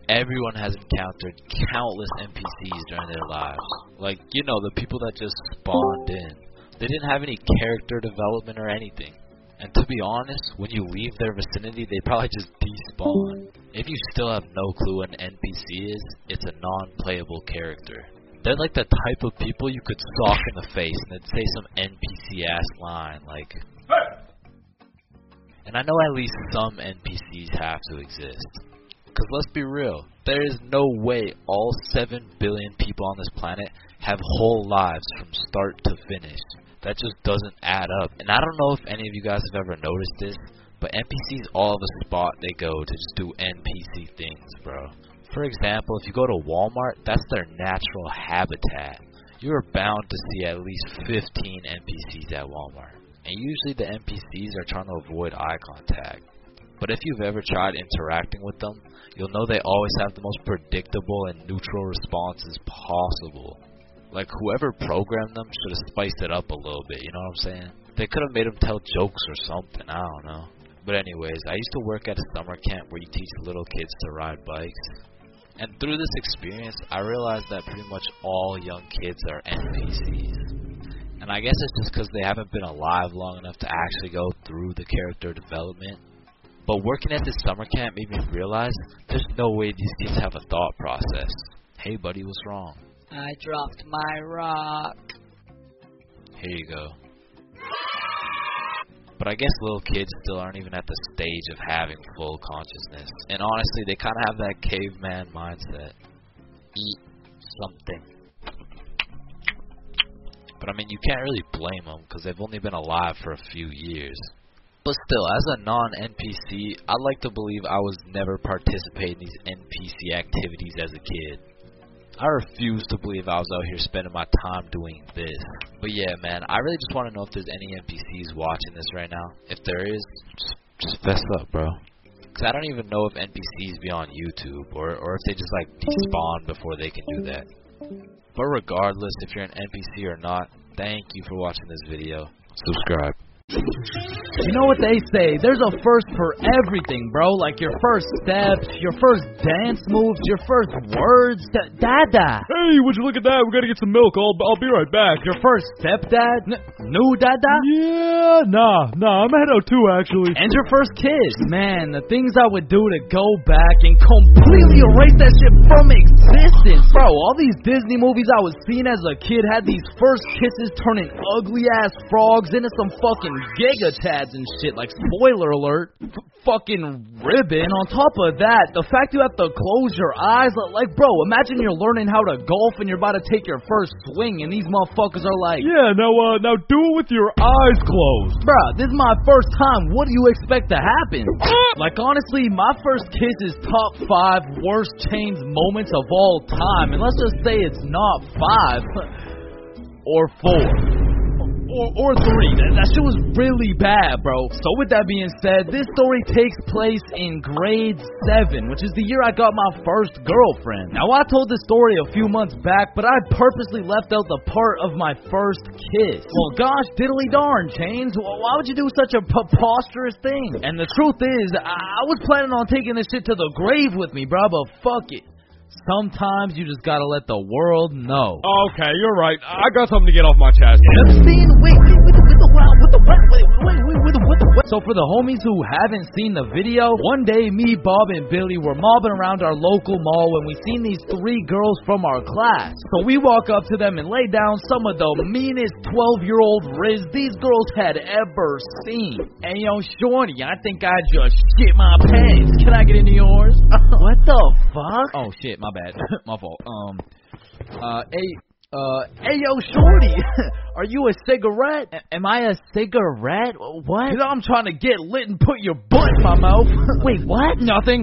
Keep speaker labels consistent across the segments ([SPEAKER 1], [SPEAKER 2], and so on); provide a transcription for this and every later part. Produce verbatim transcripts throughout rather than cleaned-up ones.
[SPEAKER 1] everyone has encountered countless N P Cs during their lives. Like, you know, the people that just spawned in. They didn't have any character development or anything. And to be honest, when you leave their vicinity, they probably just despawn. If you still have no clue what an N P C is, it's a non-playable character. They're like the type of people you could sock in the face and then say some N P C-ass line like... And I know at least some N P Cs have to exist. Because let's be real, there is no way all seven billion people on this planet have whole lives from start to finish. That just doesn't add up. And I don't know if any of you guys have ever noticed this, but N P Cs all have a spot they go to just do N P C things, bro. For example, if you go to Walmart, that's their natural habitat. You are bound to see at least fifteen N P Cs at Walmart. And usually the N P Cs are trying to avoid eye contact. But if you've ever tried interacting with them, you'll know they always have the most predictable and neutral responses possible. Like, whoever programmed them should have spiced it up a little bit, you know what I'm saying? They could have made them tell jokes or something, I don't know. But anyways, I used to work at a summer camp where you teach little kids to ride bikes. And through this experience, I realized that pretty much all young kids are N P Cs. And I guess it's just because they haven't been alive long enough to actually go through the character development. But working at this summer camp made me realize there's no way these kids have a thought process. Hey buddy, what's wrong?
[SPEAKER 2] I dropped my rock.
[SPEAKER 1] Here you go. But I guess little kids still aren't even at the stage of having full consciousness. And honestly, they kind of have that caveman mindset. Eat something. But I mean, you can't really blame them because they've only been alive for a few years. But still, as a non-N P C, I'd like to believe I was never participating in these N P C activities as a kid. I refuse to believe I was out here spending my time doing this. But yeah, man, I really just want to know if there's any N P Cs watching this right now. If there is, just, just fess up, bro. Because I don't even know if N P Cs be on YouTube, or, or if they just, like, despawn before they can do that. But regardless, if you're an N P C or not, thank you for watching this video. Subscribe.
[SPEAKER 3] You know what they say, there's a first for everything, bro. Like your first steps, your first dance moves, your first words. Da- Dada.
[SPEAKER 4] Hey, would you look at that? We gotta get some milk. I'll, I'll be right back.
[SPEAKER 3] Your first stepdad? N- new dada?
[SPEAKER 4] Yeah, nah, nah, I'm head out too, actually.
[SPEAKER 3] And your first kiss. Man, the things I would do to go back and completely erase that shit from existence. Bro, all these Disney movies I was seeing as a kid had these first kisses turning ugly-ass frogs into some fucking Giga Chads and shit, like, spoiler alert, f- fucking ribbon. On top of that, the fact you have to close your eyes, like, bro, imagine you're learning how to golf and you're about to take your first swing and these motherfuckers are like,
[SPEAKER 4] yeah, now, uh, now do it with your eyes closed.
[SPEAKER 3] Bruh, this is my first time, what do you expect to happen? Like, honestly, my first kiss is top five worst changed moments of all time, and let's just say it's not five, or four. Or, or three. That, that shit was really bad, bro. So with that being said, this story takes place in grade seven, which is the year I got my first girlfriend. Now, I told this story a few months back, but I purposely left out the part of my first kiss. Well, gosh, diddly darn, Chains. Why would you do such a preposterous thing? And the truth is, I was planning on taking this shit to the grave with me, bro, but fuck it. Sometimes you just gotta let the world know.
[SPEAKER 4] Okay, you're right. I got something to get off my chest.
[SPEAKER 3] Epstein, wait, wait, wait, wait, wait, wait, wait, wait, wait, wait, wait, wait. So for the homies who haven't seen the video, one day me, Bob, and Billy were mobbing around our local mall when we seen these three girls from our class. So we walk up to them and lay down some of the meanest twelve-year-old riz these girls had ever seen. Hey, yo, shorty, I think I just shit my pants. Can I get into yours? What the fuck? Oh, shit, my bad. My fault. Um, uh, hey, uh, hey, yo, shorty, are you a cigarette? A- am I a cigarette? What? Cause I'm trying to get lit and put your butt in my mouth. Wait, what? Nothing.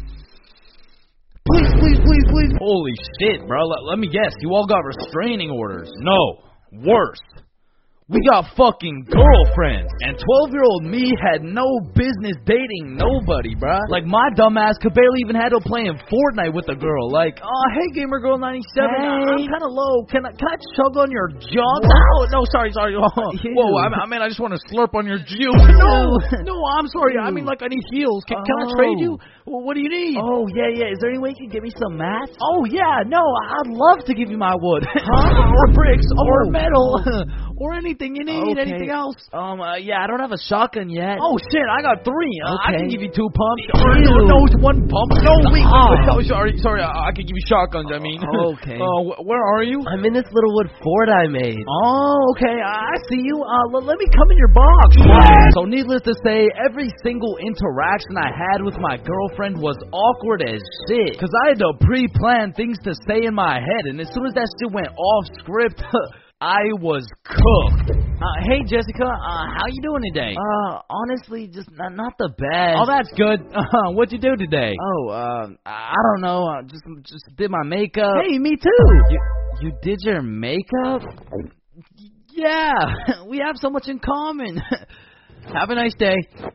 [SPEAKER 3] Please, please, please, please. Holy shit, bro. Let, let me guess. You all got restraining orders. No. Worse. We got fucking girlfriends. And twelve-year-old me had no business dating nobody, bruh. Like, my dumbass could barely even handle playing Fortnite with a girl. Like, oh, hey, Gamer Girl ninety-seven,
[SPEAKER 2] Hey.
[SPEAKER 3] I'm kind of low. Can I, can I chug on your junk? Oh, no, sorry, sorry. Oh, whoa, I, I mean, I just want to slurp on your juice. No, no, I'm sorry. I mean, like, I need heels. Can, can I trade you? Well, what do you need?
[SPEAKER 2] Oh, yeah, yeah. Is there any way you can give me some mats?
[SPEAKER 3] Oh, yeah, no, I'd love to give you my wood.
[SPEAKER 2] Huh?
[SPEAKER 3] or bricks, or
[SPEAKER 2] Oh.
[SPEAKER 3] metal, or anything you need.
[SPEAKER 2] Okay.
[SPEAKER 3] Anything else?
[SPEAKER 2] Um, uh, yeah, I don't have a shotgun yet.
[SPEAKER 3] Oh, shit, I got three. Uh, I
[SPEAKER 2] Okay.
[SPEAKER 3] can give you two pumps.
[SPEAKER 2] Ew.
[SPEAKER 3] Or, no, no, it's one pump. No, wait, wait,
[SPEAKER 2] Oh.
[SPEAKER 3] wait. Oh, sorry, sorry. I, I can give you shotguns, I mean.
[SPEAKER 2] Okay.
[SPEAKER 3] Uh, wh- where are you?
[SPEAKER 2] I'm in this little wood fort I made.
[SPEAKER 3] Oh, okay, I see you. Uh, l- let me come in your box. So needless to say, every single interaction I had with my girlfriend was awkward as shit. Because I had to pre-plan things to say in my head, and as soon as that shit went off script, I was cooked. Uh, hey, Jessica, uh, how you doing today?
[SPEAKER 2] Uh, honestly, just not, not the best.
[SPEAKER 3] oh, that's good. Uh, what'd you do today?
[SPEAKER 2] Oh, um, I I don't know. I just, just did my makeup.
[SPEAKER 3] Hey, me too.
[SPEAKER 2] You, you did your makeup?
[SPEAKER 3] Yeah, we have so much in common. Have a nice day.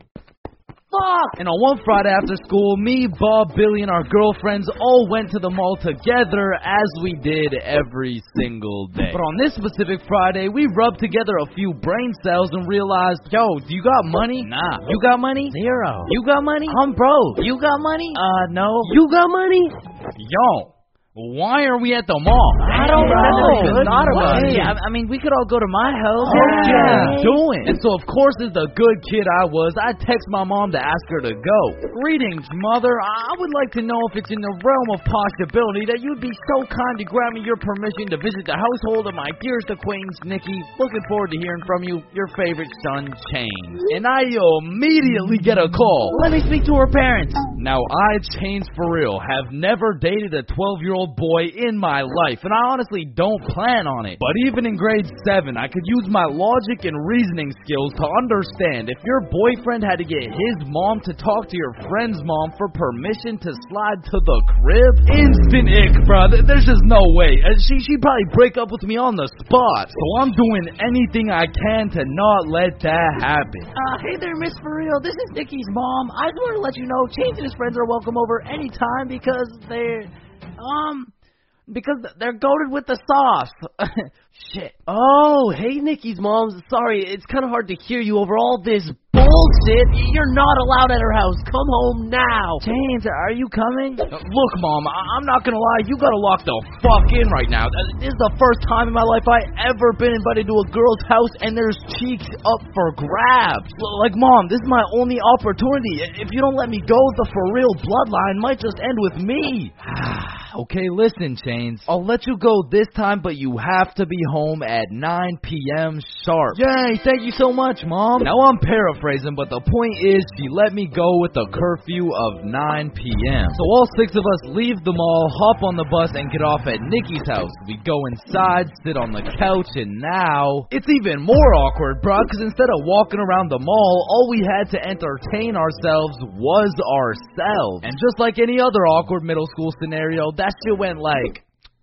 [SPEAKER 2] Fuck!
[SPEAKER 3] And on one Friday after school, me, Bob, Billy, and our girlfriends all went to the mall together as we did every single day. But on this specific Friday, we rubbed together a few brain cells and realized, yo, do you got money? Nah. You got money?
[SPEAKER 2] Zero.
[SPEAKER 3] You got money?
[SPEAKER 2] I'm broke.
[SPEAKER 3] You got money?
[SPEAKER 2] Uh, no.
[SPEAKER 3] You got money? Yo, why are we at the mall?
[SPEAKER 2] I don't
[SPEAKER 3] Hey,
[SPEAKER 2] know.
[SPEAKER 3] that's a good
[SPEAKER 2] Thought about it.
[SPEAKER 3] question.
[SPEAKER 2] I, I mean, we could all go to my house.
[SPEAKER 3] Oh, yeah,
[SPEAKER 2] Okay.
[SPEAKER 3] doing. And so, of course, as the good kid I was, I text my mom to ask her to go. Greetings, mother. I would like to know if it's in the realm of possibility that you'd be so kind to grant me your permission to visit the household of my dearest acquaintance, Nikki. Looking forward to hearing from you. Your favorite son, Chains. And I immediately get a call.
[SPEAKER 2] Let me speak to her parents.
[SPEAKER 3] Now, I, Chains for real, have never dated a twelve-year-old boy in my life, and I honestly don't plan on it. But even in grade seven, I could use my logic and reasoning skills to understand if your boyfriend had to get his mom to talk to your friend's mom for permission to slide to the crib, instant ick, bruh. Th- There's just no way. Uh, She, she'd probably break up with me on the spot. So I'm doing anything I can to not let that happen.
[SPEAKER 2] Uh, hey there, Miss For Real. This is Nikki's mom. I just wanted to let you know Chains and his friends are welcome over anytime because they're, um, because they're goated with the sauce. Shit. Oh, hey, Nikki's mom. Sorry, it's kind of hard to hear you over all this bullshit. You're not allowed at her house. Come home now. Chains, are you coming?
[SPEAKER 3] Uh, Look, Mom, I- I'm not gonna lie, you gotta lock the fuck in right now. Uh, This is the first time in my life I ever been invited to a girl's house and there's cheeks up for grabs. L- Like, Mom, this is my only opportunity. If you don't let me go, the for real bloodline might just end with me. Okay, listen, Chains. I'll let you go this time, but you have to be home at nine p.m. sharp. Yay, thank you so much, Mom. Now, I'm paraphrasing, but the point is she let me go with a curfew of nine p.m. So all six of us leave the mall, hop on the bus, and get off at Nikki's house. We go inside, sit on the couch, and now it's even more awkward, bruh, because instead of walking around the mall, all we had to entertain ourselves was ourselves. And just like any other awkward middle school scenario, that shit went like...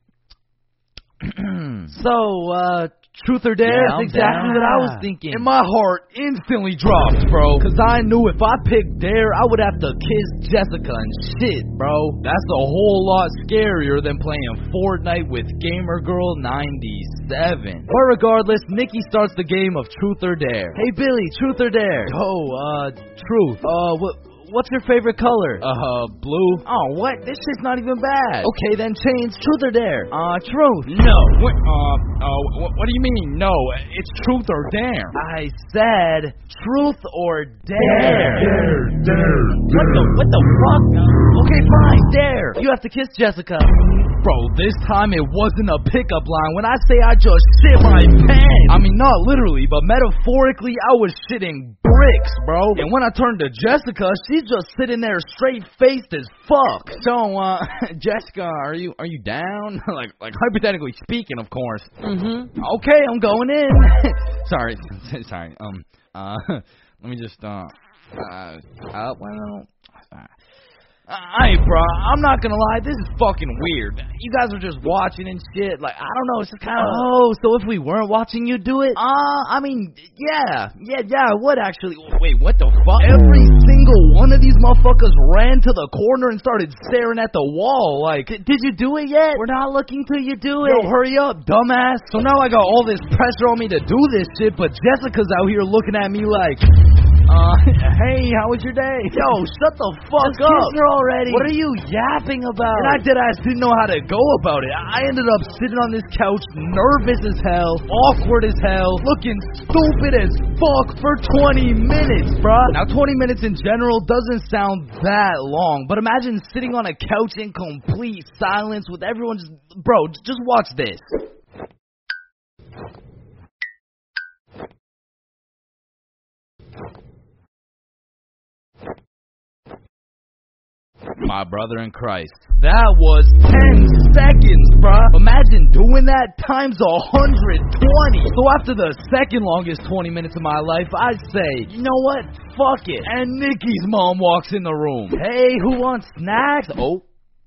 [SPEAKER 2] So, uh,
[SPEAKER 3] Truth or dare?
[SPEAKER 2] Yeah, I'm
[SPEAKER 3] That's exactly
[SPEAKER 2] down.
[SPEAKER 3] what I was thinking. And my heart instantly dropped, bro. Cause I knew if I picked dare, I would have to kiss Jessica and shit, bro. That's a whole lot scarier than playing Fortnite with Gamer Girl ninety-seven. But regardless, Nikki starts the game of Truth or Dare. Hey Billy, Truth or Dare? Oh, uh, Truth. Uh, what? What's your favorite color? Uh, blue. Oh, what? This shit's not even bad. Okay, then change Truth or Dare. Uh, Truth. No. What? Uh, uh, what, what do you mean? No, it's Truth or Dare. I said Truth or Dare.
[SPEAKER 4] Dare, dare,
[SPEAKER 3] What the? What the fuck? Okay, fine, Dare. You have to kiss Jessica. Bro, this time it wasn't a pickup line. When I say I just shit my pants, I mean not literally, but metaphorically, I was shitting bricks, bro. And when I turned to Jessica, she's just sitting there straight faced as fuck. So, uh, Jessica, are you are you down? like like hypothetically speaking, of course.
[SPEAKER 2] mm-hmm.
[SPEAKER 3] Okay, I'm going in. sorry, sorry. Um, uh, let me just uh, uh, uh well. Uh, I ain't, bro. I'm not gonna lie. This is fucking weird. You guys are just watching and shit. Like, I don't know. It's just kind of. Oh, so if we weren't watching you do it? Uh, I mean, yeah, yeah, yeah. I would actually. Wait, what the fuck? Every single one of these motherfuckers ran to the corner and started staring at the wall. Like, did you do it yet? We're not looking till you do it. Yo, hurry up, dumbass. So now I got all this pressure on me to do this shit, but Jessica's out here looking at me like. Uh, hey, how was your day? Yo, shut the fuck
[SPEAKER 2] Just
[SPEAKER 3] up.
[SPEAKER 2] kiss her already.
[SPEAKER 3] What are you yapping about? And I did I didn't know how to go about it. I ended up sitting on this couch, nervous as hell, awkward as hell, looking stupid as fuck for twenty minutes, bruh. Now, twenty minutes in general doesn't sound that long, but imagine sitting on a couch in complete silence with everyone just... Bro, just watch this. My brother in Christ. That was ten seconds, bruh. Imagine doing that times one hundred twenty. So after the second longest twenty minutes of my life, I say, you know what? Fuck it. And Nikki's mom walks in the room. Hey, who wants snacks? Oh.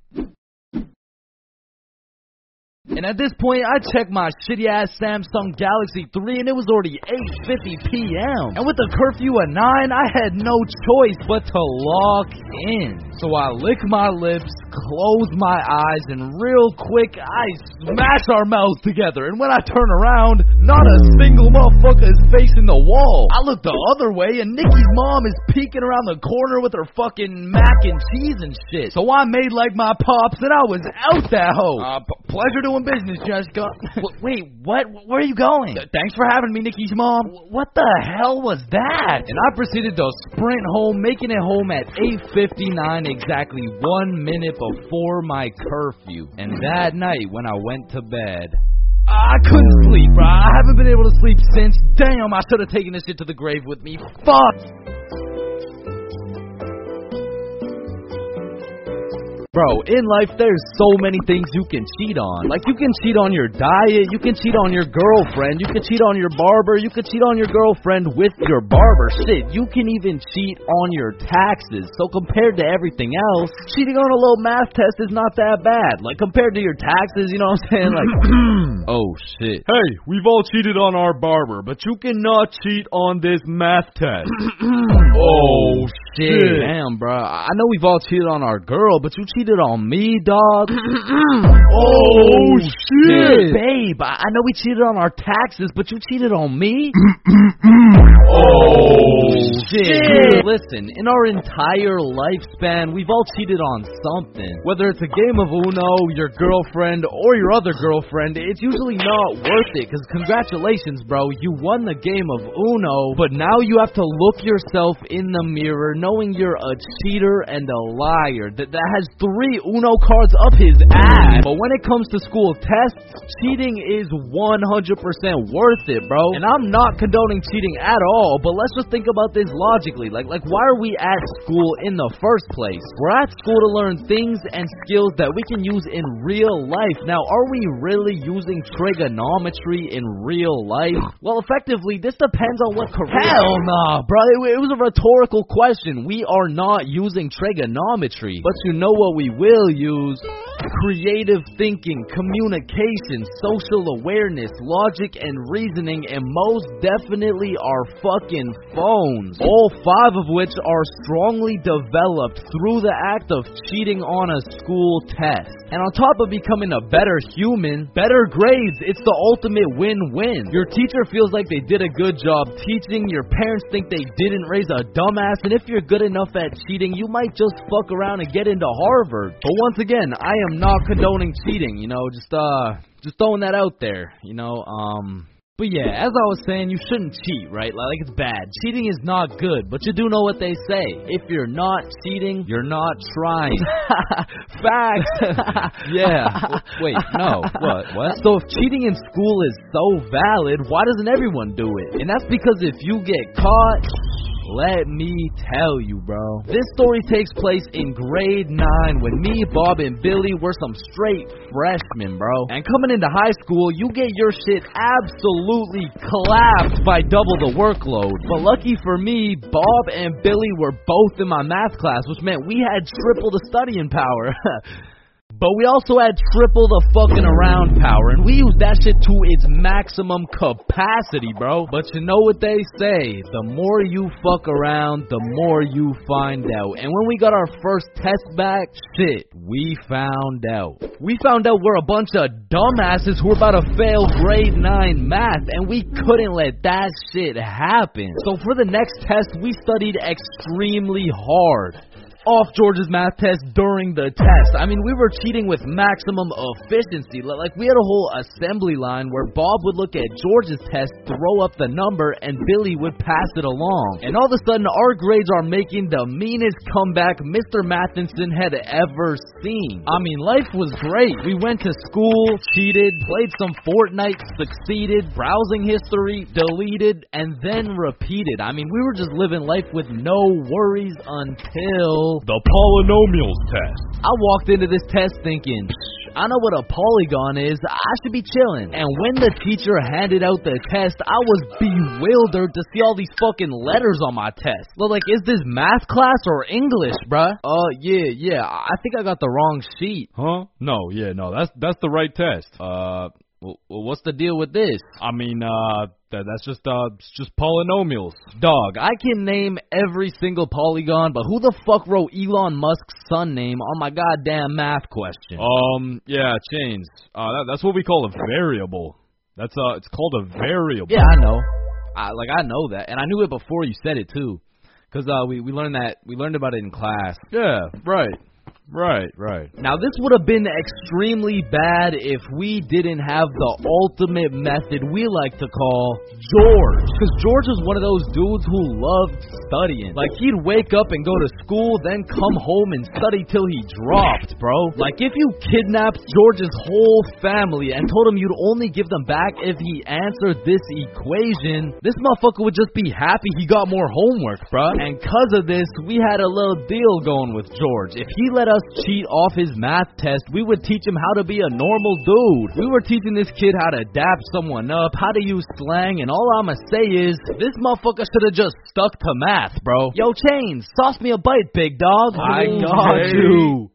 [SPEAKER 3] And at this point, I checked my shitty-ass Samsung Galaxy three, and it was already eight fifty p.m. And with the curfew at nine, I had no choice but to lock in. So I lick my lips, close my eyes, and real quick, I smash our mouths together. And when I turn around, not a single motherfucker is facing the wall. I look the other way, and Nikki's mom is peeking around the corner with her fucking mac and cheese and shit. So I made like my pops, and I was out that hoe. Uh, p- pleasure doing business, Jessica.
[SPEAKER 2] Wait, what? Where are you going?
[SPEAKER 3] Thanks for having me, Nikki's mom.
[SPEAKER 2] What the hell was that?
[SPEAKER 3] And I proceeded to sprint home, making it home at eight fifty-nine, exactly one minute before my curfew. And that night, when I went to bed, I couldn't sleep, bro. I haven't been able to sleep since. Damn, I should have taken this shit to the grave with me. Fuck. Bro, in life, there's so many things you can cheat on. Like, you can cheat on your diet, you can cheat on your girlfriend, you can cheat on your barber, you can cheat on your girlfriend with your barber. Shit, you can even cheat on your taxes. So compared to everything else, cheating on a little math test is not that bad. Like, compared to your taxes, you know what I'm saying? Like, oh, shit.
[SPEAKER 4] Hey, we've all cheated on our barber, but you cannot cheat on this math test.
[SPEAKER 3] Oh, shit. Damn, bro. I know we've all cheated on our girl, but you cheated on me, dog.
[SPEAKER 4] Oh, shit.
[SPEAKER 3] Babe, I know we cheated on our taxes, but you cheated on me?
[SPEAKER 4] Oh,
[SPEAKER 3] shit. Listen, in our entire lifespan, we've all cheated on something. Whether it's a game of Uno, your girlfriend, or your other girlfriend, it's usually not worth it, because congratulations, bro, you won the game of Uno, but now you have to look yourself in the mirror knowing you're a cheater and a liar that, that has three Uno cards up his ass. But when it comes to school tests, cheating is one hundred percent worth it, bro. And I'm not condoning cheating at all, but let's just think about this logically. Like, like why are we at school in the first place? We're at school to learn things and skills that we can use in real life. Now, are we really using trigonometry in real life? Well, effectively, this depends on what career. Hell nah, bro. It, it was a rhetorical question. We are not using trigonometry. But you know what we will use? Creative thinking, communication, social awareness, logic, and reasoning, and most definitely our fucking phones. All five of which are strongly developed through the act of cheating on a school test. And on top of becoming a better human, better grades, it's the ultimate win-win. Your teacher feels like they did a good job teaching, your parents think they didn't raise a dumbass, and if you're good enough at cheating, you might just fuck around and get into Harvard. But once again, I am not condoning cheating, you know, just uh, just throwing that out there, you know, um... But yeah, as I was saying, you shouldn't cheat, right? Like, it's bad. Cheating is not good, but you do know what they say. If you're not cheating, you're not trying. Facts! Yeah. Wait, no. What? What? So if cheating in school is so valid, why doesn't everyone do it? And that's because if you get caught... Let me tell you, bro. This story takes place in grade nine when me, Bob, and Billy were some straight freshmen, bro. And coming into high school, you get your shit absolutely collapsed by double the workload. But lucky for me, Bob and Billy were both in my math class, which meant we had triple the studying power. But we also had triple the fucking around power, and we used that shit to its maximum capacity, bro. But you know what they say, the more you fuck around, the more you find out. And when we got our first test back, shit, we found out. We found out we're a bunch of dumbasses who were about to fail grade nine math, and we couldn't let that shit happen. So for the next test, we studied extremely hard. Off George's math test during the test. I mean, we were cheating with maximum efficiency. Like, we had a whole assembly line where Bob would look at George's test, throw up the number, and Billy would pass it along. And all of a sudden, our grades are making the meanest comeback Mister Matheson had ever seen. I mean, life was great. We went to school, cheated, played some Fortnite, succeeded, browsing history, deleted, and then repeated. I mean, we were just living life with no worries until
[SPEAKER 4] the polynomials test.
[SPEAKER 3] I walked into this test thinking, I know what a polygon is, I should be chilling. And when the teacher handed out the test, I was bewildered to see all these fucking letters on my test. Like, is this math class or English, bruh? Uh, yeah, yeah, I think I got the wrong sheet.
[SPEAKER 4] Huh? No, yeah, no, that's that's the right test. Uh,
[SPEAKER 3] well, what's the deal with this?
[SPEAKER 4] I mean, uh... That, that's just uh, it's just polynomials.
[SPEAKER 3] Dog, I can name every single polygon, but who the fuck wrote Elon Musk's son name on my goddamn math question?
[SPEAKER 4] Um, yeah, Chains. Uh, that, that's what we call a variable. That's uh, it's called a variable.
[SPEAKER 3] Yeah, I know. I like I know that, and I knew it before you said it too, cause uh, we we learned that we learned about it in class.
[SPEAKER 4] Yeah, right. Right, right.
[SPEAKER 3] Now, this would have been extremely bad if we didn't have the ultimate method we like to call George. Because George was one of those dudes who loved studying. Like, he'd wake up and go to school, then come home and study till he dropped, bro. Like, if you kidnapped George's whole family and told him you'd only give them back if he answered this equation, this motherfucker would just be happy he got more homework, bro. And cause of this, we had a little deal going with George. If he let us cheat off his math test, we would teach him how to be a normal dude. We were teaching this kid how to dap someone up, how to use slang, and all I'ma say is, this motherfucker should have just stuck to math, bro. Yo, Chains, sauce me a bite, big dog.
[SPEAKER 4] I got you.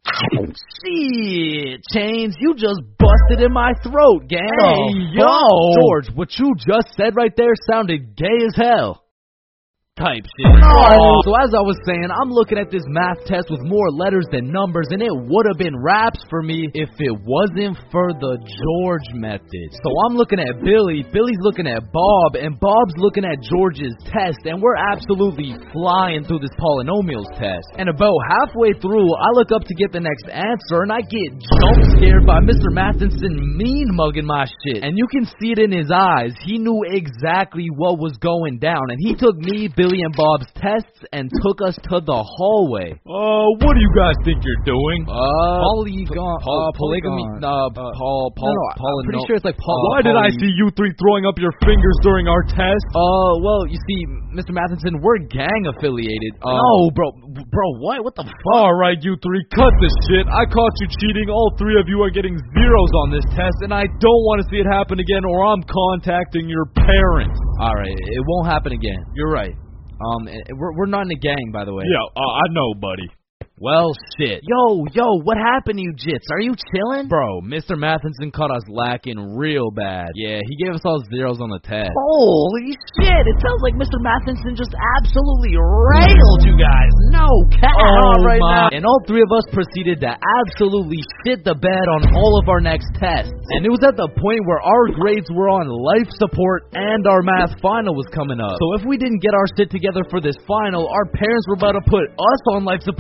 [SPEAKER 3] Shit, Chains, you just busted in my throat, gang.
[SPEAKER 4] Hey, yo.
[SPEAKER 3] George, what you just said right there sounded gay as hell. Type shit.
[SPEAKER 4] Oh.
[SPEAKER 3] So as I was saying, I'm looking at this math test with more letters than numbers, and it would have been raps for me if it wasn't for the George method. So I'm looking at Billy, Billy's looking at Bob, and Bob's looking at George's test, and we're absolutely flying through this polynomials test. And about halfway through, I look up to get the next answer, and I get jump scared by Mister Matheson mean mugging my shit. And you can see it in his eyes. He knew exactly what was going down, and he took me, Billy, and Bob's tests and took us to the hallway.
[SPEAKER 4] Uh, what do you guys think you're doing?
[SPEAKER 3] Uh,
[SPEAKER 2] Polygon,
[SPEAKER 3] uh,
[SPEAKER 2] uh,
[SPEAKER 3] polygamy,
[SPEAKER 2] polygon.
[SPEAKER 3] uh, Paul, Paul,
[SPEAKER 2] no, no,
[SPEAKER 3] Paul,
[SPEAKER 2] I'm pretty
[SPEAKER 3] no,
[SPEAKER 2] sure it's like Paul.
[SPEAKER 4] Why did I see you three throwing up your fingers during our test?
[SPEAKER 3] Uh, well, you see, Mister Matheson, we're gang affiliated. Uh,
[SPEAKER 2] no, bro, bro, what? What the fuck?
[SPEAKER 4] All right, you three, cut this shit. I caught you cheating. All three of you are getting zeros on this test, and I don't want to see it happen again, or I'm contacting your parents.
[SPEAKER 3] All right, it won't happen again. You're right. Um, we're we're not in a gang, by the way.
[SPEAKER 4] Yeah, uh, I know, buddy.
[SPEAKER 3] Well, shit.
[SPEAKER 2] Yo, yo, what happened to you, Jits? Are you chilling?
[SPEAKER 3] Bro, Mister Matheson caught us lacking real bad. Yeah, he gave us all zeros on the test.
[SPEAKER 2] Holy shit, it sounds like Mister Matheson just absolutely railed you guys. No cap
[SPEAKER 3] Oh
[SPEAKER 2] right
[SPEAKER 3] my.
[SPEAKER 2] now.
[SPEAKER 3] And all three of us proceeded to absolutely shit the bed on all of our next tests. And it was at the point where our grades were on life support and our math final was coming up. So if we didn't get our shit together for this final, our parents were about to put us on life support with that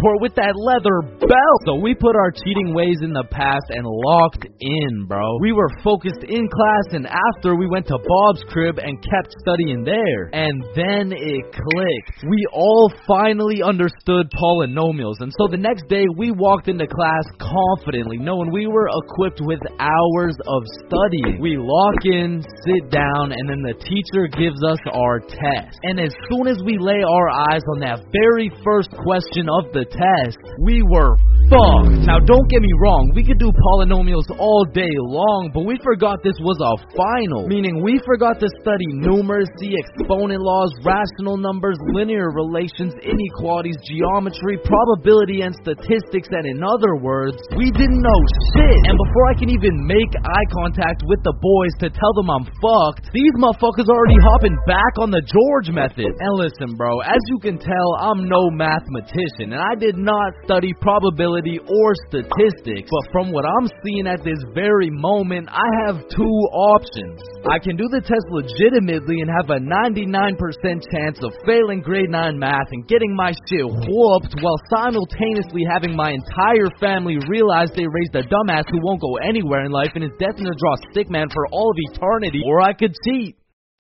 [SPEAKER 3] that leather belt. So we put our cheating ways in the past and locked in, bro. We were focused in class, and after we went to Bob's crib and kept studying there. And then it clicked. We all finally understood polynomials. And so the next day we walked into class confidently, knowing we were equipped with hours of studying. We lock in, sit down, and then the teacher gives us our test. And as soon as we lay our eyes on that very first question of the test, we were fucked. Now don't get me wrong, we could do polynomials all day long, but we forgot this was a final. Meaning we forgot to study numeracy, exponent laws, rational numbers, linear relations, inequalities, geometry, probability, and statistics. And in other words, we didn't know shit. And before I can even make eye contact with the boys to tell them I'm fucked, these motherfuckers already hopping back on the George method. And listen, bro, as you can tell, I'm no mathematician, and I did not study probability or statistics. But from what I'm seeing at this very moment, I have two options. I can do the test legitimately and have a ninety-nine percent chance of failing grade nine math and getting my shit whooped, while simultaneously having my entire family realize they raised a dumbass who won't go anywhere in life and is destined to draw stickman for all of eternity. Or I could cheat.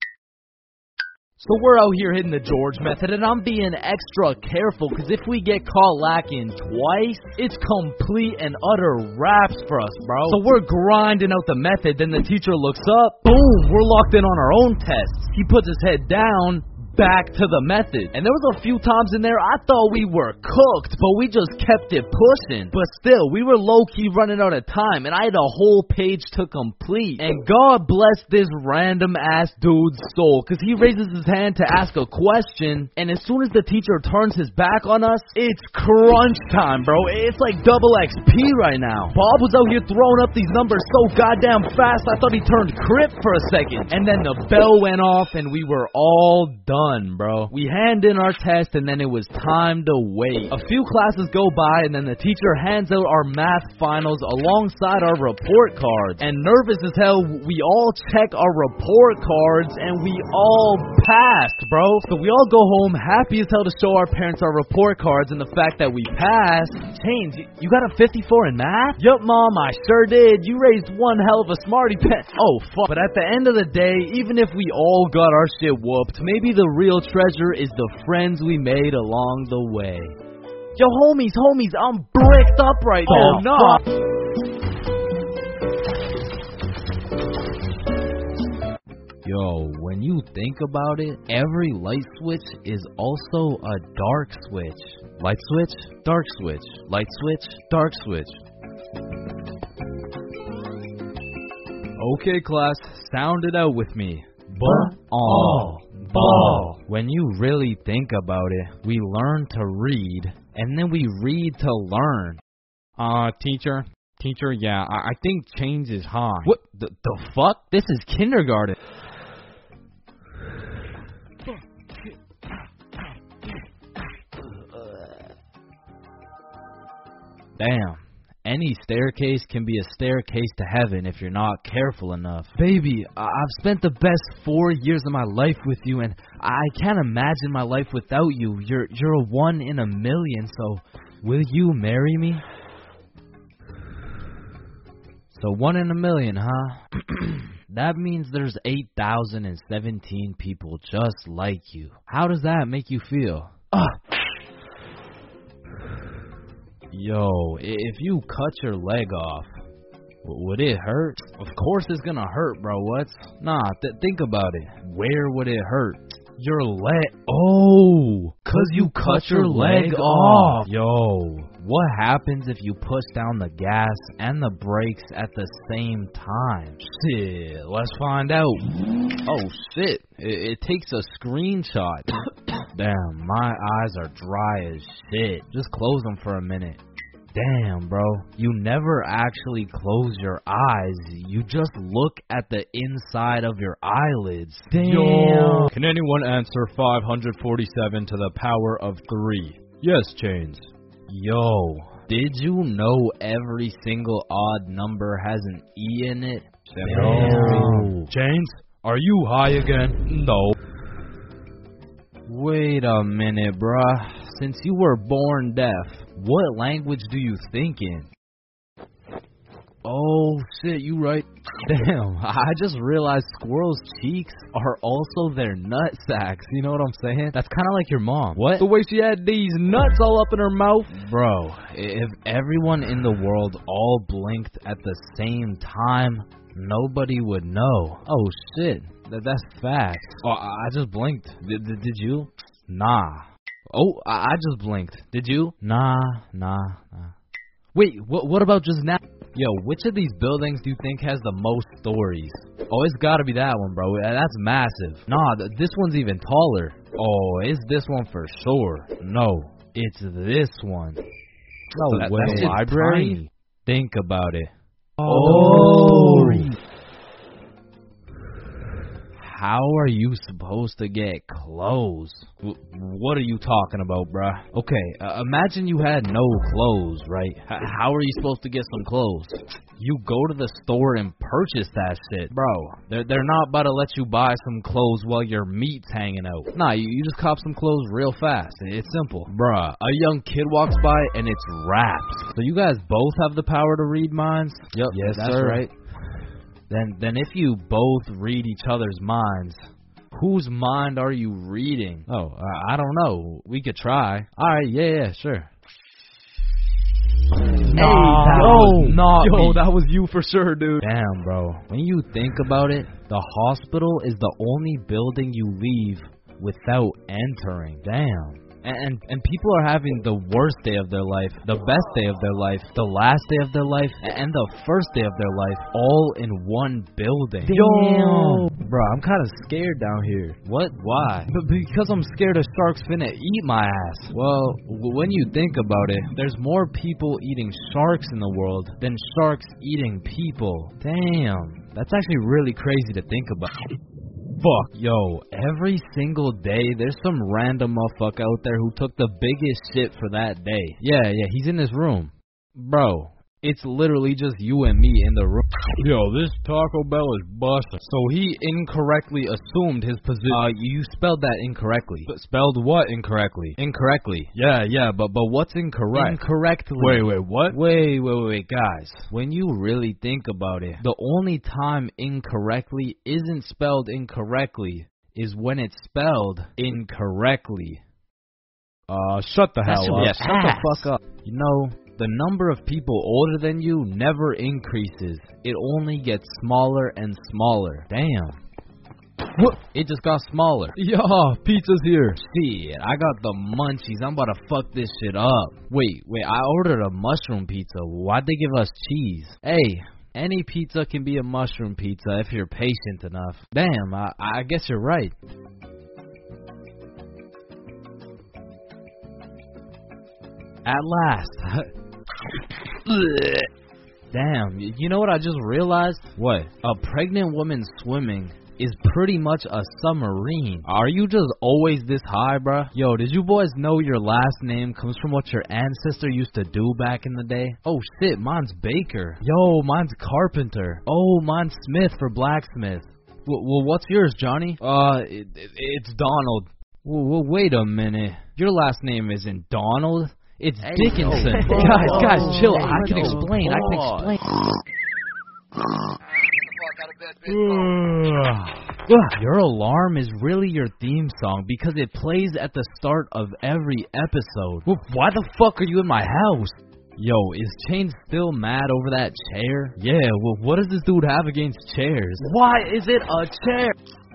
[SPEAKER 3] So we're out here hitting the George method, and I'm being extra careful, because if we get caught lacking twice, it's complete and utter wraps for us, bro. So we're grinding out the method, then the teacher looks up, boom, we're locked in on our own tests. He puts his head down, back to the method. And there was a few times in there I thought we were cooked, but we just kept it pushing. But still, we were low-key running out of time, and I had a whole page to complete. And God bless this random-ass dude's soul, because he raises his hand to ask a question, and as soon as the teacher turns his back on us, it's crunch time, bro. It's like double X P right now. Bob was out here throwing up these numbers so goddamn fast, I thought he turned Crip for a second. And then the bell went off, and we were all done. Bro. We hand in our test, and then it was time to wait. A few classes go by, and then the teacher hands out our math finals alongside our report cards. And nervous as hell, we all check our report cards, and we all passed, bro. So we all go home happy as hell to show our parents our report cards and the fact that we passed. Chains, you got a fifty-four in math? Yup, Mom, I sure did. You raised one hell of a smarty pet. Oh, fuck. But at the end of the day, even if we all got our shit whooped, maybe the real treasure is the friends we made along the way. Yo, homies, homies, I'm bricked up right
[SPEAKER 4] oh,
[SPEAKER 3] now.
[SPEAKER 4] no.
[SPEAKER 3] Yo, when you think about it, every light switch is also a dark switch. Light switch, dark switch. Light switch, dark switch.
[SPEAKER 4] Okay, class, sound it out with me.
[SPEAKER 3] But all. Ball. When you really think about it, we learn to read, and then we read to learn.
[SPEAKER 4] Uh, teacher, teacher, yeah, I, I think change is high.
[SPEAKER 3] What the, the fuck? This is kindergarten. Damn. Any staircase can be a staircase to heaven if you're not careful enough. Baby, I've spent the best four years of my life with you, and I can't imagine my life without you. You're you're a one in a million, so will you marry me? So one in a million, huh? That means there's eight thousand seventeen people just like you. How does that make you feel? Ah. Yo, if you cut your leg off, would it hurt? Of course it's gonna hurt, bro. What's... Nah, th think about it. Where would it hurt? Your leg... Oh! Cause you cut your leg off! Yo, what happens if you push down the gas and the brakes at the same time? Shit, let's find out. Oh, shit. It, it takes a screenshot. Damn, my eyes are dry as shit. Just close them for a minute. Damn, bro. You never actually close your eyes. You just look at the inside of your eyelids. Damn.
[SPEAKER 4] Yo. Can anyone answer five hundred forty-seven to the power of three? Yes, Chains.
[SPEAKER 3] Yo, did you know every single odd number has an E in it?
[SPEAKER 4] Damn. Chains, are you high again? No.
[SPEAKER 3] Wait a minute, bruh. Since you were born deaf, What language do you think in? Oh, shit, you right. Damn, I just realized squirrels' cheeks are also their nut sacks. You know what I'm saying? That's kind of like your mom. What?
[SPEAKER 4] The way she had these nuts all up in her mouth.
[SPEAKER 3] Bro, if everyone in the world all blinked at the same time, nobody would know. Oh, shit, that, that's facts. Oh, I I just blinked. Did, did, did you? Nah. Oh, I, I just blinked. Did you? Nah, nah, nah. Wait, what, what about just now? Yo, which of these buildings do you think has the most stories? Oh, it's gotta be that one, bro. That's massive. Nah, th this one's even taller. Oh, it's this one for sure. No, it's this one. No
[SPEAKER 4] that,
[SPEAKER 3] way.
[SPEAKER 4] That's
[SPEAKER 3] library? Tiny. Think about it.
[SPEAKER 4] Oh.
[SPEAKER 3] oh. How are you supposed to get clothes? W what are you talking about, bruh? Okay, uh, imagine you had no clothes, right? H how are you supposed to get some clothes? You go to the store and purchase that shit. Bro, they're, they're not about to let you buy some clothes while your meat's hanging out. Nah, you, you just cop some clothes real fast. It's simple. Bruh, a young kid walks by and it's wrapped. So you guys both have the power to read minds? Yep, yes, that's sir. right. Then, then if you both read each other's minds, whose mind are you reading? Oh, uh, I don't know. We could try. All right, yeah, yeah, sure.
[SPEAKER 4] Hey, that was not Yo, me. That was you for sure, dude.
[SPEAKER 3] Damn, bro. When you think about it, the hospital is the only building you leave without entering. Damn. And and people are having the worst day of their life, the best day of their life, the last day of their life, and the first day of their life, all in one building.
[SPEAKER 4] Yo,
[SPEAKER 3] bro, I'm kind of scared down here. What? Why? B because I'm scared a shark's finna eat my ass. Well, w when you think about it, there's more people eating sharks in the world than sharks eating people. Damn, that's actually really crazy to think about. Fuck, yo, every single day there's some random motherfucker out there who took the biggest shit for that day. Yeah, yeah, he's in his room. Bro, it's literally just you and me in the room.
[SPEAKER 4] Yo, this Taco Bell is busting.
[SPEAKER 3] So he incorrectly assumed his position. Uh, you spelled that incorrectly.
[SPEAKER 4] But spelled what incorrectly?
[SPEAKER 3] Incorrectly.
[SPEAKER 4] Yeah, yeah, but but what's incorrect?
[SPEAKER 3] Incorrectly.
[SPEAKER 4] Wait, wait, what?
[SPEAKER 3] Wait, wait, wait, wait, guys. When you really think about it, the only time incorrectly isn't spelled incorrectly is when it's spelled incorrectly.
[SPEAKER 4] Uh, shut the hell up.
[SPEAKER 3] Yeah, shut the fuck up. You know, the number of people older than you never increases. It only gets smaller and smaller. Damn. What? It just got smaller.
[SPEAKER 4] Yeah, pizza's here.
[SPEAKER 3] Shit, I got the munchies. I'm about to fuck this shit up. Wait, wait, I ordered a mushroom pizza. Why'd they give us cheese? Hey, any pizza can be a mushroom pizza if you're patient enough. Damn, I, I guess you're right. At last. Damn, you know what I just realized? What? A pregnant woman swimming is pretty much a submarine. Are you just always this high, bruh? Yo, did you boys know your last name comes from what your ancestor used to do back in the day? Oh shit, mine's Baker. Yo, mine's Carpenter. Oh, mine's Smith for blacksmith. W well, what's yours, Johnny? Uh, it, it, it's Donald. Well, well, wait a minute. Your llast name isn't Donald. It's hey, Dickinson.
[SPEAKER 2] Yo,
[SPEAKER 3] guys,
[SPEAKER 2] whoa,
[SPEAKER 3] guys,
[SPEAKER 2] whoa,
[SPEAKER 3] chill.
[SPEAKER 2] whoa,
[SPEAKER 3] I can
[SPEAKER 2] whoa,
[SPEAKER 3] explain.
[SPEAKER 2] whoa.
[SPEAKER 3] I can explain. Your alarm is really your theme song because it plays at the start of every episode. Well, why the fuck are you in my house? Yo, is Chain still mad over that chair? Yeah, well, what does this dude have against chairs?
[SPEAKER 2] Why is it a chair?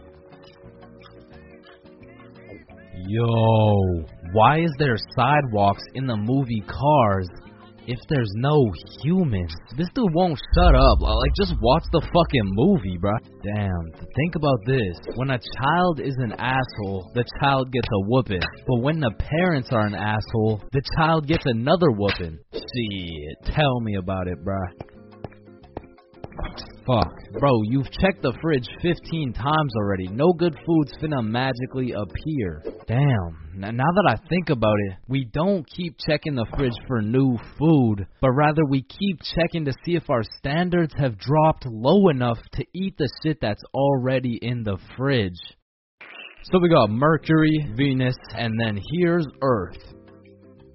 [SPEAKER 3] Yo, why is there sidewalks in the movie Cars if there's no humans? This dude won't shut up. Like, just watch the fucking movie, bruh. Damn, think about this. When a child is an asshole, the child gets a whooping. But when the parents are an asshole, the child gets another whooping. Shit, tell me about it, bruh. Fuck. Bro, you've checked the fridge fifteen times already. No good food's finna magically appear. Damn. Now, now that I think about it, we don't keep checking the fridge for new food, but rather we keep checking to see if our standards have dropped low enough to eat the shit that's already in the fridge. So we got Mercury, Venus, and then here's Earth.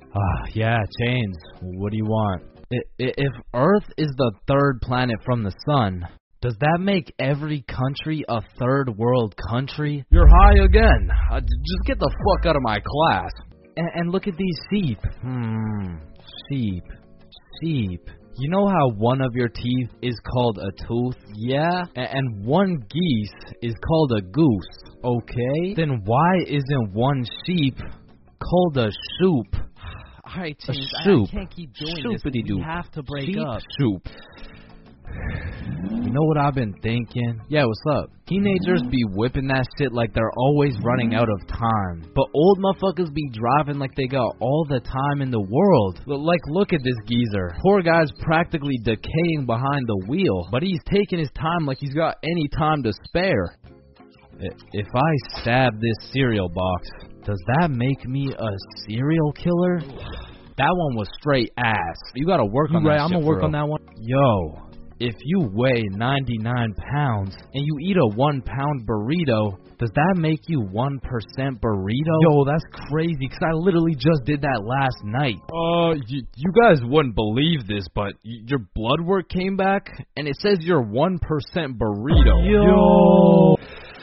[SPEAKER 3] Ah, yeah, Chains. What do you want? I- i- If Earth is the third planet from the sun, does that make every country a third world country? You're high again. Uh, j- just get the fuck out of my class. And, and look at these sheep. Hmm. Sheep. Sheep. You know how one of your teeth is called a tooth? Yeah. A- and one geese is called a goose. Okay. Then why isn't one sheep called a shoop?
[SPEAKER 2] Alright,
[SPEAKER 3] A
[SPEAKER 2] James, I, I
[SPEAKER 3] shoop.
[SPEAKER 2] can't keep doing
[SPEAKER 3] Shoopity
[SPEAKER 2] this. We
[SPEAKER 3] doop.
[SPEAKER 2] have to break
[SPEAKER 3] Sheep
[SPEAKER 2] up.
[SPEAKER 3] soup. You know what I've been thinking? Yeah, what's up? Teenagers be whipping that shit like they're always running out of time. But old motherfuckers be driving like they got all the time in the world. L- Like, look at this geezer. Poor guy's practically decaying behind the wheel. But he's taking his time like he's got any time to spare. I- If I stab this cereal box, does that make me a serial killer? That one was straight ass. You gotta work on that
[SPEAKER 2] right, I'm
[SPEAKER 3] shit,
[SPEAKER 2] gonna work
[SPEAKER 3] bro.
[SPEAKER 2] on that one.
[SPEAKER 3] Yo, if you weigh ninety-nine pounds and you eat a one pound burrito, does that make you one percent burrito? Yo, that's crazy, because I literally just did that last night.
[SPEAKER 4] Uh, y- you guys wouldn't believe this, but y- your blood work came back, and it says you're one percent burrito.
[SPEAKER 3] Yo.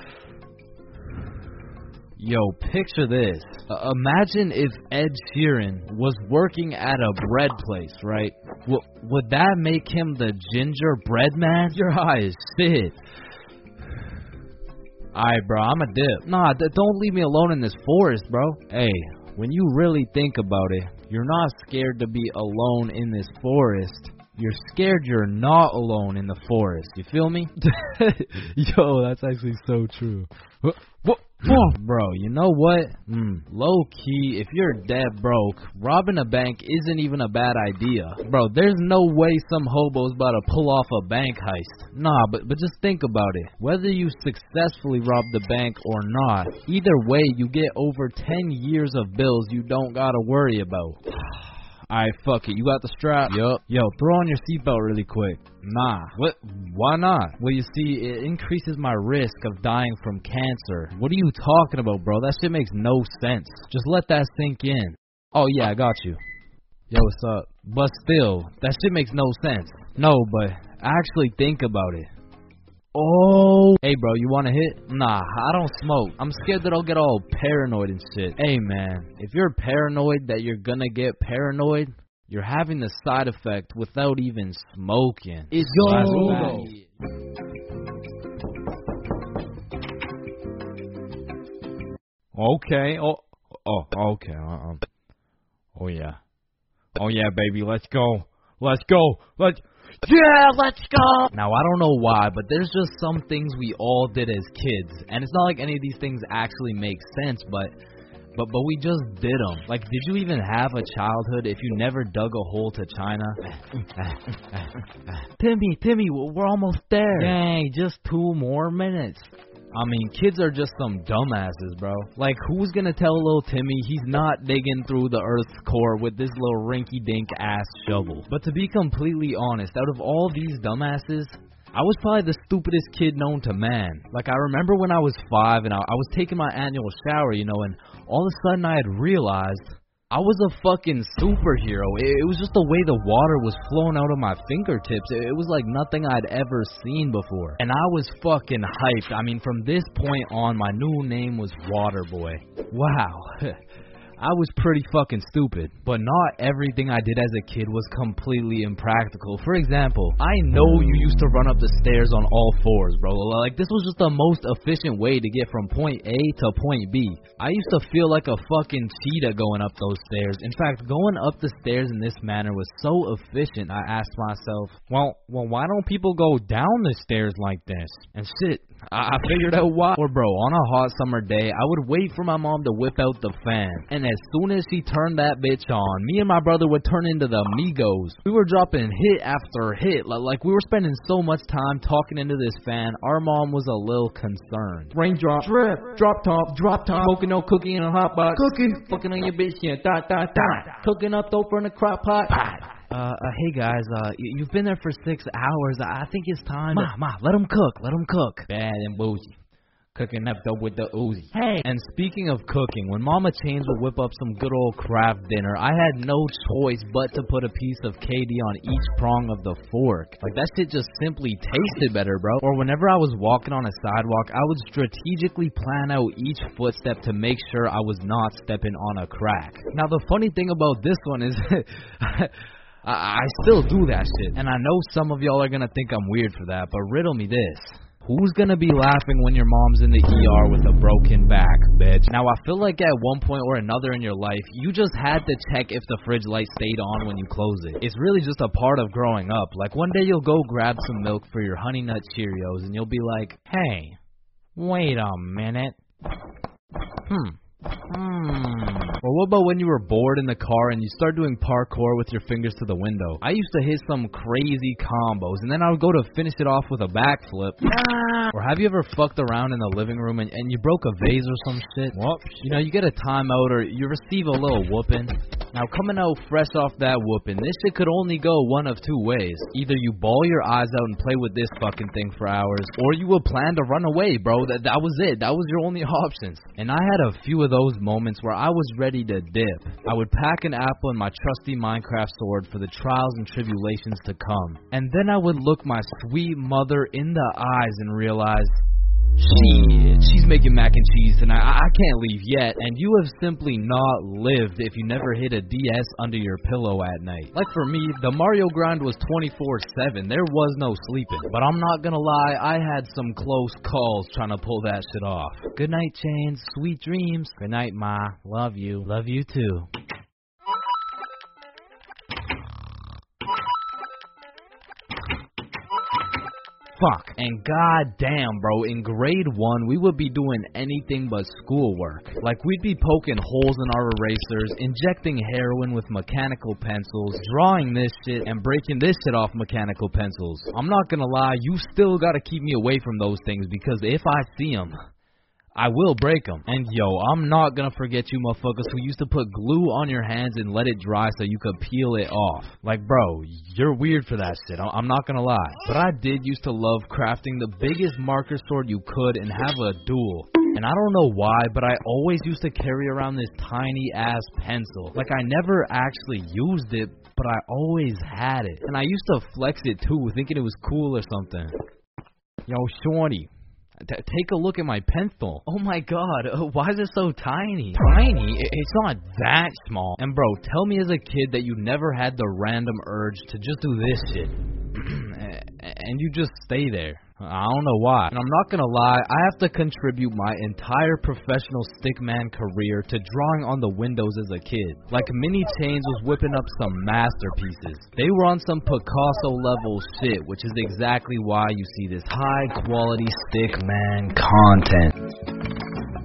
[SPEAKER 3] Yo, picture this. Uh, imagine if Ed Sheeran was working at a bread place, right? W- would that make him the gingerbread man? Your high as shit. Alright, bro, I'm a dip. Nah, d- don't leave me alone in this forest, bro. Hey, when you really think about it, you're not scared to be alone in this forest. You're scared you're not alone in the forest. You feel me?
[SPEAKER 4] Yo, that's actually so true. What? What?
[SPEAKER 3] Bro, you know what? Mm, low key, if you're dead broke, robbing a bank isn't even a bad idea. Bro, there's no way some hobo's about to pull off a bank heist. Nah, but, but just think about it. Whether you successfully rob the bank or not, either way, you get over ten years of bills you don't gotta worry about. Alright, fuck it. You got the strap? Yup. Yo, throw on your seatbelt really quick. Nah. What? Why not? Well, you see, it increases my risk of dying from cancer. What are you talking about, bro? That shit makes no sense. Just let that sink in. Oh, yeah, I got you. Yo, what's up? But still, that shit makes no sense. No, but actually think about it. Oh. Hey, bro, you want to hit? Nah, I don't smoke. I'm scared that I'll get all paranoid and shit. Hey, man, if you're paranoid that you're gonna get paranoid, you're having the side effect without even smoking. It's
[SPEAKER 2] Yo.
[SPEAKER 4] Okay. Oh. Oh. Okay. Uh, um. Oh yeah. Oh yeah, baby. Let's go. Let's go. Let's.
[SPEAKER 2] Yeah, let's go.
[SPEAKER 3] Now, I don't know why, but there's just some things we all did as kids. And it's not like any of these things actually make sense, but but but we just did them. Like, did you even have a childhood if you never dug a hole to China?
[SPEAKER 2] Timmy, Timmy, we're almost there.
[SPEAKER 3] Dang, just two more minutes. I mean, kids are just some dumbasses, bro. Like, who's gonna tell little Timmy he's not digging through the Earth's core with this little rinky-dink ass shovel? But to be completely honest, out of all these dumbasses, I was probably the stupidest kid known to man. Like, I remember when I was five and I, I was taking my annual shower, you know, and all of a sudden I had realized I was a fucking superhero. It, it was just the way the water was flowing out of my fingertips. It, it was like nothing I'd ever seen before. And I was fucking hyped. I mean, from this point on, my new name was Waterboy. Wow. I was pretty fucking stupid, but not everything I did as a kid was completely impractical. For example, I know you used to run up the stairs on all fours, bro. Like, this was just the most efficient way to get from point A to point B. I used to feel like a fucking cheetah going up those stairs. In fact, going up the stairs in this manner was so efficient, I asked myself, well, well, why don't people go down the stairs like this? And shit, I, I figured out why. Or bro, on a hot summer day, I would wait for my mom to whip out the fan, and as soon as she turned that bitch on, me and my brother would turn into the Migos. We were dropping hit after hit, like we were spending so much time talking into this fan, our mom was a little concerned. Raindrop, drip, drop top, drop top, smoking no cookie in a hot box, cooking, fucking on your bitch, yeah, dot, dot, dot, cooking up over in a crock pot. Uh, uh, hey guys, uh, y- you've been there for six hours. I think it's time. Ma, ma, let them cook, let them cook. Bad and bougie. Cooking up dope with the Uzi.
[SPEAKER 2] Hey.
[SPEAKER 3] And speaking of cooking, when Mama Chains would whip up some good old craft dinner, I had no choice but to put a piece of K D on each prong of the fork. Like, that shit just simply tasted better, bro. Or whenever I was walking on a sidewalk, I would strategically plan out each footstep to make sure I was not stepping on a crack. Now, the funny thing about this one is I, I still do that shit. And I know some of y'all are gonna think I'm weird for that, but riddle me this. Who's gonna be laughing when your mom's in the E R with a broken back, bitch? Now, I feel like at one point or another in your life, you just had to check if the fridge light stayed on when you close it. It's really just a part of growing up. Like, one day you'll go grab some milk for your Honey Nut Cheerios, and you'll be like, hey, wait a minute. Hmm. Hmm. Or what about when you were bored in the car and you start doing parkour with your fingers to the window? I used to hit some crazy combos, and then I would go to finish it off with a backflip. Ah. Or have you ever fucked around in the living room and, and you broke a vase or some shit? What? You know, you get a timeout or you receive a little whooping. Now, coming out fresh off that whooping, this shit could only go one of two ways. Either you bawl your eyes out and play with this fucking thing for hours, or you would plan to run away, bro. That, that was it. That was your only options. And I had a few of those moments where I was ready to dip. I would pack an apple and my trusty Minecraft sword for the trials and tribulations to come. And then I would look my sweet mother in the eyes and realize, shit, she's making mac and cheese tonight. I, I can't leave yet. And you have simply not lived if you never hid a D S under your pillow at night. Like for me, the Mario grind was twenty-four seven. There was no sleeping. But I'm not gonna lie, I had some close calls trying to pull that shit off. Good night, Chains. Sweet dreams. Good night, Ma. Love you. Love you too. Fuck. And goddamn, bro, in grade one, we would be doing anything but schoolwork. Like, we'd be poking holes in our erasers, injecting heroin with mechanical pencils, drawing this shit, and breaking this shit off mechanical pencils. I'm not gonna lie, you still gotta keep me away from those things, because if I see them, I will break them. And yo, I'm not gonna forget you motherfuckers who used to put glue on your hands and let it dry so you could peel it off. Like, bro, you're weird for that shit. I'm not gonna lie. But I did used to love crafting the biggest marker sword you could and have a duel. And I don't know why, but I always used to carry around this tiny ass pencil. Like, I never actually used it, but I always had it. And I used to flex it too, thinking it was cool or something. Yo, shorty. T take a look at my pencil. Oh my god, uh, why is it so tiny? Tiny? It's not that small. And bro, tell me as a kid that you never had the random urge to just do this shit. And you just stay there. I don't know why. And I'm not gonna lie, I have to contribute my entire professional stickman career to drawing on the windows as a kid. Like, Mini Chains was whipping up some masterpieces. They were on some Picasso level shit, which is exactly why you see this high quality stickman content.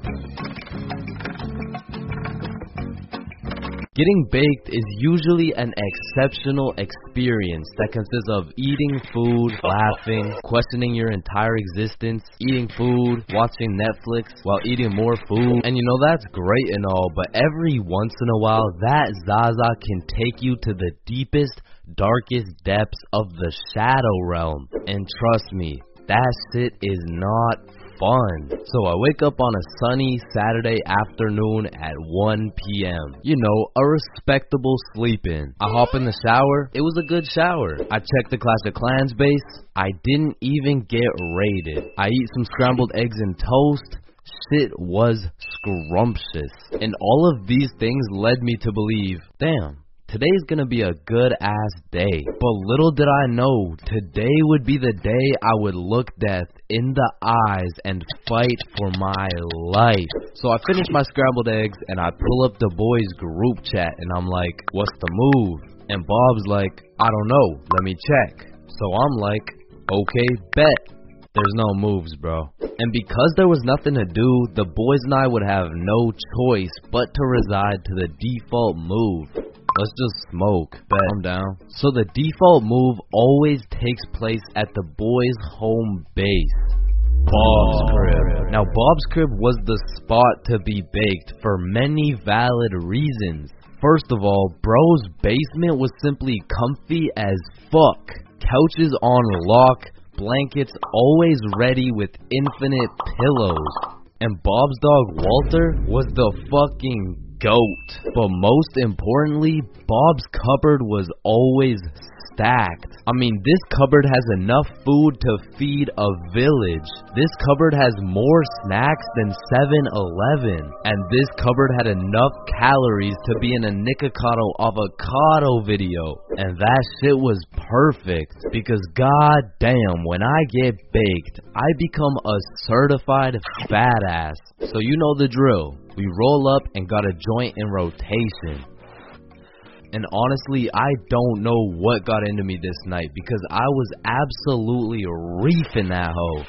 [SPEAKER 3] Getting baked is usually an exceptional experience that consists of eating food, laughing, questioning your entire existence, eating food, watching Netflix while eating more food. And you know, that's great and all, but every once in a while, that Zaza can take you to the deepest, darkest depths of the shadow realm. And trust me, that shit is not fun. So I wake up on a sunny Saturday afternoon at one p m You know, a respectable sleep-in. I hop in the shower. It was a good shower. I check the Clash of Clans base. I didn't even get raided. I eat some scrambled eggs and toast. Shit was scrumptious. And all of these things led me to believe, damn, today's gonna be a good ass day. But little did I know, today would be the day I would look death in the eyes and fight for my life. So I finish my scrambled eggs and I pull up the boys group chat and I'm like, what's the move? And Bob's like, I don't know, let me check. So I'm like, okay, bet. There's no moves, bro. And because there was nothing to do, the boys and I would have no choice but to reside to the default move. Let's just smoke. Bet. I'm down. So the default move always takes place at the boys' home base. Bob's crib. Now, Bob's crib was the spot to be baked for many valid reasons. First of all, bro's basement was simply comfy as fuck. Couches on lock, blankets, always ready with infinite pillows. And Bob's dog Walter was the fucking GOAT. But most importantly, Bob's cupboard was always stacked. I mean, this cupboard has enough food to feed a village. This cupboard has more snacks than seven eleven. And this cupboard had enough calories to be in a Nikocado avocado video. And that shit was perfect. Because god damn, when I get baked, I become a certified fat ass. So you know the drill. We roll up and got a joint in rotation. And honestly, I don't know what got into me this night because I was absolutely reefing that hoe.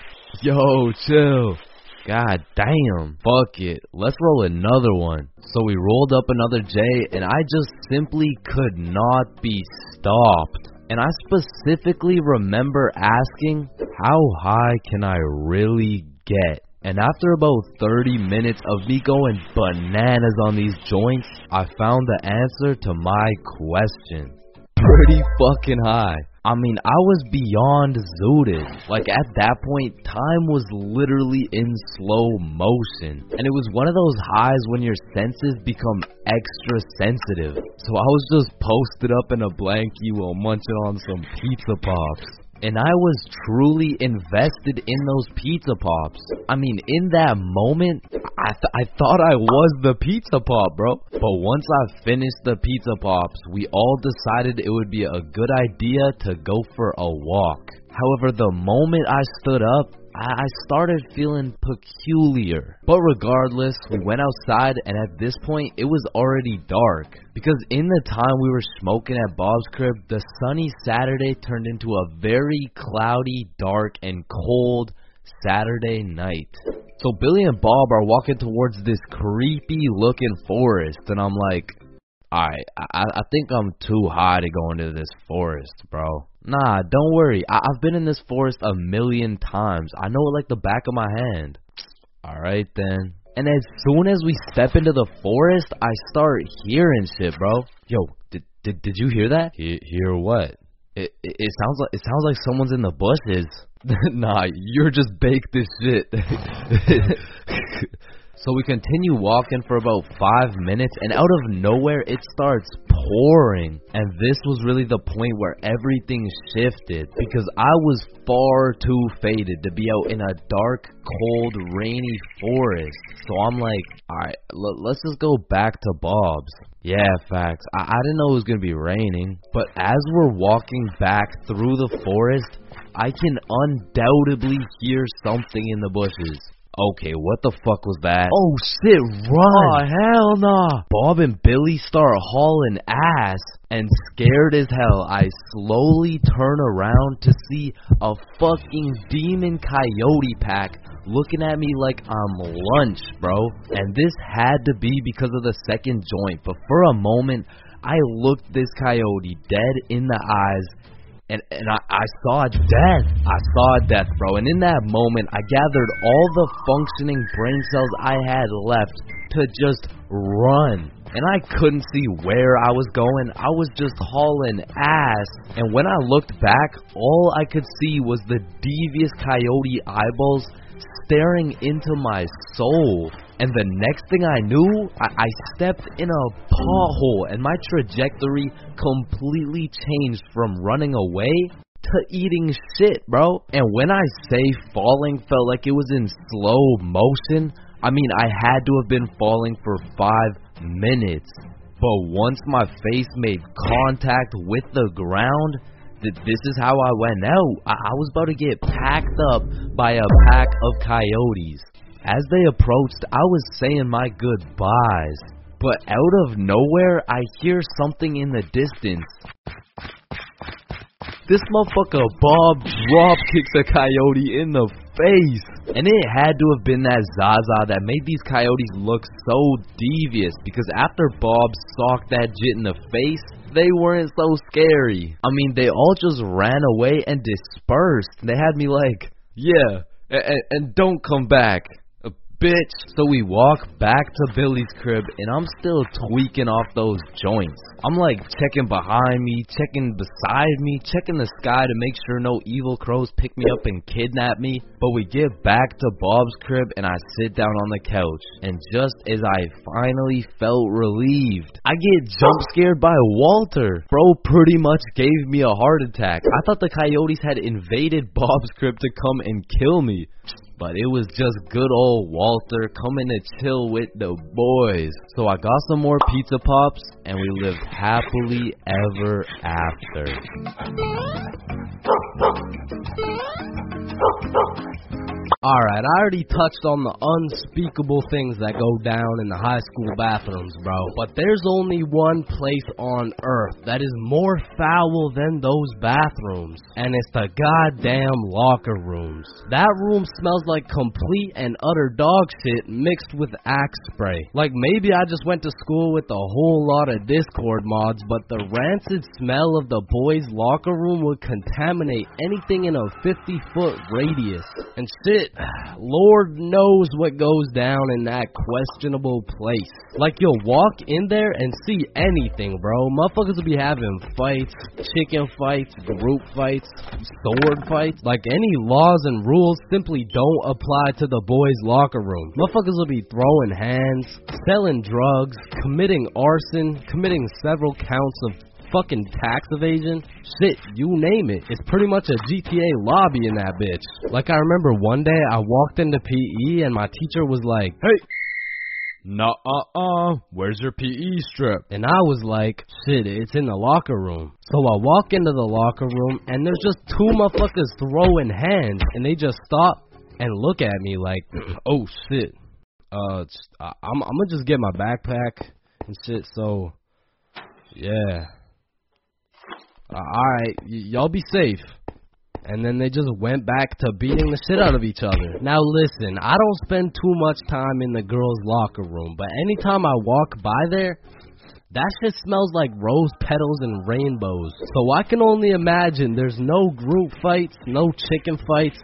[SPEAKER 3] Yo, chill. God damn. Fuck it. Let's roll another one. So we rolled up another J and I just simply could not be stopped. And I specifically remember asking, how high can I really get? And after about thirty minutes of me going bananas on these joints, I found the answer to my question. Pretty fucking high. I mean, I was beyond zooted. Like, at that point, time was literally in slow motion. And it was one of those highs when your senses become extra sensitive. So I was just posted up in a blankie while munching on some pizza pops. And I was truly invested in those pizza pops. I mean, in that moment, I, th I thought I was the pizza pop, bro. But once I finished the pizza pops, we all decided it would be a good idea to go for a walk. However, the moment I stood up, I started feeling peculiar. But regardless, we went outside and at this point, it was already dark. Because in the time we were smoking at Bob's crib, the sunny Saturday turned into a very cloudy, dark, and cold Saturday night. So Billy and Bob are walking towards this creepy looking forest and I'm like, alright, I, I think I'm too high to go into this forest, bro. Nah, don't worry. I I've been in this forest a million times. I know it like the back of my hand. Alright then. And as soon as we step into the forest, I start hearing shit, bro. Yo, did did, did you hear that? He, hear what? It, it it sounds like it sounds like someone's in the bushes. Nah, you're just baked this shit. So we continue walking for about five minutes, and out of nowhere, it starts pouring. And this was really the point where everything shifted, because I was far too faded to be out in a dark, cold, rainy forest. So I'm like, alright, l- let's just go back to Bob's. Yeah, facts. I, I didn't know it was going to be raining. But as we're walking back through the forest, I can undoubtedly hear something in the bushes. Okay, what the fuck was that? Oh shit, run! Oh hell nah! Bob and Billy start hauling ass, and scared as hell, I slowly turn around to see a fucking demon coyote pack looking at me like I'm lunch, bro. And this had to be because of the second joint, but for a moment, I looked this coyote dead in the eyes. And and I, I saw death. I saw death, bro. And in that moment, I gathered all the functioning brain cells I had left to just run. And I couldn't see where I was going. I was just hauling ass. And when I looked back, all I could see was the devious coyote eyeballs staring into my soul. And the next thing I knew, I, I stepped in a pothole, and my trajectory completely changed from running away to eating shit, bro. And when I say falling felt like it was in slow motion, I mean I had to have been falling for five minutes. But once my face made contact with the ground, th this is how I went out. I, I was about to get packed up by a pack of coyotes. As they approached, I was saying my goodbyes, but out of nowhere, I hear something in the distance. This motherfucker Bob drop kicks a coyote in the face, and it had to have been that Zaza that made these coyotes look so devious, because after Bob socked that jit in the face, they weren't so scary. I mean, they all just ran away and dispersed. They had me like, yeah, and, and don't come back.
[SPEAKER 5] bitch. So we walk back to Billy's crib, and I'm still tweaking off those joints. I'm like checking behind me, checking beside me, checking the sky to make sure no evil crows pick me up and kidnap me. But we get back to Bob's crib, and I sit down on the couch, and just as I finally felt relieved, I get jump scared by Walter. Bro pretty much gave me a heart attack. I thought the coyotes had invaded Bob's crib to come and kill me. But it was just good old Walter coming to chill with the boys. So I got some more pizza pops, and we lived happily ever after.
[SPEAKER 6] Alright, I already touched on the unspeakable things that go down in the high school bathrooms, bro. But there's only one place on earth that is more foul than those bathrooms. And it's the goddamn locker rooms. That room smells like complete and utter dog shit mixed with Axe spray. Like maybe I just went to school with a whole lot of Discord mods, but the rancid smell of the boys' locker room would contaminate anything in a fifty foot radius. And shit, Lord knows what goes down in that questionable place. Like you'll walk in there and see anything, bro. Motherfuckers will be having fights, chicken fights, group fights, sword fights. Like any laws and rules simply don't apply to the boys' locker room. Motherfuckers will be throwing hands, selling drugs, committing arson, committing several counts of fucking tax evasion. Shit, you name it. It's pretty much a G T A lobby in that bitch. Like I remember one day I walked into P E and my teacher was like,
[SPEAKER 4] "Hey, nuh-uh-uh, where's your P E strip?"
[SPEAKER 6] And I was like, shit, it's in the locker room. So I walk into the locker room and there's just two motherfuckers throwing hands, and they just stop and look at me like, oh shit, uh, I'm, I'm gonna just get my backpack and shit, so, yeah. Uh, alright, y- y'all be safe. And then they just went back to beating the shit out of each other. Now listen, I don't spend too much time in the girls' locker room, but anytime I walk by there, that shit smells like rose petals and rainbows. So I can only imagine there's no group fights, no chicken fights,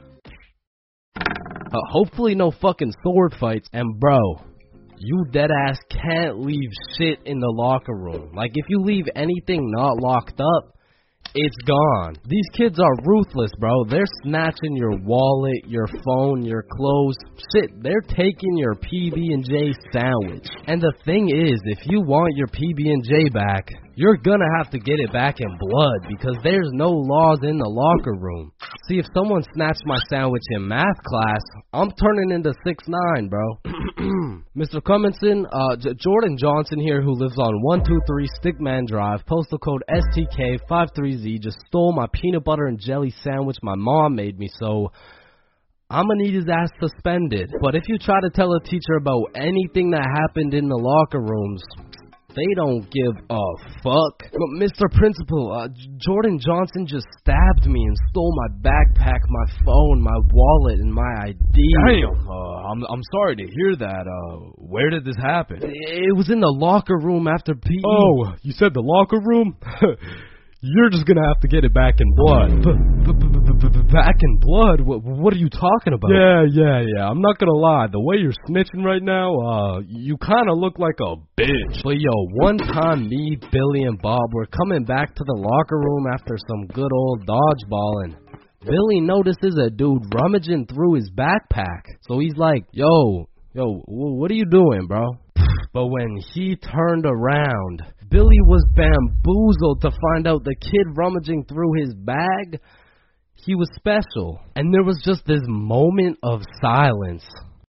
[SPEAKER 6] uh, hopefully no fucking sword fights. And bro, you deadass can't leave shit in the locker room. Like, if you leave anything not locked up, it's gone. These kids are ruthless, bro. They're snatching your wallet, your phone, your clothes. Shit, they're taking your P B and J sandwich. And the thing is, if you want your P B and J back, you're gonna have to get it back in blood, because there's no laws in the locker room. See, if someone snatched my sandwich in math class, I'm turning into six nine, bro. Mister Cumminson, uh, J- Jordan Johnson here, who lives on one two three Stickman Drive, postal code S T K five three Z, just stole my peanut butter and jelly sandwich my mom made me, so I'm gonna need his ass suspended. But if you try to tell a teacher about anything that happened in the locker rooms, they don't give a fuck. But Mister Principal, uh, Jordan Johnson just stabbed me and stole my backpack, my phone, my wallet, and my I D.
[SPEAKER 4] Damn, uh, I'm I'm sorry to hear that. Uh, where did this happen?
[SPEAKER 6] It was in the locker room after P E.
[SPEAKER 4] Oh, you said the locker room? You're just gonna have to get it back in blood.
[SPEAKER 6] Back in blood? What, what are you talking about?
[SPEAKER 4] Yeah, yeah, yeah. I'm not gonna lie. The way you're snitching right now, uh, you kind of look like a bitch.
[SPEAKER 6] But yo, one time me, Billy, and Bob were coming back to the locker room after some good old dodgeballing. Billy notices a dude rummaging through his backpack. So he's like, yo, yo, what are you doing, bro? But when he turned around, Billy was bamboozled to find out the kid rummaging through his bag, he was special. And there was just this moment of silence.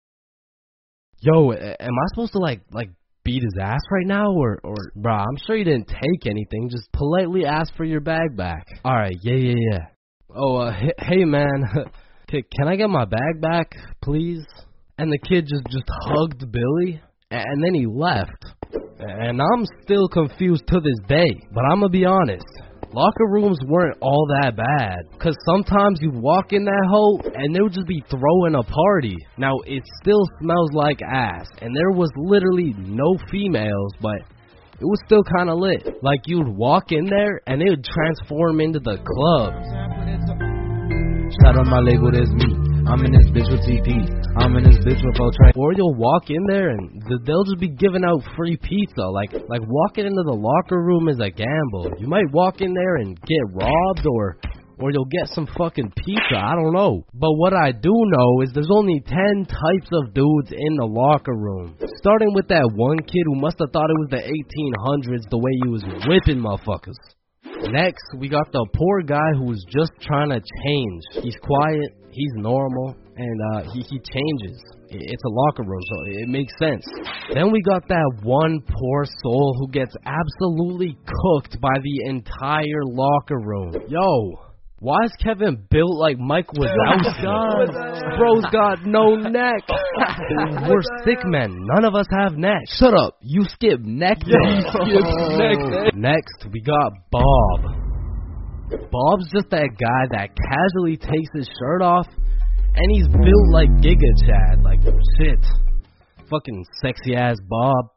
[SPEAKER 6] Yo, am I supposed to like like beat his ass right now, or or bruh, I'm sure you didn't take anything. Just politely ask for your bag back. All right, yeah, yeah, yeah. Oh, uh, hey, hey man, can I get my bag back, please? And the kid just just hugged Billy, and then he left. And I'm still confused to this day. But I'm gonna be honest, locker rooms weren't all that bad, because sometimes you'd walk in that hole and they would just be throwing a party. Now, it still smells like ass, and there was literally no females, but it was still kind of lit. Like, you'd walk in there and it would transform into the club.
[SPEAKER 5] Shout out my label, that's me. I'm in this bitch with T P.
[SPEAKER 6] I'm in this bitch without trying. Or you'll walk in there and th- they'll just be giving out free pizza. Like, like walking into the locker room is a gamble. You might walk in there and get robbed, or or you'll get some fucking pizza. I don't know. But what I do know is there's only ten types of dudes in the locker room. Starting with that one kid who must have thought it was the eighteen hundreds the way he was whipping motherfuckers. Next, we got the poor guy who's just trying to change. He's quiet, he's normal, and uh, he, he changes. It's a locker room, so it makes sense. Then we got that one poor soul who gets absolutely cooked by the entire locker room. Yo, why is Kevin built like Mike Wazowski? Bro's got no neck. We're sick men. None of us have necks.
[SPEAKER 3] Shut up. You skip neck day.
[SPEAKER 6] Next, Next, we got Bob. Bob's just that guy that casually takes his shirt off, and he's built like Giga Chad. Like, shit. Fucking sexy ass Bob.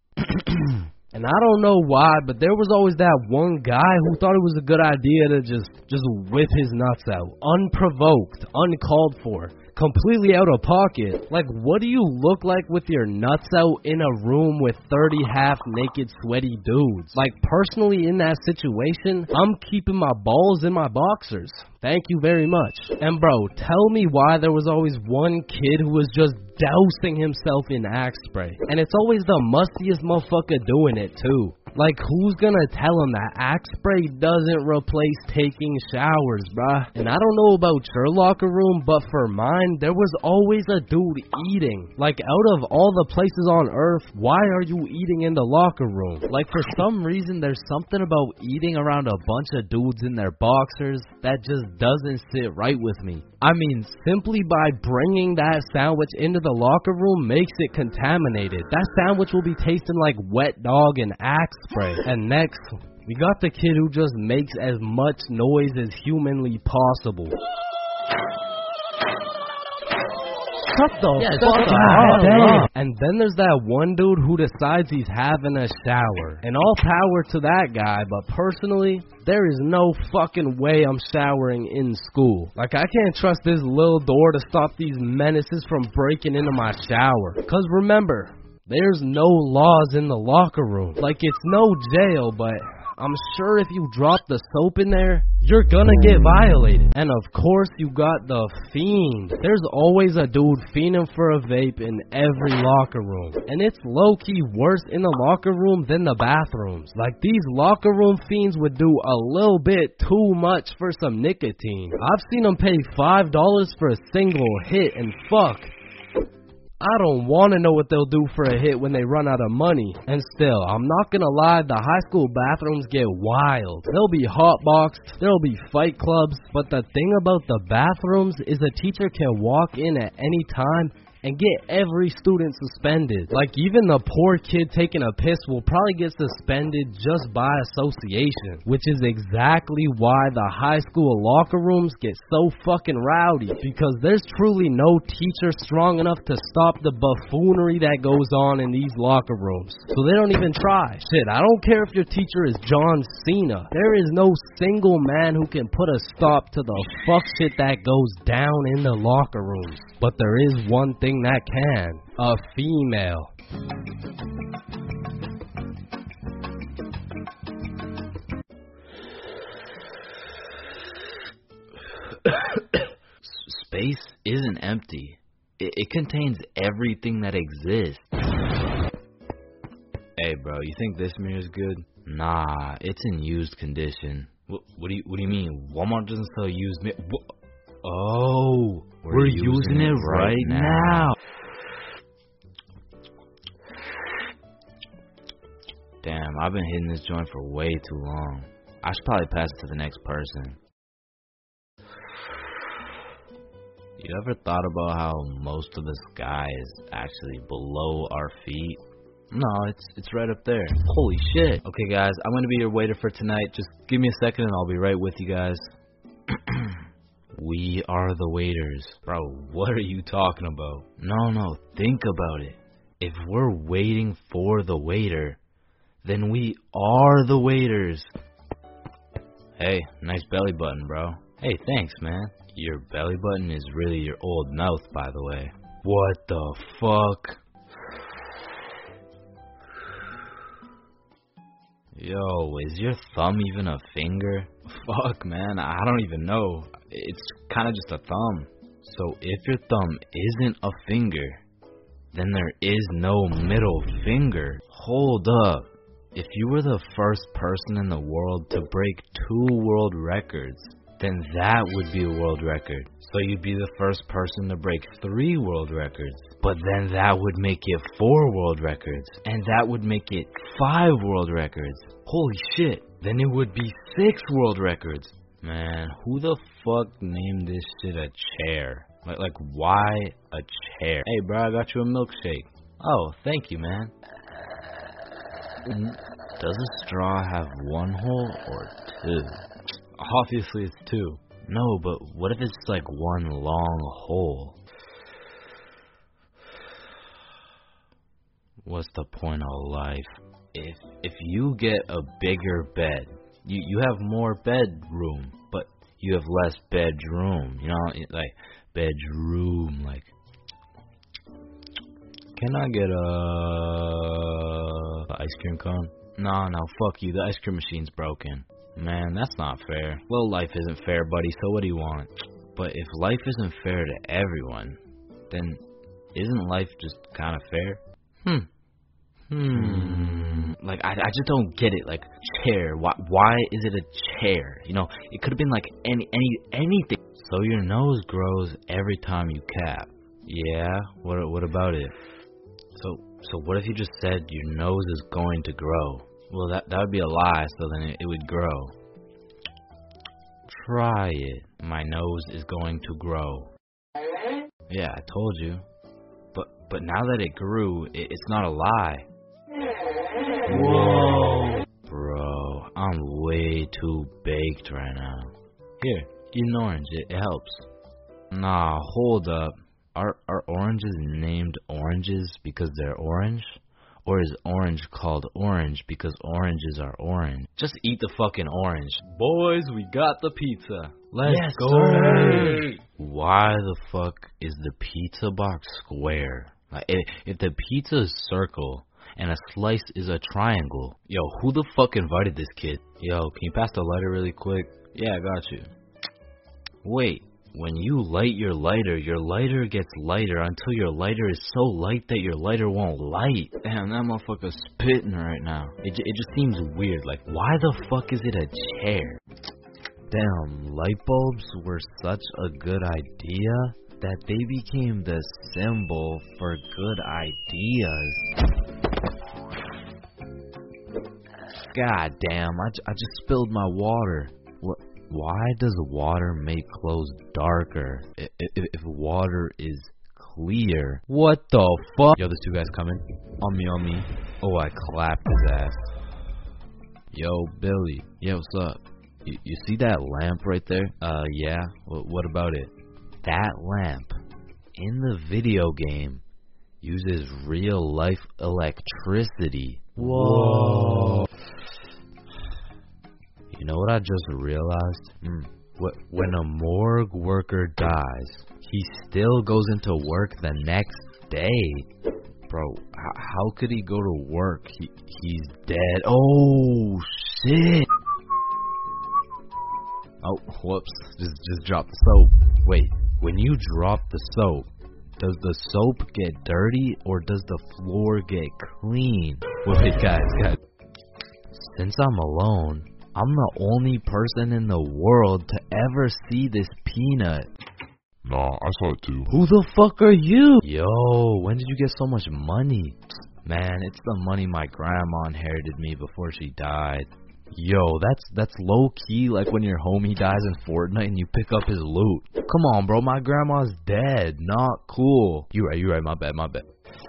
[SPEAKER 6] And I don't know why, but there was always that one guy who thought it was a good idea to just, just whip his nuts out. Unprovoked, uncalled for, completely out of pocket. Like, what do you look like with your nuts out in a room with thirty half-naked, sweaty dudes? Like, personally, in that situation, I'm keeping my balls in my boxers. Thank you very much. And bro, tell me why there was always one kid who was just dousing himself in Axe spray. And it's always the mustiest motherfucker doing it too. Like, who's gonna tell him that Axe spray doesn't replace taking showers, bruh? And I don't know about your locker room, but for mine, there was always a dude eating. Like, out of all the places on earth, why are you eating in the locker room?
[SPEAKER 3] Like, for some reason, there's something about eating around a bunch of dudes in their boxers that just doesn't sit right with me.
[SPEAKER 6] I mean, simply by bringing that sandwich into the locker room makes it contaminated. That sandwich will be tasting like wet dog and Axe spray. And next, we got the kid who just makes as much noise as humanly possible. Shut the
[SPEAKER 3] Yeah,
[SPEAKER 6] fuck
[SPEAKER 3] shut the
[SPEAKER 6] up.
[SPEAKER 3] hell up.
[SPEAKER 6] And then there's that one dude who decides he's having a shower. And all power to that guy, but personally, there is no fucking way I'm showering in school. Like, I can't trust this little door to stop these menaces from breaking into my shower. Cause remember, there's no laws in the locker room. Like, it's no jail, but I'm sure if you drop the soap in there, you're gonna get violated. And of course, you got the fiend. There's always a dude fiending for a vape in every locker room. And it's low-key worse in the locker room than the bathrooms. Like, these locker room fiends would do a little bit too much for some nicotine. I've seen them pay five dollars for a single hit, and fuck, I don't want to know what they'll do for a hit when they run out of money. And still, I'm not gonna lie, the high school bathrooms get wild. There'll be hotboxed, there'll be fight clubs, but the thing about the bathrooms is a teacher can walk in at any time and get every student suspended. Like, even the poor kid taking a piss will probably get suspended just by association, which is exactly why the high school locker rooms get so fucking rowdy, because there's truly no teacher strong enough to stop the buffoonery that goes on in these locker rooms. So they don't even try. Shit, I don't care if your teacher is John Cena. There is no single man who can put a stop to the fuck shit that goes down in the locker rooms. But there is one thing that can. A female.
[SPEAKER 5] Space isn't empty. It, it contains everything that exists. Hey, bro, you think this mirror's good? Nah, it's in used condition. What, what do you What do you mean? Walmart doesn't sell used mirror. Oh, we're, we're using, using it right, right now. now. Damn, I've been hitting this joint for way too long. I should probably pass it to the next person. You ever thought about how most of the sky is actually below our feet? No, it's it's right up there. Holy shit. Okay, guys, I'm going to be your waiter for tonight. Just give me a second and I'll be right with you guys. We are the waiters. Bro, what are you talking about? No, no, think about it. If we're waiting for the waiter, then we are the waiters. Hey, nice belly button, bro. Hey, thanks, man. Your belly button is really your old mouth, by the way. What the fuck? Yo, is your thumb even a finger? Fuck, man, I don't even know. It's kind of just a thumb. So if your thumb isn't a finger, then there is no middle finger. Hold up. If you were the first person in the world to break two world records, then that would be a world record. So you'd be the first person to break three world records. But then that would make it four world records. And that would make it five world records. Holy shit. Then it would be six world records. Man, who the fuck named this shit a chair? Like, like why a chair? Hey, bro, I got you a milkshake. Oh, thank you, man. Does a straw have one hole or two? Obviously it's two. No, but what if it's like one long hole? What's the point of life? If if you get a bigger bed, you, you have more bedroom, but you have less bedroom. You know, like bedroom, like. Can I get a ice cream cone? No, no, fuck you. The ice cream machine's broken. Man, that's not fair. Well, life isn't fair, buddy, so what do you want? But if life isn't fair to everyone, then isn't life just kind of fair? Hmm. Hmm. Like, I, I just don't get it. Like, chair. Why, why is it a chair? You know, it could have been like any, any, anything. So your nose grows every time you cap. Yeah? What, what about it? So, so what if you just said your nose is going to grow? Well, that that would be a lie, so then it, it would grow. Try it. My nose is going to grow. Yeah, I told you. But but now that it grew, it, it's not a lie. Whoa. Bro, I'm way too baked right now. Here, eat an orange. It, it helps. Nah, hold up. Are are oranges named oranges because they're orange? Or is orange called orange because oranges are orange? Just eat the fucking orange.
[SPEAKER 4] Boys, we got the pizza.
[SPEAKER 5] Let's
[SPEAKER 4] yes,
[SPEAKER 5] go.
[SPEAKER 4] Sir.
[SPEAKER 5] Why the fuck is the pizza box square? Like, if, if the pizza is circle and a slice is a triangle, yo, who the fuck invited this kid? Yo, can you pass the lighter really quick? Yeah, I got you. Wait. When you light your lighter, your lighter gets lighter until your lighter is so light that your lighter won't light. Damn, that motherfucker's spitting right now. It, it just seems weird. Like, why the fuck is it a chair? Damn, light bulbs were such a good idea that they became the symbol for good ideas. God damn, I, I just spilled my water. What? Why does water make clothes darker if, if, if water is clear? What the fuck? Yo, there's two guys coming. On me, on me. Oh, I clapped his ass. Yo, Billy. Yeah, what's up? You, you see that lamp right there? Uh, yeah. W- what about it? That lamp in the video game uses real life electricity. Whoa. You know what I just realized? Mm. When a morgue worker dies, he still goes into work the next day. Bro, h- how could he go to work? He He's dead. Oh, shit. Oh, whoops. Just, just drop the soap. Wait, when you drop the soap, does the soap get dirty or does the floor get clean? Wait, guys, guys. Since I'm alone, I'm the only person in the world to ever see this peanut.
[SPEAKER 7] Nah, I saw it too.
[SPEAKER 5] Who the fuck are you? Yo, when did you get so much money? Man, it's the money my grandma inherited me before she died. Yo, that's that's low key like when your homie dies in Fortnite and you pick up his loot. Come on, bro, my grandma's dead. Not cool. You right, you right, my bad, my bad.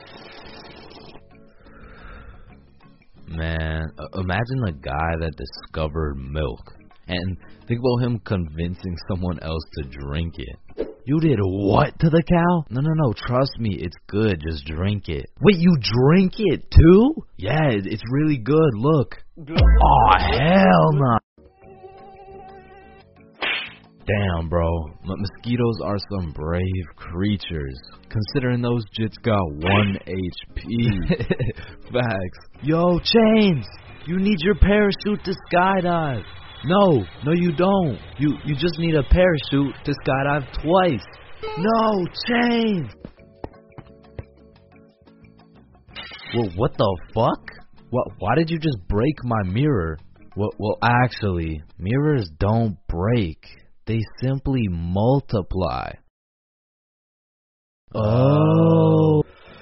[SPEAKER 5] Man, uh, imagine the guy that discovered milk. And think about him convincing someone else to drink it. You did what to the cow? No, no, no, trust me, it's good, just drink it. Wait, you drink it too? Yeah, it, it's really good, look. Oh, hell no. Damn, bro. M- mosquitoes are some brave creatures, considering those jits got one H P. Facts. Yo, Chains, you need your parachute to skydive. No, no you don't. You you just need a parachute to skydive twice. No, Chains. Well, what the fuck? What? Why did you just break my mirror? Well, well, actually, mirrors don't break. They simply multiply. Oh.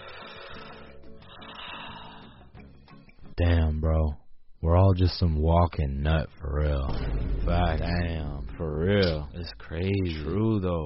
[SPEAKER 5] Damn, bro. We're all just some walking nut for real. Fact. Damn, for real. It's crazy. True, though.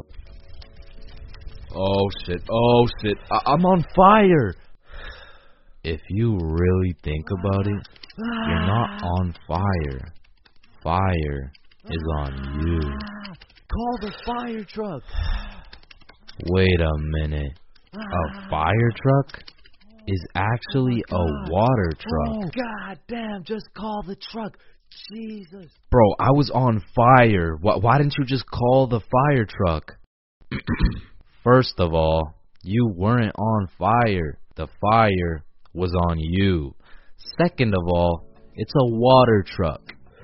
[SPEAKER 5] Oh, shit. Oh, shit. I- I'm on fire. If you really think about it, you're not on fire. Fire is on you.
[SPEAKER 3] Call the fire truck.
[SPEAKER 5] Wait a minute. A fire truck is actually a water truck.
[SPEAKER 3] Oh, god damn, just call the truck. Jesus.
[SPEAKER 5] Bro, I was on fire. Why, why didn't you just call the fire truck? First of all, you weren't on fire. The fire was on you. Second of all, it's a water truck.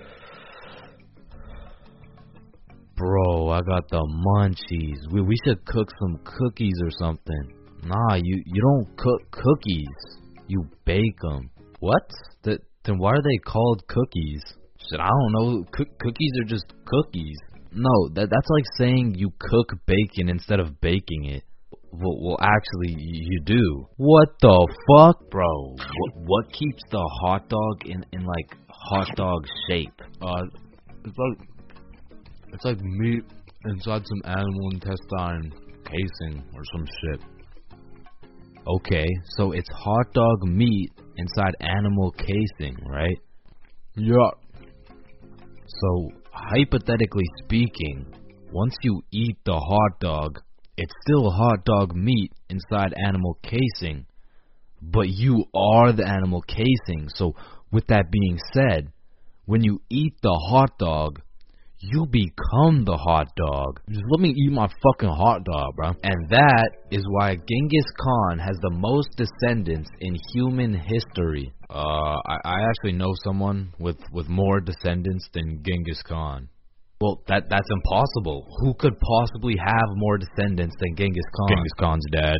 [SPEAKER 5] Bro, I got the munchies. We we should cook some cookies or something. Nah, you, you don't cook cookies. You bake them. What? Th- then why are they called cookies? Shit, I don't know. Cook- cookies are just cookies. No, that that's like saying you cook bacon instead of baking it. Well, well, actually, you do. What the fuck? Bro, what, what keeps the hot dog in, in like, hot dog shape? Uh, it's like, it's like meat inside some animal intestine casing or some shit. Okay, so it's hot dog meat inside animal casing, right? Yeah. So, hypothetically speaking, once you eat the hot dog, it's still hot dog meat inside animal casing, but you are the animal casing. So, with that being said, when you eat the hot dog, you become the hot dog. Just let me eat my fucking hot dog, bro. And that is why Genghis Khan has the most descendants in human history. Uh, I, I actually know someone with, with more descendants than Genghis Khan. Well, that that's impossible. Who could possibly have more descendants than Genghis Khan? Genghis Khan's dad.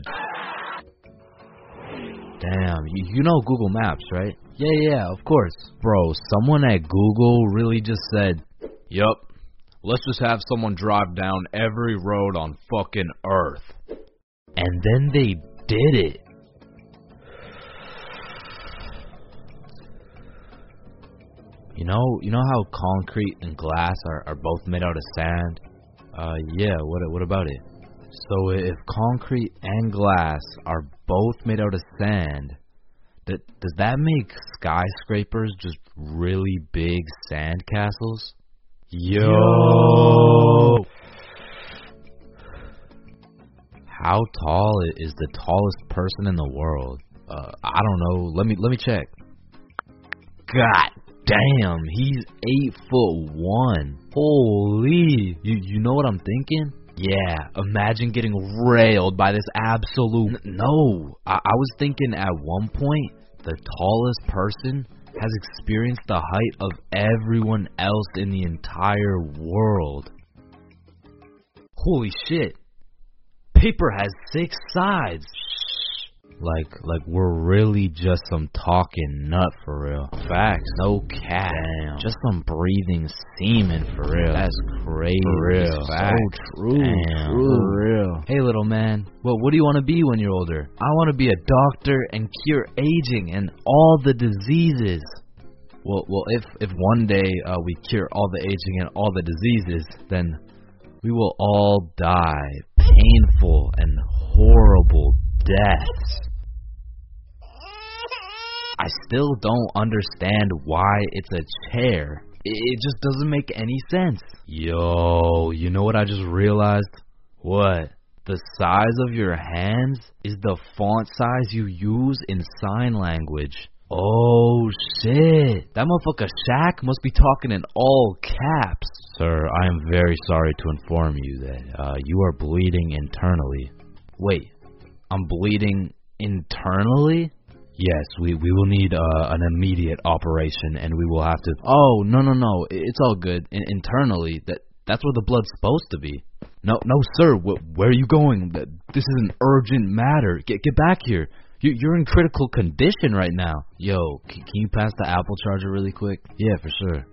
[SPEAKER 5] Damn, you, you know Google Maps, right?
[SPEAKER 3] Yeah, yeah, of course.
[SPEAKER 5] Bro, someone at Google really just said, yup, let's just have someone drive down every road on fucking Earth. And then they did it. You know, you know how concrete and glass are, are both made out of sand? Uh, yeah, what what about it? So if concrete and glass are both made out of sand, that, does that make skyscrapers just really big sand castles? Yo! Yo! How tall is the tallest person in the world? Uh, I don't know. Let me let me check. God damn, he's eight foot one. Holy! You you know what I'm thinking? Yeah, imagine getting railed by this absolute... N- no, I, I was thinking at one point, the tallest person has experienced the height of everyone else in the entire world. Holy shit. Paper has six sides. Like, like we're really just some talking nut for real. Facts, no cap. Damn. Just some breathing semen for real. That's crazy. For real. Facts. So true. Damn. True. For real. Hey, little man. Well, what do you want to be when you're older? I want to be a doctor and cure aging and all the diseases. Well, well, if if one day uh, we cure all the aging and all the diseases, then we will all die painful and horrible deaths. I still don't understand why it's a chair. It just doesn't make any sense. Yo, you know what I just realized? What? The size of your hands is the font size you use in sign language. Oh shit. That motherfucker Shaq must be talking in all caps. Sir, I am very sorry to inform you that uh, you are bleeding internally. Wait, I'm bleeding internally? Yes, we, we will need uh, an immediate operation, and we will have to... Oh, no, no, no, it's all good. In- internally, that that's where the blood's supposed to be. No, no, sir, wh- where are you going? This is an urgent matter. Get get back here. You, you're in critical condition right now. Yo, can, can you pass the Apple charger really quick? Yeah, for sure.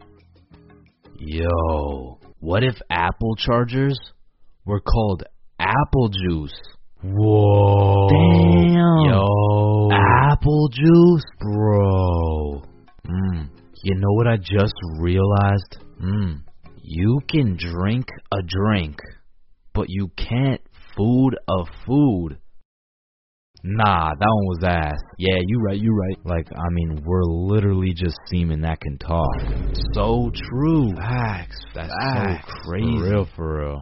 [SPEAKER 5] Yo, what if Apple chargers were called apple juice? Whoa. Damn. Yo. Apple juice? Bro. Mm. You know what I just realized? Mm. You can drink a drink, but you can't food a food. Nah, that one was ass. Yeah, you right, you right. Like, I mean, we're literally just semen that can talk. So true. Facts. That's Facts. So crazy. For real, for real.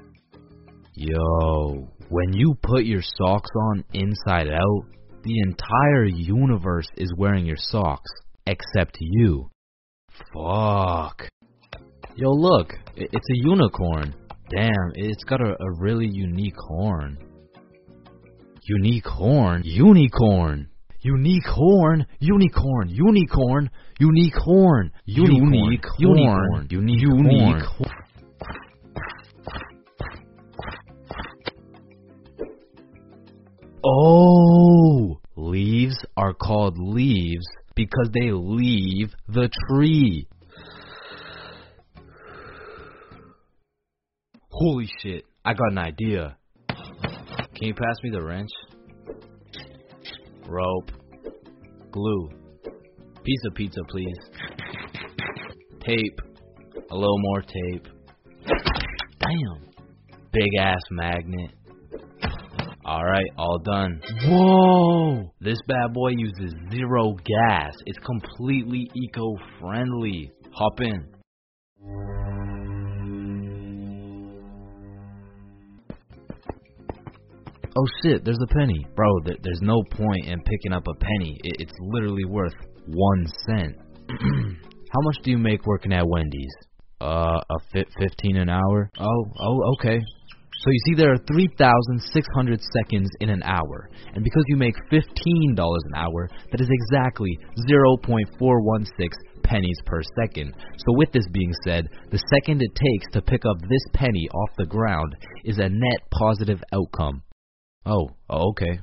[SPEAKER 5] Yo, when you put your socks on inside out, the entire universe is wearing your socks, except you. Fuck. Yo, look, it's a unicorn. Damn, it's got a, a really unique horn. Unique horn? Unicorn. Unique horn? Unicorn. Unicorn. Unique horn. Unique horn. Unique horn. Oh, leaves are called leaves because they leave the tree. Holy shit, I got an idea. Can you pass me the wrench? Rope. Glue. Piece of pizza, please. Tape. A little more tape. Damn. Big ass magnet. Alright, all done. Whoa! This bad boy uses zero gas. It's completely eco-friendly. Hop in. Oh shit, there's a penny. Bro, th- there's no point in picking up a penny. I- it's literally worth one cent. How much do you make working at Wendy's? Uh, a fi- fifteen an hour? Oh, oh, okay. So you see there are three thousand six hundred seconds in an hour. And because you make fifteen dollars an hour, that is exactly zero point four one six pennies per second. So with this being said, the second it takes to pick up this penny off the ground is a net positive outcome. Oh, oh okay.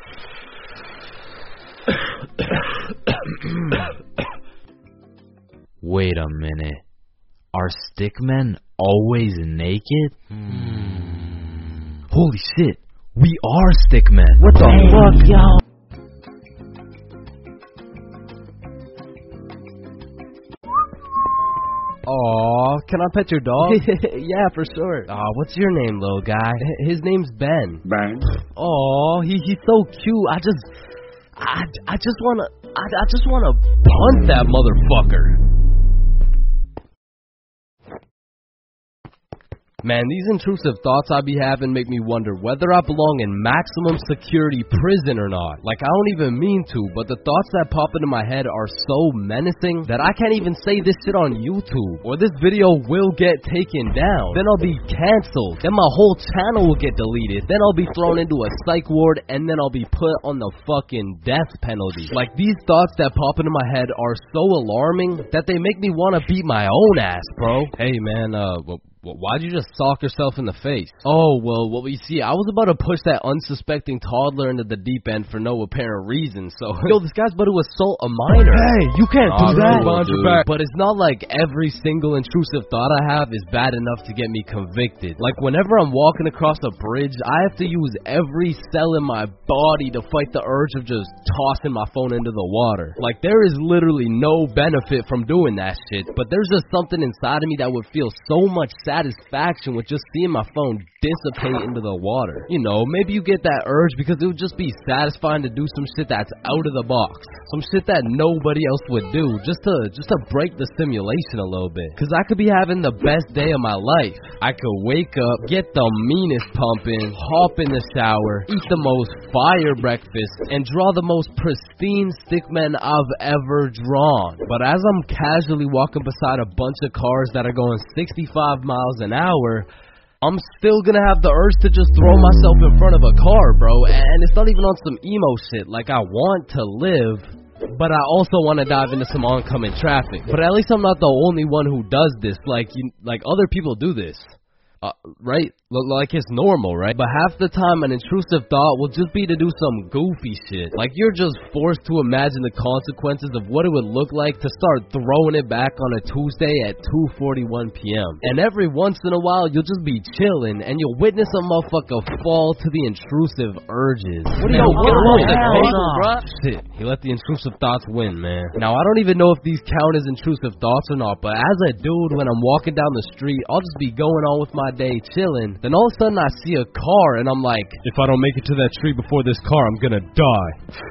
[SPEAKER 5] Wait a minute. Are stickmen always naked? Hmm. Holy shit, we are stickmen. What the hey, fuck, yo?
[SPEAKER 6] Aw, can I pet your dog?
[SPEAKER 2] Yeah, for sure.
[SPEAKER 6] Aw, what's your name, little guy? H- his name's Ben.
[SPEAKER 7] Ben.
[SPEAKER 6] Aw, he he's so cute. I just, I, I just wanna, I, I just wanna punt that motherfucker. Man, these intrusive thoughts I be having make me wonder whether I belong in maximum security prison or not. Like, I don't even mean to, but the thoughts that pop into my head are so menacing that I can't even say this shit on YouTube, or this video will get taken down. Then I'll be canceled. Then my whole channel will get deleted. Then I'll be thrown into a psych ward, and then I'll be put on the fucking death penalty. Like, these thoughts that pop into my head are so alarming that they make me want to beat my own ass, bro. Hey, man, uh... Well, why'd you just sock yourself in the face? Oh, well, well, you see, I was about to push that unsuspecting toddler into the deep end for no apparent reason, so... Yo, this guy's about to assault a minor. Hey, you can't do that. Cool, but it's not like every single intrusive thought I have is bad enough to get me convicted. Like, whenever I'm walking across a bridge, I have to use every cell in my body to fight the urge of just tossing my phone into the water. Like, there is literally no benefit from doing that shit, but there's just something inside of me that would feel so much sadder satisfaction with just seeing my phone dissipate into the water. You know, maybe you get that urge because it would just be satisfying to do some shit that's out of the box. Some shit that nobody else would do, just to just to break the simulation a little bit. Cause I could be having the best day of my life. I could wake up, get the meanest pumping, hop in the shower, eat the most fire breakfast, and draw the most pristine stickman I've ever drawn. But as I'm casually walking beside a bunch of cars that are going sixty-five miles an hour, I'm still gonna have the urge to just throw myself in front of a car, bro. And it's not even on some emo shit. Like, I want to live, but I also want to dive into some oncoming traffic. But at least I'm not the only one who does this. Like, you, like other people do this. Uh, right? Like it's normal, right? But half the time an intrusive thought will just be to do some goofy shit. Like you're just forced to imagine the consequences of what it would look like to start throwing it back on a Tuesday at two forty-one p.m. And every once in a while you'll just be chilling and you'll witness a motherfucker fall to the intrusive urges. What do you
[SPEAKER 2] Man,
[SPEAKER 6] get him off the
[SPEAKER 2] hell
[SPEAKER 6] table,
[SPEAKER 2] no.
[SPEAKER 6] bruh? Shit, he let the intrusive thoughts win, man. Now I don't even know if these count as intrusive thoughts or not, but as a dude, when I'm walking down the street, I'll just be going on with my day chilling. Then all of a sudden I see a car and I'm like,
[SPEAKER 4] If I don't make it to that tree before this car, I'm gonna die.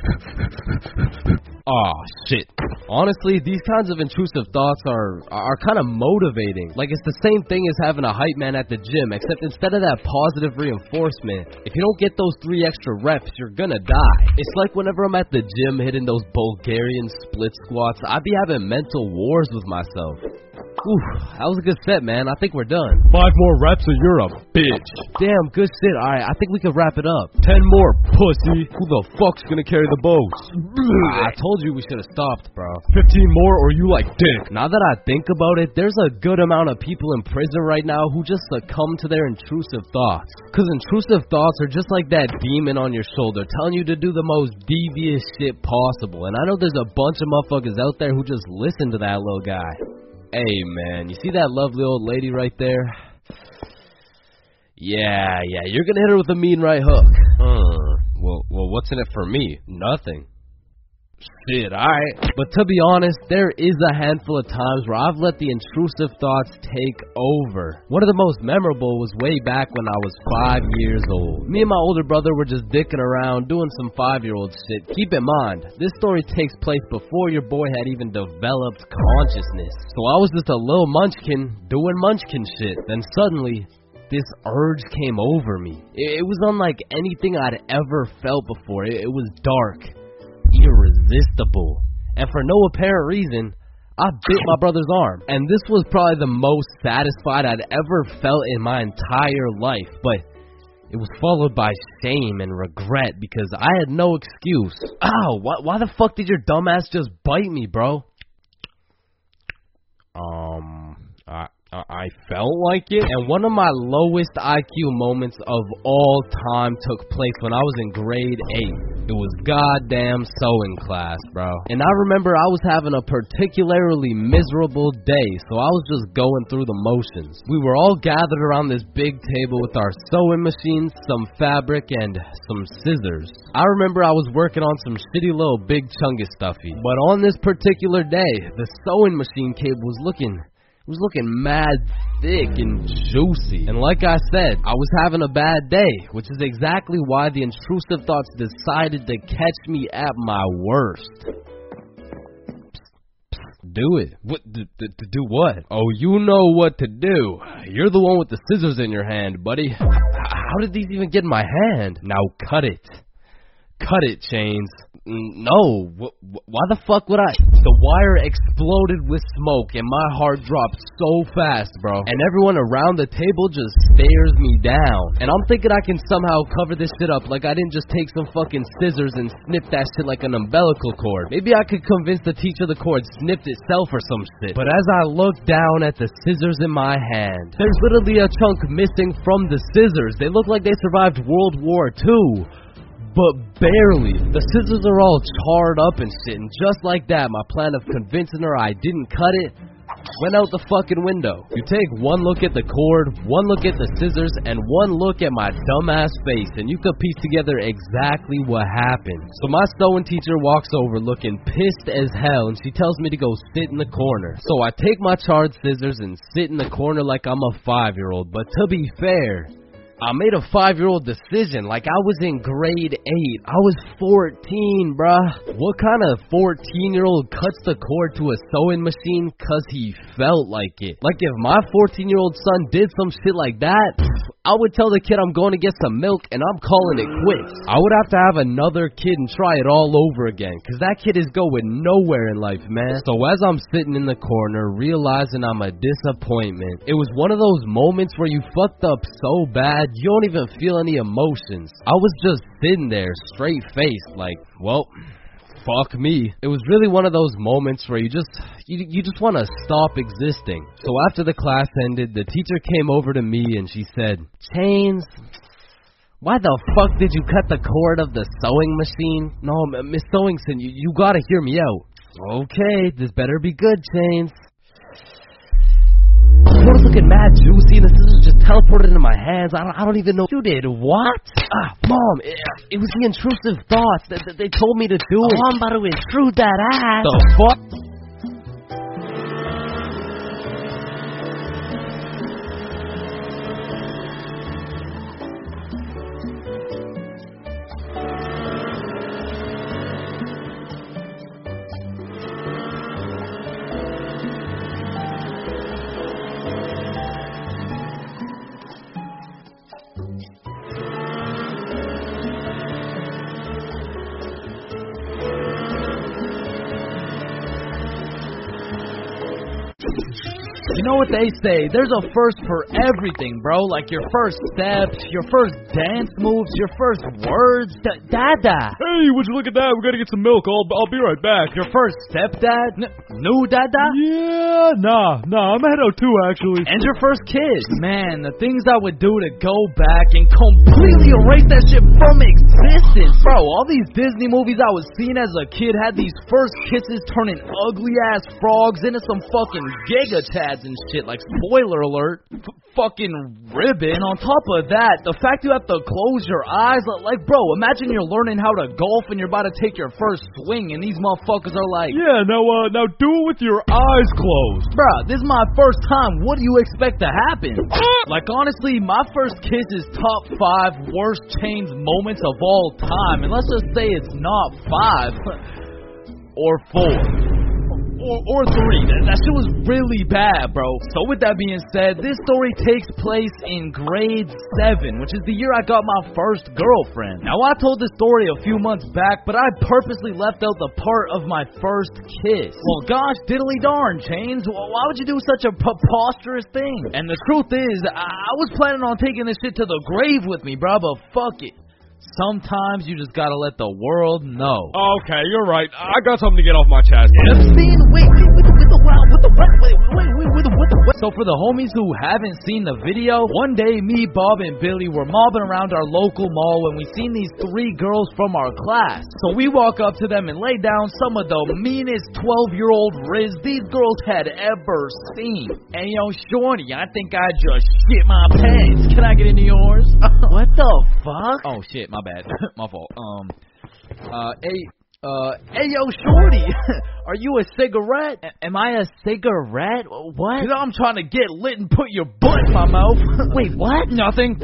[SPEAKER 6] aw, shit. Honestly, these kinds of intrusive thoughts are are kind of motivating. Like it's the same thing as having a hype man at the gym, except instead of that positive reinforcement, if you don't get those three extra reps, you're gonna die. It's like whenever I'm at the gym hitting those Bulgarian split squats, I be having mental wars with myself. Oof, that was a good set, man. I think we're done.
[SPEAKER 4] Five more reps or you're a bitch.
[SPEAKER 6] Damn, good shit. Alright, I think we can wrap it up.
[SPEAKER 4] Ten more, pussy. Who the fuck's gonna carry the boats?
[SPEAKER 6] I told you we should have stopped, bro.
[SPEAKER 4] Fifteen more or you like dick.
[SPEAKER 6] Now that I think about it, there's a good amount of people in prison right now who just succumb to their intrusive thoughts. Cause intrusive thoughts are just like that demon on your shoulder telling you to do the most devious shit possible. And I know there's a bunch of motherfuckers out there who just listen to that little guy. Hey man, you see that lovely old lady right there? Yeah, yeah, you're gonna hit her with a mean right hook. Uh, well, well, what's in it for me? Nothing. Shit, alright. But to be honest, there is a handful of times where I've let the intrusive thoughts take over. One of the most memorable was way back when I was five years old. Me and my older brother were just dicking around, doing some five-year-old shit. Keep in mind, this story takes place before your boy had even developed consciousness. So I was just a little munchkin doing munchkin shit. Then suddenly, this urge came over me. It, it was unlike anything I'd ever felt before. It, it was dark, irresistible, and for no apparent reason, I bit my brother's arm. And this was probably the most satisfied I'd ever felt in my entire life, but it was followed by shame and regret because I had no excuse. Ow, why, why the fuck did your dumbass just bite me, bro? Um, I... I felt like it, and one of my lowest I Q moments of all time took place when I was in grade eight. It was goddamn sewing class, bro. And I remember I was having a particularly miserable day, so I was just going through the motions. We were all gathered around this big table with our sewing machines, some fabric, and some scissors. I remember I was working on some shitty little big chungus stuffy, but on this particular day, the sewing machine cable was looking... It was looking mad thick and juicy. And like I said, I was having a bad day, which is exactly why the intrusive thoughts decided to catch me at my worst. Do it. What? To, to, to do what? Oh, you know what to do. You're the one with the scissors in your hand, buddy. H- how did these even get in my hand? Now cut it. Cut it, Chains. No, wh- wh- why the fuck would I? The wire exploded with smoke and my heart dropped so fast, bro. And everyone around the table just stares me down. And I'm thinking I can somehow cover this shit up like I didn't just take some fucking scissors and snip that shit like an umbilical cord. Maybe I could convince the teacher the cord snipped itself or some shit. But as I look down at the scissors in my hand, there's literally a chunk missing from the scissors. They look like they survived World War Two. But barely. The scissors are all charred up and shit, and just like that, my plan of convincing her I didn't cut it went out the fucking window. You take one look at the cord, one look at the scissors, and one look at my dumbass face, and you could piece together exactly what happened. So my sewing teacher walks over looking pissed as hell, and she tells me to go sit in the corner. So I take my charred scissors and sit in the corner like I'm a five-year-old, but to be fair, I made a five-year-old decision like I was in grade eight. I was fourteen, bruh. What kind of fourteen-year-old cuts the cord to a sewing machine cause he felt like it? Like if my fourteen-year-old son did some shit like that, I would tell the kid I'm going to get some milk and I'm calling it quits. I would have to have another kid and try it all over again, cause that kid is going nowhere in life, man. So as I'm sitting in the corner, realizing I'm a disappointment, it was one of those moments where you fucked up so bad, you don't even feel any emotions. I was just sitting there, straight-faced, like, well, fuck me. It was really one of those moments where you just, you, you just want to stop existing. So after the class ended, the teacher came over to me and she said, Chains, why the fuck did you cut the cord of the sewing machine? No, Miss Sewingson, you, you gotta hear me out. Okay, this better be good, Chains. It was looking mad juicy, and the scissors just teleported into my hands. I don't, I don't even know. You did what? Ah, Mom, it, it was the intrusive thoughts that, that they told me to do it.
[SPEAKER 2] Oh, I'm about to intrude that ass.
[SPEAKER 6] The fuck?
[SPEAKER 3] You know what they say, there's a first for everything, bro. Like your first steps, your first dance moves, your first words. D- Dada.
[SPEAKER 4] Hey, would you look at that? We gotta get some milk. I'll, I'll be right back.
[SPEAKER 3] Your first stepdad? N- new dada?
[SPEAKER 4] Yeah, nah, nah, I'm head out too, actually.
[SPEAKER 3] And your first kiss. Man, the things I would do to go back and completely erase that shit from existence. Bro, all these Disney movies I was seeing as a kid had these first kisses turning ugly-ass frogs into some fucking giga chads and shit, like spoiler alert, f- fucking ribbon. On top of that, the fact you have to close your eyes, like bro, imagine you're learning how to golf and you're about to take your first swing and these motherfuckers are like,
[SPEAKER 4] yeah, now, uh, now do it with your eyes closed.
[SPEAKER 3] bruh, this is my first time, what do you expect to happen? Like honestly, my first kiss is top five worst Chains moments of all time, and let's just say it's not five, or four. Or, or three. That, that shit was really bad, bro. So with that being said, this story takes place in grade seven, which is the year I got my first girlfriend. Now, I told this story a few months back, but I purposely left out the part of my first kiss. Well, gosh, diddly darn, Chains. Why would you do such a preposterous thing? And the truth is, I, I was planning on taking this shit to the grave with me, bro, but fuck it. Sometimes you just gotta let the world know.
[SPEAKER 4] Okay, you're right. I got something to get off my chest.
[SPEAKER 3] Epstein, wait, wait, wait, with the what? With the what? Wait, wait, wait, with the what? So for the homies who haven't seen the video, one day me, Bob, and Billy were mobbing around our local mall when we seen these three girls from our class. So we walk up to them and lay down some of the meanest twelve-year-old riz these girls had ever seen. Hey, yo, shorty, I think I just shit my pants. Can I get into yours?
[SPEAKER 2] What the fuck?
[SPEAKER 3] Oh shit, my bad. My fault. Um, uh, hey, uh, hey yo, shorty, are you a cigarette?
[SPEAKER 2] A- am I a cigarette? What?
[SPEAKER 3] Cause I'm trying to get lit and put your butt in my mouth.
[SPEAKER 2] Wait, what?
[SPEAKER 3] Nothing.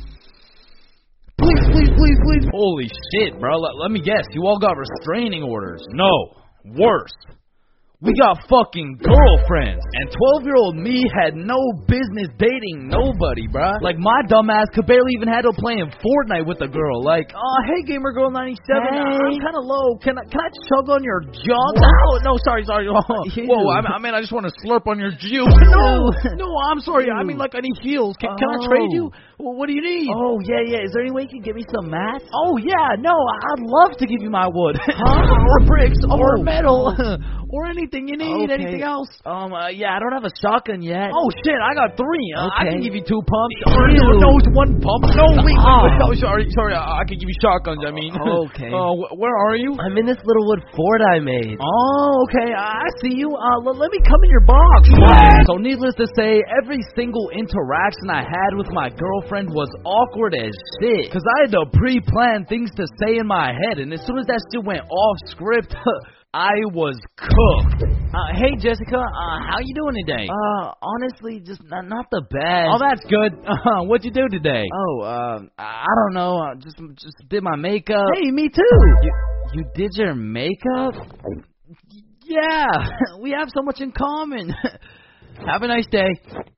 [SPEAKER 3] Please, please, please, please. Holy shit, bro. Let, let me guess. You all got restraining orders. No. Worse. We got fucking girlfriends. And twelve-year-old me had no business dating nobody, bruh. Like, my dumbass could barely even handle playing Fortnite with a girl. Like, oh, hey, Gamer Girl ninety-seven,
[SPEAKER 2] Hey.
[SPEAKER 3] I'm kind of low. Can I can I chug on your junk? Oh, no, sorry, sorry. Oh, whoa, I, I mean, I just want to slurp on your juice. No, no, I'm sorry. I mean, like, I need heels. Can, can I trade you? Well, what do you need?
[SPEAKER 2] Oh, yeah, yeah. Is there any way you can give me some mats?
[SPEAKER 3] Oh, yeah, no, I'd love to give you my wood.
[SPEAKER 2] Huh?
[SPEAKER 3] or bricks, or
[SPEAKER 2] Oh.
[SPEAKER 3] metal, or anything you need,
[SPEAKER 2] Okay.
[SPEAKER 3] anything else.
[SPEAKER 2] Um, uh, yeah, I don't have a shotgun yet.
[SPEAKER 3] Oh, shit, I got three. Uh, I
[SPEAKER 2] Okay.
[SPEAKER 3] can give you two pumps. Or,
[SPEAKER 2] Ew.
[SPEAKER 3] no, it's one pump. No, wait, wait,
[SPEAKER 2] Ah.
[SPEAKER 3] wait. Oh, sorry, sorry, I, I can give you shotguns, I mean.
[SPEAKER 2] Okay.
[SPEAKER 3] Uh, wh- where are you?
[SPEAKER 6] I'm in this little wood fort I made.
[SPEAKER 3] Oh, okay, I see you. Uh, l- let me come in your box. So needless to say, every single interaction I had with my girlfriend was awkward as shit. Cause I had to pre-plan things to say in my head, and as soon as that shit went off script, I was cooked. Uh, hey Jessica, uh, how you doing today?
[SPEAKER 2] Uh, honestly, just not, not the best.
[SPEAKER 3] oh, that's good. Uh, what'd you do today?
[SPEAKER 2] Oh, um, I I don't know. I just, just did my makeup.
[SPEAKER 3] Hey, me too.
[SPEAKER 2] You, you did your makeup?
[SPEAKER 3] Yeah, we have so much in common. Have a nice day.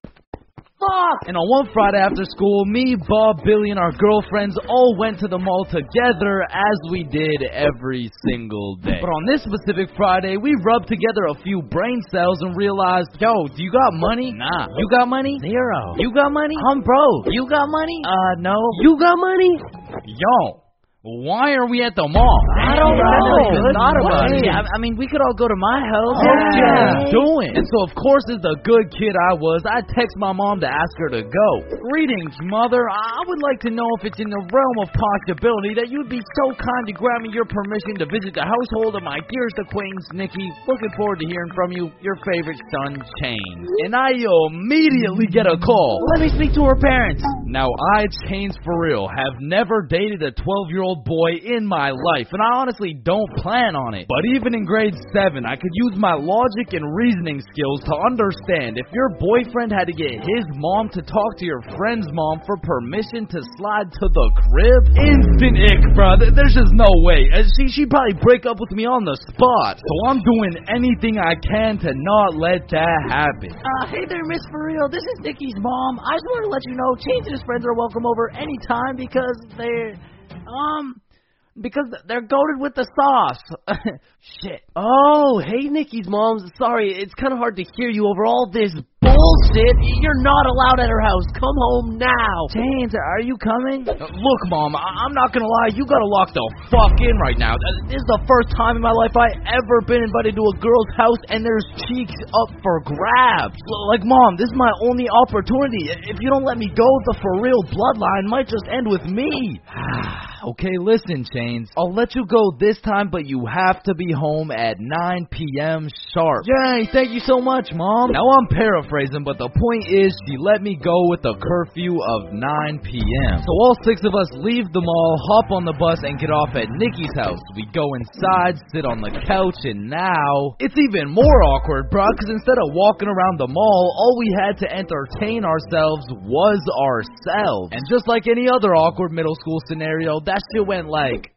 [SPEAKER 2] Fuck!
[SPEAKER 3] And on one Friday after school, me, Bob, Billy, and our girlfriends all went to the mall together as we did every single day. But on this specific Friday, we rubbed together a few brain cells and realized, yo, do you got money? Nah. You got money?
[SPEAKER 2] Zero.
[SPEAKER 3] You got money?
[SPEAKER 2] I'm broke.
[SPEAKER 3] You got money?
[SPEAKER 2] Uh, no.
[SPEAKER 6] You got money?
[SPEAKER 3] Yo, why are we at the mall?
[SPEAKER 2] I don't know.
[SPEAKER 3] I even thought about
[SPEAKER 2] Hey,
[SPEAKER 3] it.
[SPEAKER 2] I, I mean, we could all go to my house.
[SPEAKER 3] Oh, yeah.
[SPEAKER 2] Yeah.
[SPEAKER 3] Doing. And so, of course, as the good kid I was, I text my mom to ask her to go. Greetings, Mother. I would like to know if it's in the realm of possibility that you'd be so kind to grant me your permission to visit the household of my dearest acquaintance, Nikki. Looking forward to hearing from you. Your favorite son, Chains. And I immediately get a call.
[SPEAKER 2] Let me speak to her parents.
[SPEAKER 3] Now, I, Chains for real, have never dated a twelve-year-old boy in my life, and I honestly don't plan on it. But even in grade seven, I could use my logic and reasoning skills to understand if your boyfriend had to get his mom to talk to your friend's mom for permission to slide to the crib, instant ick, bro. There's just no way. Uh, She, she'd probably break up with me on the spot. So I'm doing anything I can to not let that happen.
[SPEAKER 2] Uh, hey there, Miss For Real. This is Nikki's mom. I just want to let you know, Change and his friends are welcome over anytime because they're, um, because they're goated with the sauce. Shit.
[SPEAKER 6] Oh, hey, Nikki's mom. Sorry, it's kind of hard to hear you over all this bullshit. You're not allowed at her house. Come home now.
[SPEAKER 2] Change, are you coming?
[SPEAKER 3] Uh, Look, Mom, I- I'm not gonna lie, you gotta lock the fuck in right now. Uh, This is the first time in my life I ever been invited to a girl's house and there's cheeks up for grabs. L- Like, Mom, this is my only opportunity. I- If you don't let me go, the for real bloodline might just end with me. Okay, listen, Chains. I'll let you go this time, but you have to be home at nine p.m. sharp. Yay, thank you so much, Mom. Now I'm paraphrasing, but the point is she let me go with a curfew of nine p.m. So all six of us leave the mall, hop on the bus, and get off at Nikki's house. We go inside, sit on the couch, and now it's even more awkward, bruh, because instead of walking around the mall, all we had to entertain ourselves was ourselves. And just like any other awkward middle school scenario, that shit went like...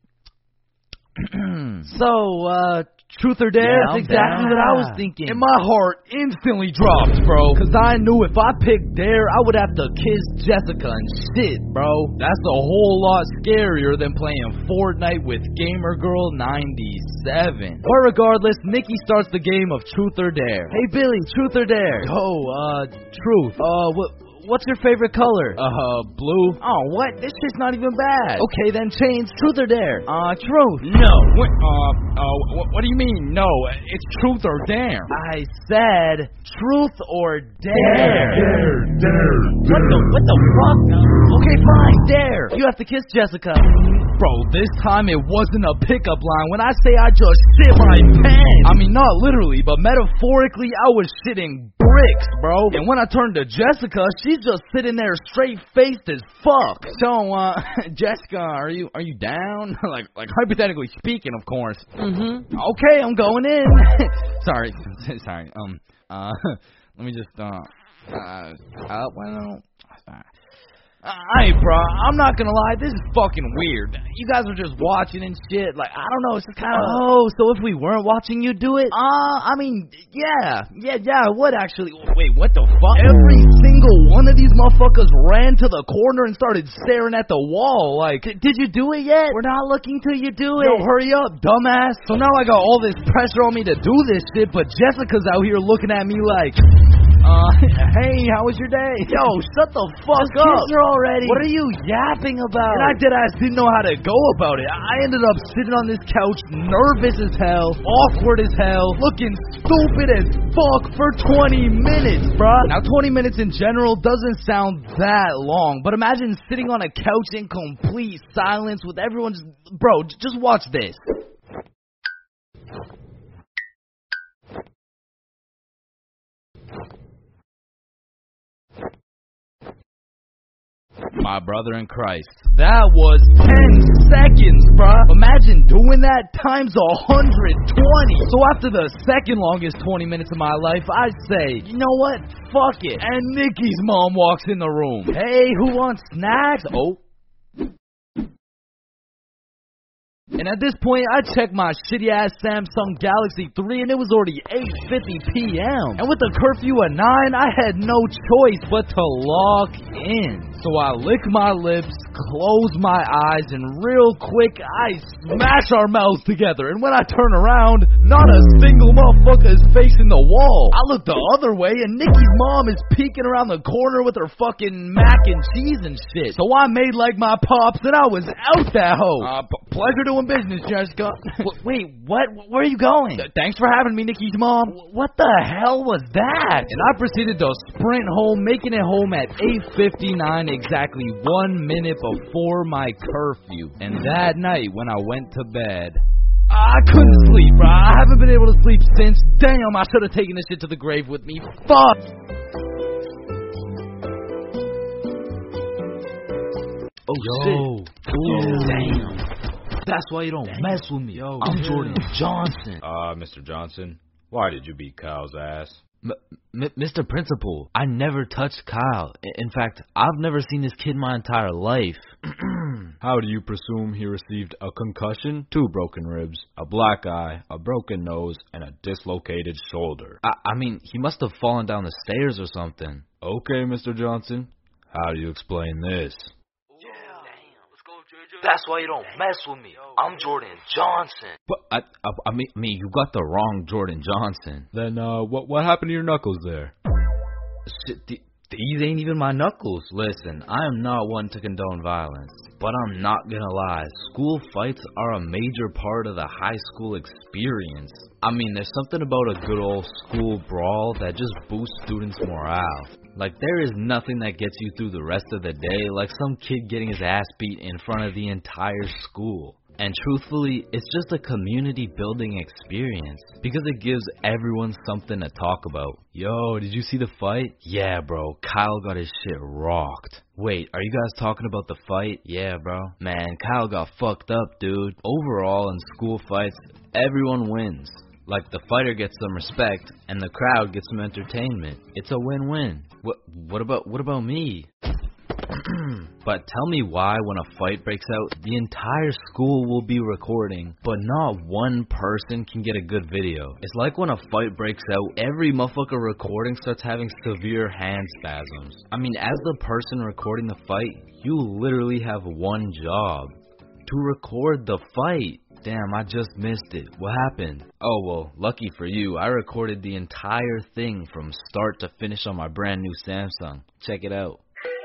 [SPEAKER 3] So, uh, truth or dare?
[SPEAKER 2] Yeah,
[SPEAKER 3] That's
[SPEAKER 2] I'm
[SPEAKER 3] exactly
[SPEAKER 2] down.
[SPEAKER 3] what I was thinking. And my heart instantly dropped, bro. Cause I knew if I picked dare, I would have to kiss Jessica and shit, bro. That's a whole lot scarier than playing Fortnite with Gamer Girl ninety-seven. But regardless, Nikki starts the game of truth or dare. Hey Billy, truth or dare? Oh, uh, truth. Uh, what? What's your favorite color? Uh, blue. Oh, what? This shit's not even bad. Okay, then change. Truth or dare? Uh, truth. No. What? Uh, uh, what, what do you mean? No, it's truth or dare. I said truth or dare.
[SPEAKER 7] Dare, dare,
[SPEAKER 3] What the? What the fuck? Uh, okay, fine. Dare. You have to kiss Jessica. Bro, this time it wasn't a pickup line. When I say I just shit my pants, I mean not literally, but metaphorically, I was shitting bricks, bro. And when I turned to Jessica, she's just sitting there straight faced as fuck. So, uh, Jessica, are you are you down? like like hypothetically speaking, of course.
[SPEAKER 6] Mm-hmm.
[SPEAKER 3] Okay, I'm going in. sorry, sorry. Um, uh, let me just uh, uh, uh well. Sorry. Hey, bro, I'm not gonna lie, this is fucking weird. You guys were just watching and shit. Like, I don't know, it's just kind of. Oh, so if we weren't watching you do it? Uh, I mean, yeah, yeah, yeah, I would actually. Wait, what the fuck? Every single one of these motherfuckers ran to the corner and started staring at the wall. Like, did you do it yet?
[SPEAKER 2] We're not looking till you do it.
[SPEAKER 3] Yo, hurry up, dumbass. So now I got all this pressure on me to do this shit, but Jessica's out here looking at me like. Uh, hey, how was your day? Yo, shut the fuck
[SPEAKER 2] Just
[SPEAKER 3] up.
[SPEAKER 2] kiss her already.
[SPEAKER 3] What are you yapping about? And I deadass didn't know how to go about it. I ended up sitting on this couch, nervous as hell, awkward as hell, looking stupid as fuck for twenty minutes, bruh. Now, twenty minutes in general doesn't sound that long, but imagine sitting on a couch in complete silence with everyone just... Bro, j- just watch this. My brother in Christ. That was ten seconds, bruh. Imagine doing that times one hundred twenty. So after the second longest twenty minutes of my life, I'd say, you know what? Fuck it. And Nikki's mom walks in the room. Hey, who wants snacks? Oh. And at this point, I checked my shitty-ass Samsung Galaxy three, and it was already eight fifty p.m. And with the curfew at nine, I had no choice but to lock in. So I lick my lips, close my eyes, and real quick, I smash our mouths together. And when I turn around, not a single motherfucker is facing the wall. I look the other way, and Nikki's mom is peeking around the corner with her fucking mac and cheese and shit. So I made like my pops, and I was out that hoe. Uh, p- pleasure doing business, Jessica.
[SPEAKER 2] Wait, what? Where are you going?
[SPEAKER 3] Thanks for having me, Nikki's mom.
[SPEAKER 2] What the hell was that?
[SPEAKER 3] And I proceeded to sprint home, making it home at eight fifty-nine, exactly one minute before my curfew. And that night, when I went to bed, I couldn't sleep, bro. I haven't been able to sleep since. Damn, I should have taken this shit to the grave with me. Fuck. Oh,
[SPEAKER 5] Yo.
[SPEAKER 3] shit. Oh, damn. That's why you don't damn. mess with me. Yo, I'm Jordan Johnson.
[SPEAKER 8] Uh, Mister Johnson, why did you beat Kyle's ass?
[SPEAKER 5] M- M- Mister Principal, I never touched Kyle. I- In fact, I've never seen this kid my entire life.
[SPEAKER 8] How do you presume he received a concussion, two broken ribs, a black eye, a broken nose, and a dislocated shoulder?
[SPEAKER 5] I, I mean, he must have fallen down the stairs or something.
[SPEAKER 8] Okay, Mister Johnson, how do you explain this?
[SPEAKER 5] That's why you don't mess with me. I'm Jordan Johnson. But I, I, I mean, I mean, you got the wrong Jordan Johnson.
[SPEAKER 8] Then, uh, what what happened to your knuckles there?
[SPEAKER 5] Shit, th- these ain't even my knuckles. Listen, I am not one to condone violence, but I'm not gonna lie. School fights are a major part of the high school experience. I mean, there's something about a good old school brawl that just boosts students' morale. Like, there is nothing that gets you through the rest of the day like some kid getting his ass beat in front of the entire school. And truthfully, it's just a community building experience because it gives everyone something to talk about. Yo, did you see the fight? Yeah, bro, Kyle got his shit rocked. Wait, are you guys talking about the fight? Yeah, bro. Man, Kyle got fucked up, dude. Overall, in school fights, everyone wins. Like, the fighter gets some respect, and the crowd gets some entertainment. It's a win-win. What What about what about me? But tell me why when a fight breaks out, the entire school will be recording, but not one person can get a good video. It's like when a fight breaks out, every motherfucker recording starts having severe hand spasms. I mean, as the person recording the fight, you literally have one job: to record the fight. Damn, I just missed it. What happened? Oh, well, lucky for you, I recorded the entire thing from start to finish on my brand new Samsung. Check it out.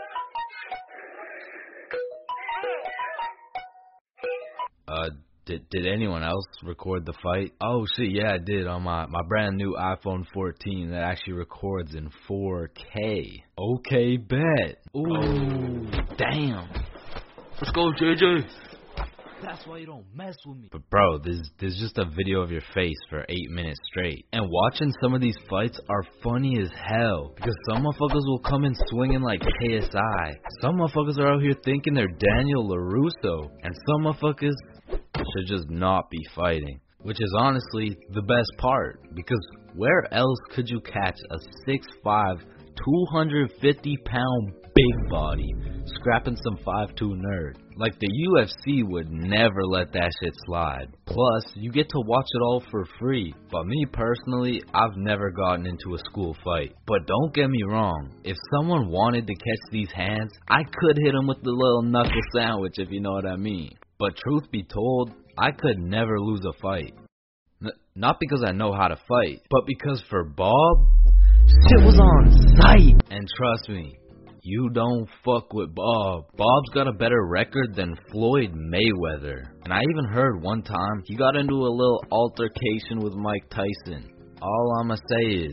[SPEAKER 5] Uh, did, did anyone else record the fight? Oh, shit, yeah, I did on my, my brand new iPhone fourteen that actually records in four K. Okay, bet. Ooh, oh, damn. Let's go, J J. That's why you don't mess with me. But bro, there's, there's just a video of your face for eight minutes straight. And watching some of these fights are funny as hell. Because some motherfuckers will come in swinging like K S I. Some motherfuckers are out here thinking they're Daniel LaRusso. And some motherfuckers should just not be fighting. Which is honestly the best part. Because where else could you catch a six five, two hundred fifty pound big body scrapping some five two nerd? Like, the U F C would never let that shit slide. Plus, you get to watch it all for free. But me personally, I've never gotten into a school fight. But don't get me wrong, if someone wanted to catch these hands, I could hit them with the little knuckle sandwich, if you know what I mean. But truth be told, I could never lose a fight. N- not because I know how to fight, but because for Bob, Shit was on sight. And trust me, you don't fuck with Bob. Bob's got a better record than Floyd Mayweather. And I even heard one time he got into a little altercation with Mike Tyson. All I'ma say is,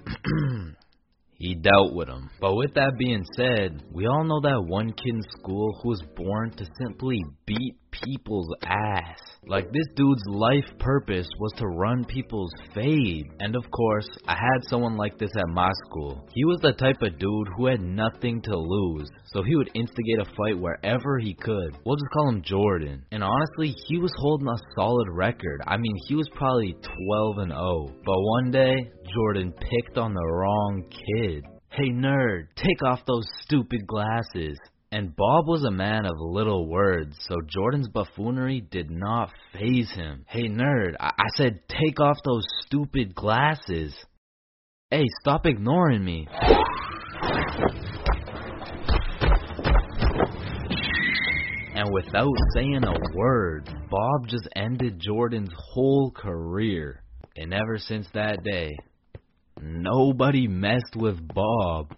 [SPEAKER 5] he dealt with him. But with that being said, we all know that one kid in school who was born to simply beat people's ass. Like, this dude's life purpose was to run people's fade. And of course, I had someone like this at my school. He was the type of dude who had nothing to lose, so he would instigate a fight wherever he could. We'll just call him Jordan. And honestly, he was holding a solid record. I mean, he was probably twelve and oh. But one day, Jordan picked on the wrong kid. Hey nerd, take off those stupid glasses. And Bob was a man of little words, so Jordan's buffoonery did not faze him. Hey nerd, I, I said take off those stupid glasses. Hey, stop ignoring me. And without saying a word, Bob just ended Jordan's whole career. And ever since that day, nobody messed with Bob.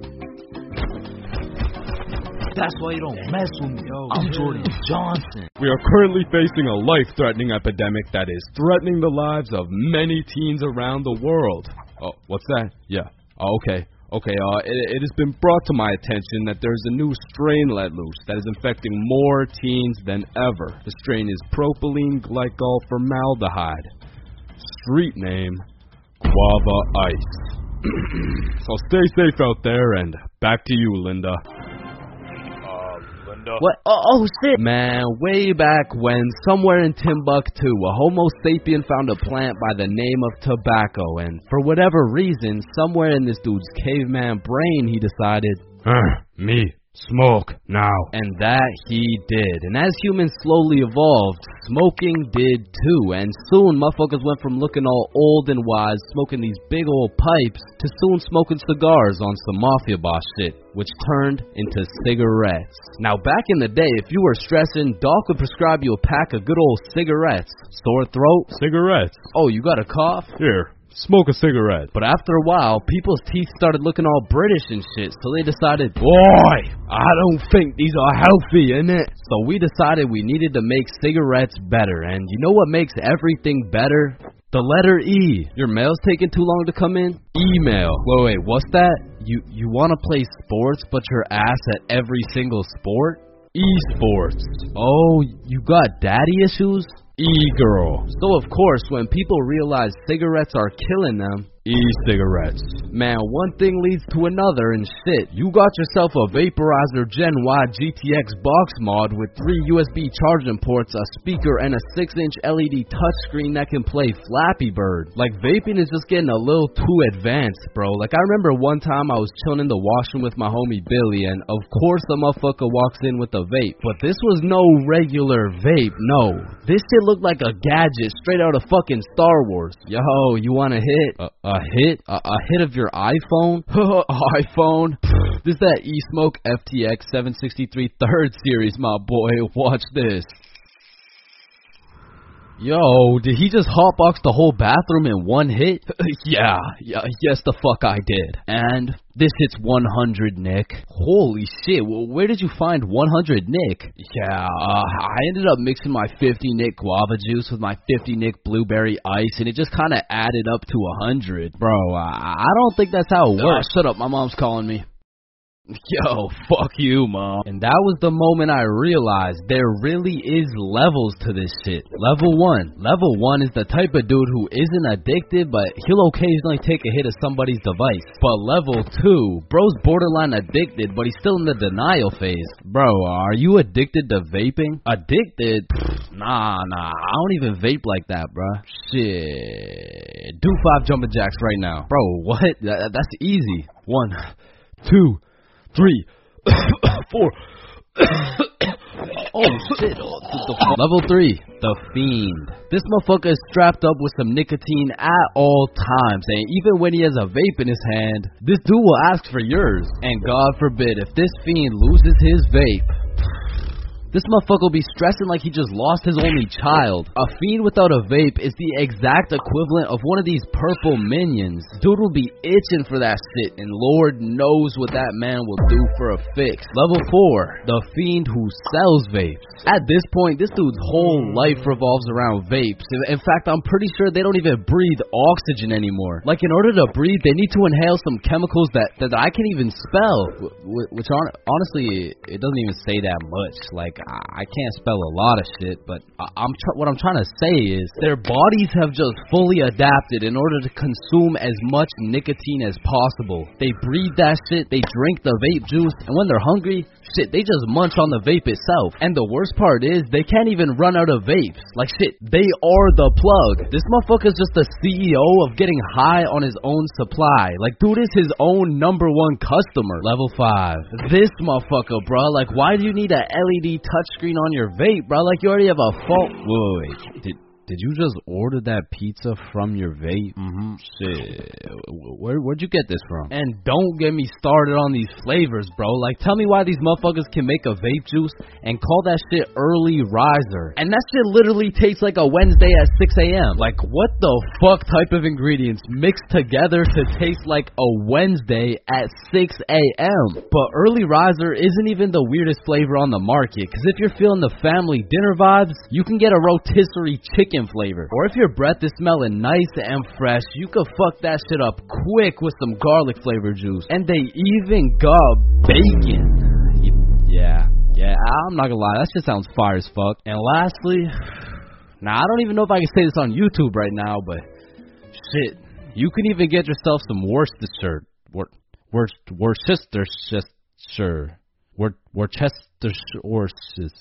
[SPEAKER 5] That's why you don't mess with me, yo. I'm Jordan Johnson.
[SPEAKER 4] We are currently facing a life-threatening epidemic that is threatening the lives of many teens around the world. Oh, what's that? Yeah. Oh, okay. Okay, uh, it, it has been brought to my attention that there's a new strain let loose that is infecting more teens than ever. The strain is propylene glycol formaldehyde. Street name, Guava Ice. So stay safe out there, and back to you, Linda.
[SPEAKER 3] What? Oh, oh, shit. Man, way back when, somewhere in Timbuktu, a Homo sapien found a plant by the name of tobacco, and for whatever reason, somewhere in this dude's caveman brain, he decided,
[SPEAKER 6] uh, me. Smoke now.
[SPEAKER 3] And that he did. And as humans slowly evolved, smoking did too. And soon motherfuckers went from looking all old and wise, smoking these big old pipes, to soon smoking cigars on some mafia boss shit, which turned into cigarettes. Now back in the day, if you were stressing, Doc would prescribe you a pack of good old cigarettes. Sore throat?
[SPEAKER 4] Cigarettes.
[SPEAKER 3] Oh, you got a cough?
[SPEAKER 4] Here. Smoke a cigarette.
[SPEAKER 3] But after a while, people's teeth started looking all British and shit, so they decided,
[SPEAKER 6] boy, I don't think these are healthy, innit?
[SPEAKER 3] So we decided we needed to make cigarettes better, and you know what makes everything better? The letter E. Your mail's taking too long to come in? Email. Wait, wait, what's that? You, you want to play sports, but you're ass at every single sport?
[SPEAKER 6] Esports.
[SPEAKER 3] Oh, you got daddy issues?
[SPEAKER 6] E-girl.
[SPEAKER 3] So of course, when people realize cigarettes are killing them,
[SPEAKER 6] e-cigarettes.
[SPEAKER 3] Man, one thing leads to another and shit. You got yourself a Vaporizer Gen Y G T X box mod with three U S B charging ports, a speaker, and a six inch L E D touchscreen that can play Flappy Bird. Like, vaping is just getting a little too advanced, bro. Like, I remember one time I was chilling in the washroom with my homie Billy, and of course the motherfucker walks in with a vape. But this was no regular vape, no. This shit looked like a gadget straight out of fucking Star Wars. Yo, you want a hit? Uh, A hit? A, a hit of your iPhone? iPhone? This is that eSmoke F T X seven sixty-three third series, my boy. Watch this. Yo, did he just hotbox the whole bathroom in one hit? yeah, yeah, yes the fuck I did. And this hits one hundred, Nick. Holy shit, well, where did you find one hundred, Nick? Yeah, uh, I ended up mixing my fifty Nick guava juice with my fifty Nick blueberry ice, and it just kind of added up to one hundred. Bro, I, I don't think that's how it works. Uh, shut up, my mom's calling me. Yo, fuck you, Mom. And that was the moment I realized there really is levels to this shit. Level one. Level one is the type of dude who isn't addicted, but he'll occasionally take a hit of somebody's device. But level two, bro's borderline addicted, but he's still in the denial phase. Bro, are you addicted to vaping? Addicted? Pfft, nah, nah, I don't even vape like that, bro. Shit. Do five jumping jacks right now. Bro, what? That, that's easy. One, two, three, four. Oh shit. Level three, the Fiend. This motherfucker is strapped up with some nicotine at all times, and even when he has a vape in his hand, this dude will ask for yours. And God forbid, if this Fiend loses his vape, This motherfucker will be stressing like he just lost his only child. A fiend without a vape is the exact equivalent of one of these purple minions. Dude will be itching for that shit, and Lord knows what that man will do for a fix. Level four, the fiend who sells vapes. At this point, this dude's whole life revolves around vapes. In fact, I'm pretty sure they don't even breathe oxygen anymore. Like, in order to breathe, they need to inhale some chemicals that, that I can't even spell. Which, honestly, it doesn't even say that much. Like, I can't spell a lot of shit, but I'm tr- what I'm trying to say is their bodies have just fully adapted in order to consume as much nicotine as possible. They breathe that shit, they drink the vape juice, and when they're hungry, shit, they just munch on the vape itself. And the worst part is, they can't even run out of vapes. Like, shit, they are the plug. This motherfucker's just the C E O of getting high on his own supply. Like, dude is his own number one customer. Level five. This motherfucker, bro. Like, why do you need a L E D touchscreen on your vape, bro? Like, you already have a phone. Wait, wait, wait. Did, did you just order that pizza from your vape? Mm-hmm. Shit. Where, where'd you get this from? And don't get me started on these flavors, bro. Like, tell me why these motherfuckers can make a vape juice and call that shit early riser. And that shit literally tastes like a Wednesday at six a.m. Like, what the fuck type of ingredients mixed together to taste like a Wednesday at six a.m.? But early riser isn't even the weirdest flavor on the market, because if you're feeling the family dinner vibes, you can get a rotisserie chicken flavor. Or if your breath is smelling nice and fresh, you could fuck that shit up quick with some garlic flavor juice. And they even got bacon. Yeah, yeah, I'm not gonna lie, that shit sounds fire as fuck. And lastly, now I don't even know if I can say this on YouTube right now, but shit, you can even get yourself some Worcestershire, Wor, Wor, Worcestershire, Wor, Worcestershire, Worcestershire.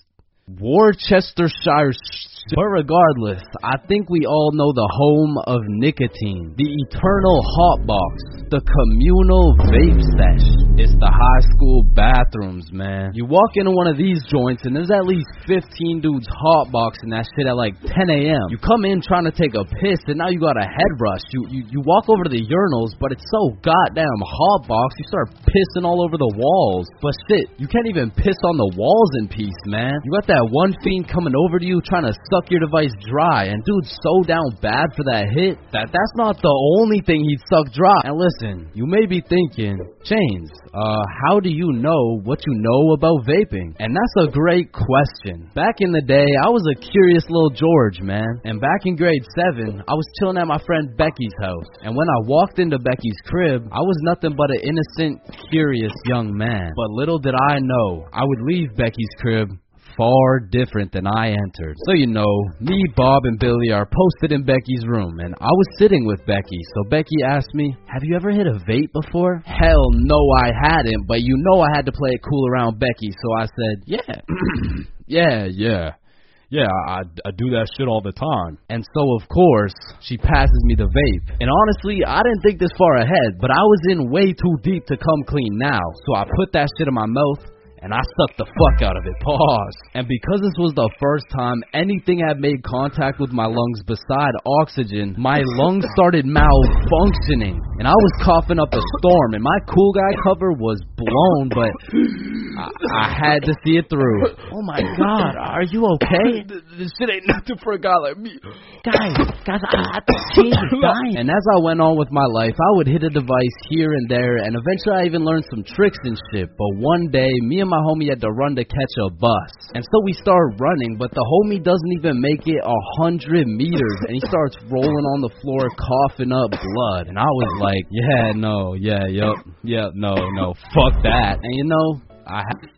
[SPEAKER 3] Worcestershire. But regardless, I think we all know the home of nicotine, the eternal hotbox, the communal vape sesh. It's the high school bathrooms, man. You walk into one of these joints and there's at least fifteen dudes hotboxing that shit at like ten a.m. You come in trying to take a piss and now you got a head rush. You, you, you walk over to the urinals, but it's so goddamn hotbox, you start pissing all over the walls. But shit, you can't even piss on the walls in peace, man. You got that one fiend coming over to you trying to suck your device dry, and dude's so down bad for that hit that that's not the only thing he'd suck dry. And listen, you may be thinking, Chains, uh, how do you know what you know about vaping? And that's a great question. Back in the day, I was a curious little George, man. And back in grade seven, I was chilling at my friend Becky's house. And when I walked into Becky's crib, I was nothing but an innocent, curious young man. But little did I know, I would leave Becky's crib far different than I entered. So you know, me, Bob, and Billy are posted in Becky's room, and I was sitting with Becky, so Becky asked me, have you ever hit a vape before? Hell no, I hadn't, but you know I had to play it cool around Becky, so I said, yeah.
[SPEAKER 4] yeah, yeah. Yeah, I, I do that shit all the time.
[SPEAKER 3] And so, of course, she passes me the vape. And honestly, I didn't think this far ahead, but I was in way too deep to come clean now, so I put that shit in my mouth, and I sucked the fuck out of it. Pause. And because this was the first time anything had made contact with my lungs beside oxygen, my lungs started malfunctioning, and I was coughing up a storm, and my cool guy cover was blown, but I, I had to see it through. Oh my god, are you okay?
[SPEAKER 4] This shit ain't nothing for a guy like me.
[SPEAKER 2] Guys, guys, I, I think Chains is dying.
[SPEAKER 3] And as I went on with my life, I would hit a device here and there, and eventually I even learned some tricks and shit. But one day, me and my homie had to run to catch a bus. And so we started running, but the homie doesn't even make it a hundred meters, and he starts rolling on the floor, coughing up blood. And I was like, yeah, no, yeah, yup, yeah, no, no, fuck that. And you know, I have...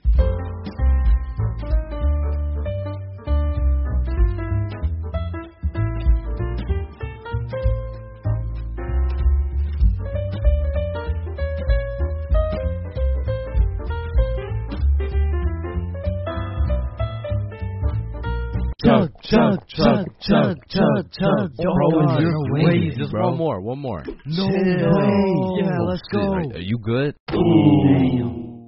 [SPEAKER 6] Chug, chug, chug, chug, chug, chug.
[SPEAKER 3] Bro, you're
[SPEAKER 6] waiting,
[SPEAKER 3] Just
[SPEAKER 6] bro.
[SPEAKER 3] one more, one more.
[SPEAKER 6] No way. Yeah, let's go.
[SPEAKER 3] Are, are you good?
[SPEAKER 6] Damn.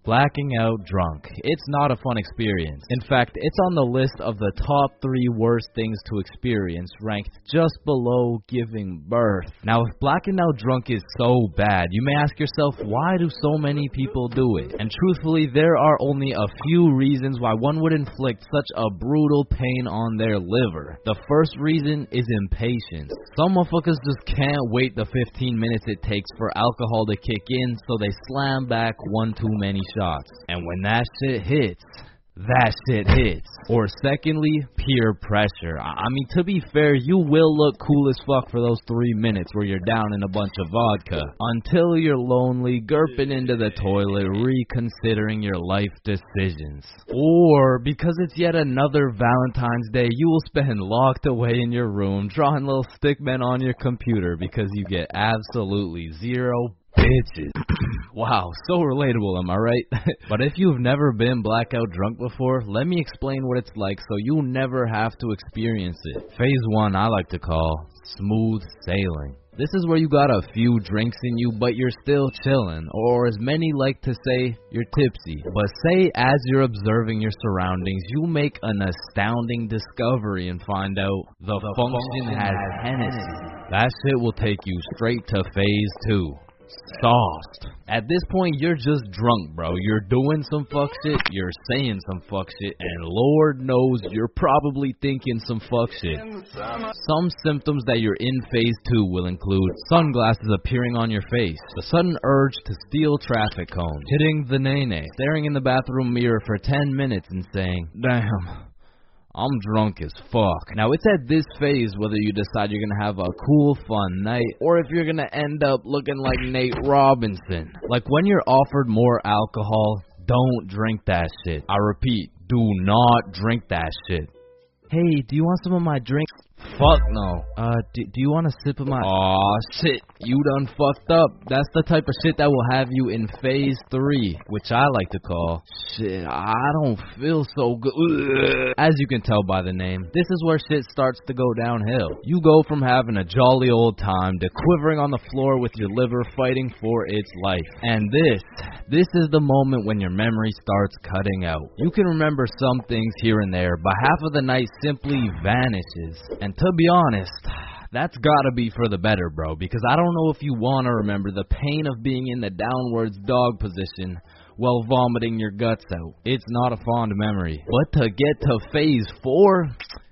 [SPEAKER 3] Blacking out drunk. It's not a fun experience. In fact, it's on the list of the top three worst things to experience, ranked just below giving birth. Now, if blacking out drunk is so bad, you may ask yourself, why do so many people do it? And truthfully, there are only a few reasons why one would inflict such a brutal pain on their liver. The first reason is impatience. Some motherfuckers just can't wait the fifteen minutes it takes for alcohol to kick in, so they slam back one too many shots. And when that shit hits, that shit hits. Or secondly, peer pressure. I mean, to be fair, you will look cool as fuck for those three minutes where you're down in a bunch of vodka, until you're lonely, gurping into the toilet, reconsidering your life decisions. Or, because it's yet another Valentine's Day, you will spend locked away in your room, drawing little stickmen on your computer because you get absolutely zero bitches. Wow, so relatable, am I right? But if you've never been blackout drunk before, let me explain what it's like so you'll never have to experience it. Phase one I like to call smooth sailing. This is where you got a few drinks in you, but you're still chillin', or as many like to say, you're tipsy. But say as you're observing your surroundings, you make an astounding discovery and find out the, the function, function has Hennessy. That shit will take you straight to phase two. Sauced. At this point, you're just drunk, bro. You're doing some fuck shit, you're saying some fuck shit, and Lord knows you're probably thinking some fuck shit. Some symptoms that you're in phase two will include sunglasses appearing on your face, the sudden urge to steal traffic cones, hitting the nene, staring in the bathroom mirror for ten minutes and saying, damn, I'm drunk as fuck. Now, it's at this phase whether you decide you're gonna have a cool, fun night, or if you're gonna end up looking like Nate Robinson. Like, when you're offered more alcohol, don't drink that shit. I repeat, do not drink that shit. Hey, do you want some of my drink? Fuck no. Uh, do, do you want a sip of my... Aw, shit. You done fucked up. That's the type of shit that will have you in phase three, which I like to call, shit, I don't feel so good. Ugh. As you can tell by the name, this is where shit starts to go downhill. You go from having a jolly old time to quivering on the floor with your liver fighting for its life. And this, this is the moment when your memory starts cutting out. You can remember some things here and there, but half of the night simply vanishes. And to be honest, that's gotta be for the better, bro, because I don't know if you wanna remember the pain of being in the downwards dog position while vomiting your guts out. It's not a fond memory. But to get to phase four,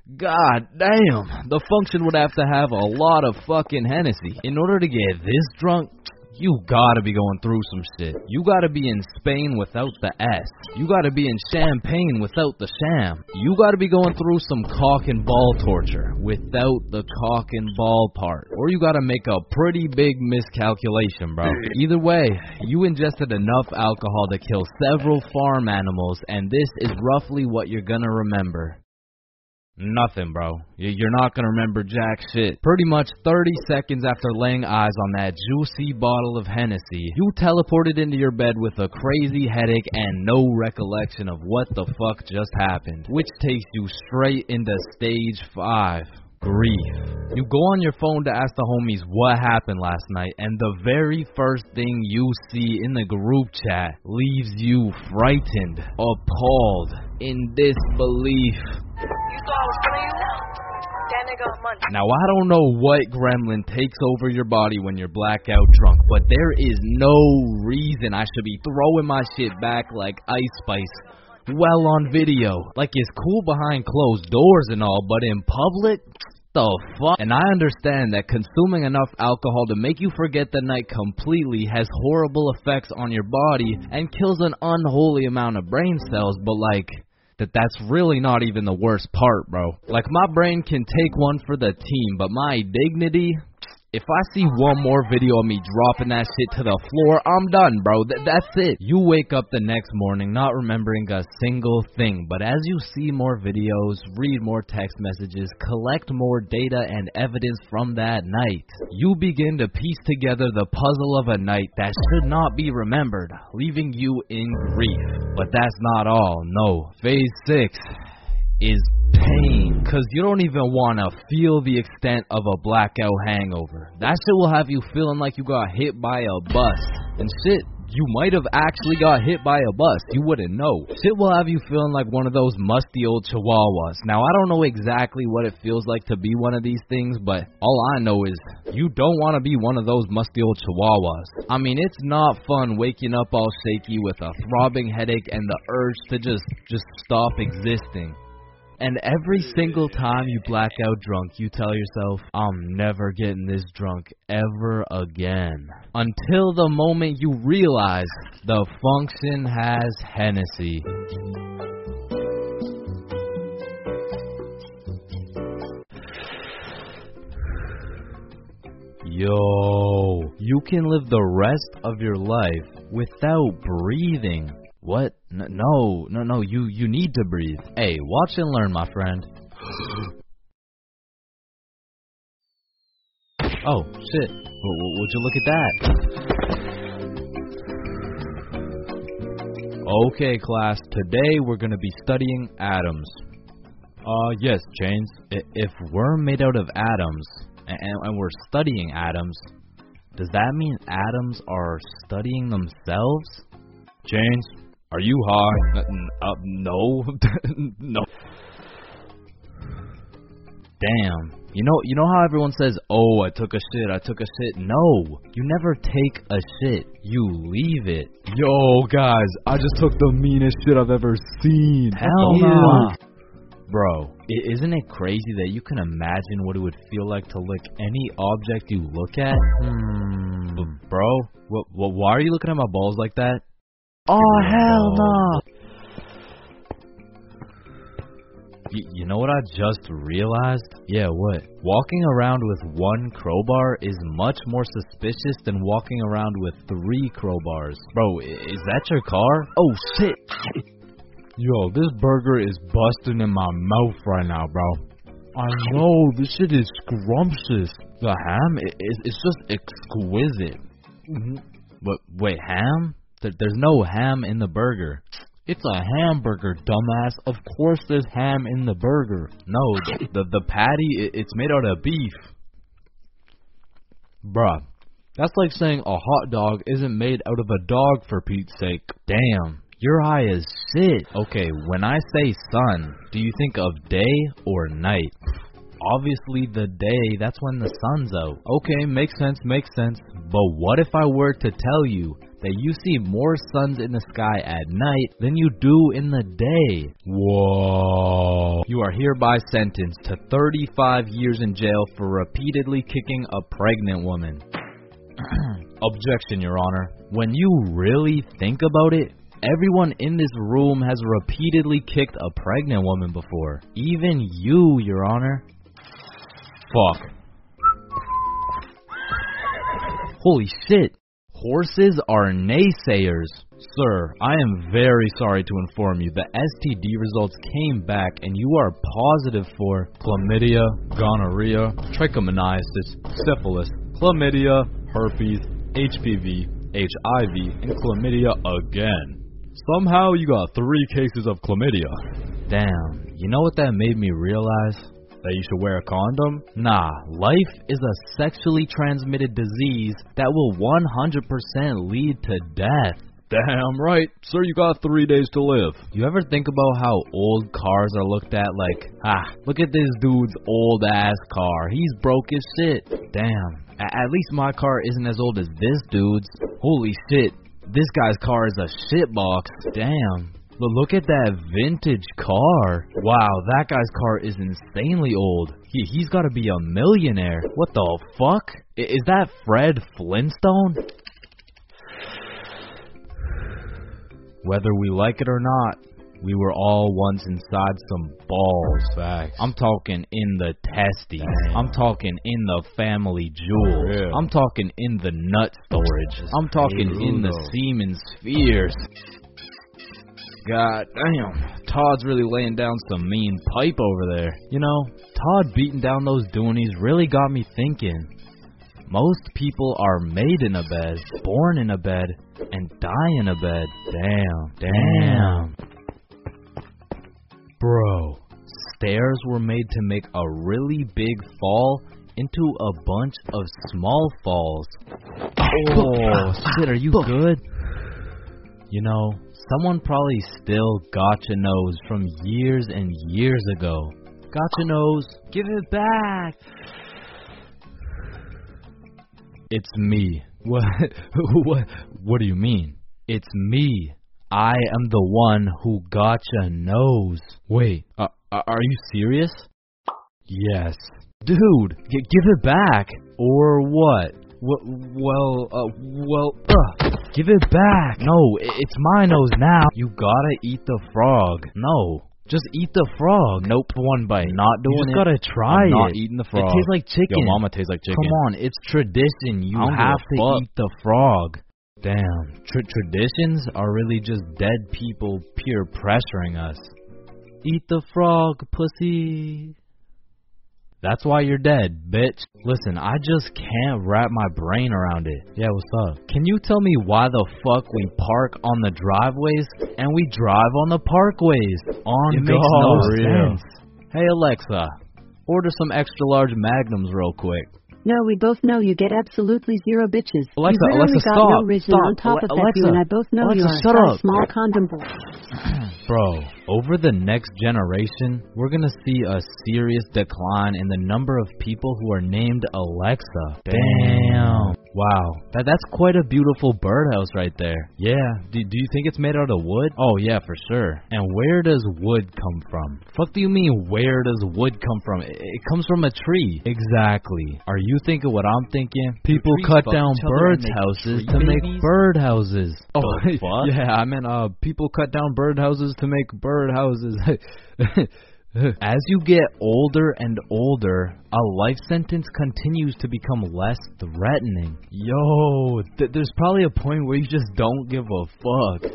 [SPEAKER 3] god damn, the function would have to have a lot of fucking Hennessy. In order to get this drunk, you gotta be going through some shit. You gotta be in Spain without the S. You gotta be in Champagne without the sham. You gotta be going through some cock and ball torture without the cock and ball part. Or you gotta make a pretty big miscalculation, bro. Either way, you ingested enough alcohol to kill several farm animals, and this is roughly what you're gonna remember. Nothing, bro. You're not gonna remember jack shit. Pretty much thirty seconds after laying eyes on that juicy bottle of Hennessy, you teleported into your bed with a crazy headache and no recollection of what the fuck just happened, which takes you straight into stage five. Grief. You go on your phone to ask the homies what happened last night, and the very first thing you see in the group chat leaves you frightened, appalled, in disbelief. Now, I don't know what gremlin takes over your body when you're blackout drunk, but there is no reason I should be throwing my shit back like Ice Spice well on video. Like, it's cool behind closed doors and all, but in public, the fuck? And I understand that consuming enough alcohol to make you forget the night completely has horrible effects on your body and kills an unholy amount of brain cells, but like, that that's really not even the worst part, bro. Like, my brain can take one for the team, but my dignity... If I see one more video of me dropping that shit to the floor, I'm done, bro. Th- that's it. You wake up the next morning not remembering a single thing, but as you see more videos, read more text messages, collect more data and evidence from that night, you begin to piece together the puzzle of a night that should not be remembered, leaving you in grief. But that's not all, no. Phase six is pain, cause you don't even wanna feel the extent of a blackout hangover. That shit will have you feeling like you got hit by a bus, and shit
[SPEAKER 5] You might have actually got hit by a bus. You wouldn't know. Shit will have you feeling like one of those musty old chihuahuas. Now, I don't know exactly what it feels like to be one of these things, but all I know is you don't want to be one of those musty old chihuahuas. I mean, it's not fun waking up all shaky with a throbbing headache and the urge to just, just stop existing. And every single time you black out drunk, you tell yourself, I'm never getting this drunk ever again. Until the moment you realize the function has Hennessy. Yo, you can live the rest of your life without breathing. What? N no, no, no, you, you need to breathe. Hey, watch and learn, my friend. Oh, shit. W w would you look at that? Okay, class, today we're gonna be studying atoms. Uh, yes, Chains. I if we're made out of atoms, and, and we're studying atoms, does that mean atoms are studying themselves? Chains? Are you high? N uh, no. No. Damn. You know you know how everyone says, oh, I took a shit, I took a shit? No. You never take a shit. You leave it.
[SPEAKER 4] Yo, guys, I just took the meanest shit I've ever seen.
[SPEAKER 5] Hell no. Bro, isn't it crazy that you can imagine what it would feel like to lick any object you look at? Hmm. But bro, what, what, why are you looking at my balls like that? Oh, hell no! Y you know what I just realized? Yeah, what? Walking around with one crowbar is much more suspicious than walking around with three crowbars. Bro, is that your car? Oh, shit!
[SPEAKER 4] Yo, this burger is busting in my mouth right now, bro. I know, this shit is scrumptious.
[SPEAKER 5] The ham is it's just exquisite. Mm-hmm. But wait, ham? There's no ham in the burger. It's a hamburger, dumbass. Of course there's ham in the burger. No, the, the, the patty, it's made out of beef. Bruh, that's like saying a hot dog isn't made out of a dog, for Pete's sake. Damn, you're high as shit. Okay, when I say sun, do you think of day or night? Obviously the day, that's when the sun's out. Okay, makes sense, makes sense. But what if I were to tell you that you see more suns in the sky at night than you do in the day? Whoa. You are hereby sentenced to thirty-five years in jail for repeatedly kicking a pregnant woman. Objection, Your Honor. When you really think about it, everyone in this room has repeatedly kicked a pregnant woman before. Even you, Your Honor. Fuck. Holy shit. Horses are naysayers. Sir, I am very sorry to inform you the S T D results came back and you are positive for chlamydia, gonorrhea, trichomoniasis, syphilis, chlamydia, herpes, H P V, H I V, and chlamydia again. Somehow you got three cases of chlamydia. Damn, you know what that made me realize? That you should wear a condom? Nah, life is a sexually transmitted disease that will one hundred percent lead to death.
[SPEAKER 4] Damn right. Sir, you got three days to live.
[SPEAKER 5] You ever think about how old cars are looked at like, ah, look at this dude's old ass car. He's broke as shit. Damn, a- at least my car isn't as old as this dude's. Holy shit, this guy's car is a shitbox. Damn. But look at that vintage car. Wow, that guy's car is insanely old. He, he's got to be a millionaire. What the fuck? I, is that Fred Flintstone? Whether we like it or not, we were all once inside some balls. Facts. I'm talking in the testes. Damn. I'm talking in the family jewels.
[SPEAKER 4] Yeah.
[SPEAKER 5] I'm talking in the nut storage. I'm talking
[SPEAKER 4] hey,
[SPEAKER 5] in the semen spheres. God damn, Todd's really laying down some mean pipe over there. You know, Todd beating down those doonies really got me thinking. Most people are made in a bed, born in a bed, and die in a bed. Damn, damn. Bro, stairs were made to make a really big fall into a bunch of small falls. Oh, shit, are you good? You know, someone probably still gotcha knows from years and years ago. Gotcha knows, give it back. It's me. What? what? What do you mean? It's me. I am the one who gotcha knows. Wait, uh, are you serious? Yes. Dude, g- give it back. Or what? W- well, uh, well, ugh. Give it back. No, it's my nose now. You gotta eat the frog. No, just eat the frog. Nope, one bite. Not doing
[SPEAKER 3] you just
[SPEAKER 5] it.
[SPEAKER 3] gotta try
[SPEAKER 5] I'm
[SPEAKER 3] it.
[SPEAKER 5] not eating the frog.
[SPEAKER 3] It tastes like chicken.
[SPEAKER 5] Yo, mama tastes like chicken. Come on, it's tradition. You
[SPEAKER 3] I don't
[SPEAKER 5] have
[SPEAKER 3] give a
[SPEAKER 5] to
[SPEAKER 3] fuck.
[SPEAKER 5] eat the frog. Damn, Tr- traditions are really just dead people peer pressuring us. Eat the frog, pussy. That's why you're dead, bitch. Listen, I just can't wrap my brain around it. Yeah, what's up? Can you tell me why the fuck we park on the driveways and we drive on the parkways? On
[SPEAKER 3] It
[SPEAKER 5] makes
[SPEAKER 3] makes
[SPEAKER 5] no
[SPEAKER 3] no real.
[SPEAKER 5] sense. Hey Alexa, order some extra large magnums real quick.
[SPEAKER 9] No, we both know you get absolutely zero bitches.
[SPEAKER 5] Alexa,
[SPEAKER 9] you literally
[SPEAKER 5] Alexa,
[SPEAKER 9] got
[SPEAKER 5] stop,
[SPEAKER 9] no reason
[SPEAKER 5] stop.
[SPEAKER 9] on top
[SPEAKER 5] Ale-
[SPEAKER 9] of that, you
[SPEAKER 5] Alexa,
[SPEAKER 9] and I both know
[SPEAKER 5] Alexa,
[SPEAKER 9] you are
[SPEAKER 5] shut
[SPEAKER 9] a
[SPEAKER 5] up.
[SPEAKER 9] small condom boy.
[SPEAKER 5] Bro, over the next generation, we're gonna see a serious decline in the number of people who are named Alexa. Damn. Wow, that that's quite a beautiful birdhouse right there. Yeah. Do, do you think it's made out of wood? Oh yeah, for sure. And where does wood come from? Fuck do you mean where does wood come from? It, it comes from a tree. Exactly. Are you thinking what I'm thinking? People
[SPEAKER 3] trees
[SPEAKER 5] cut
[SPEAKER 3] fuck
[SPEAKER 5] down
[SPEAKER 3] each other and
[SPEAKER 5] birds'
[SPEAKER 3] make
[SPEAKER 5] houses
[SPEAKER 3] tree
[SPEAKER 5] to make
[SPEAKER 3] babies?
[SPEAKER 5] birdhouses. Oh,
[SPEAKER 3] The fuck?
[SPEAKER 5] yeah, I meant uh, people cut down birdhouses to make birdhouses. As you get older and older, a life sentence continues to become less threatening. Yo, th- there's probably a point where you just don't give a fuck.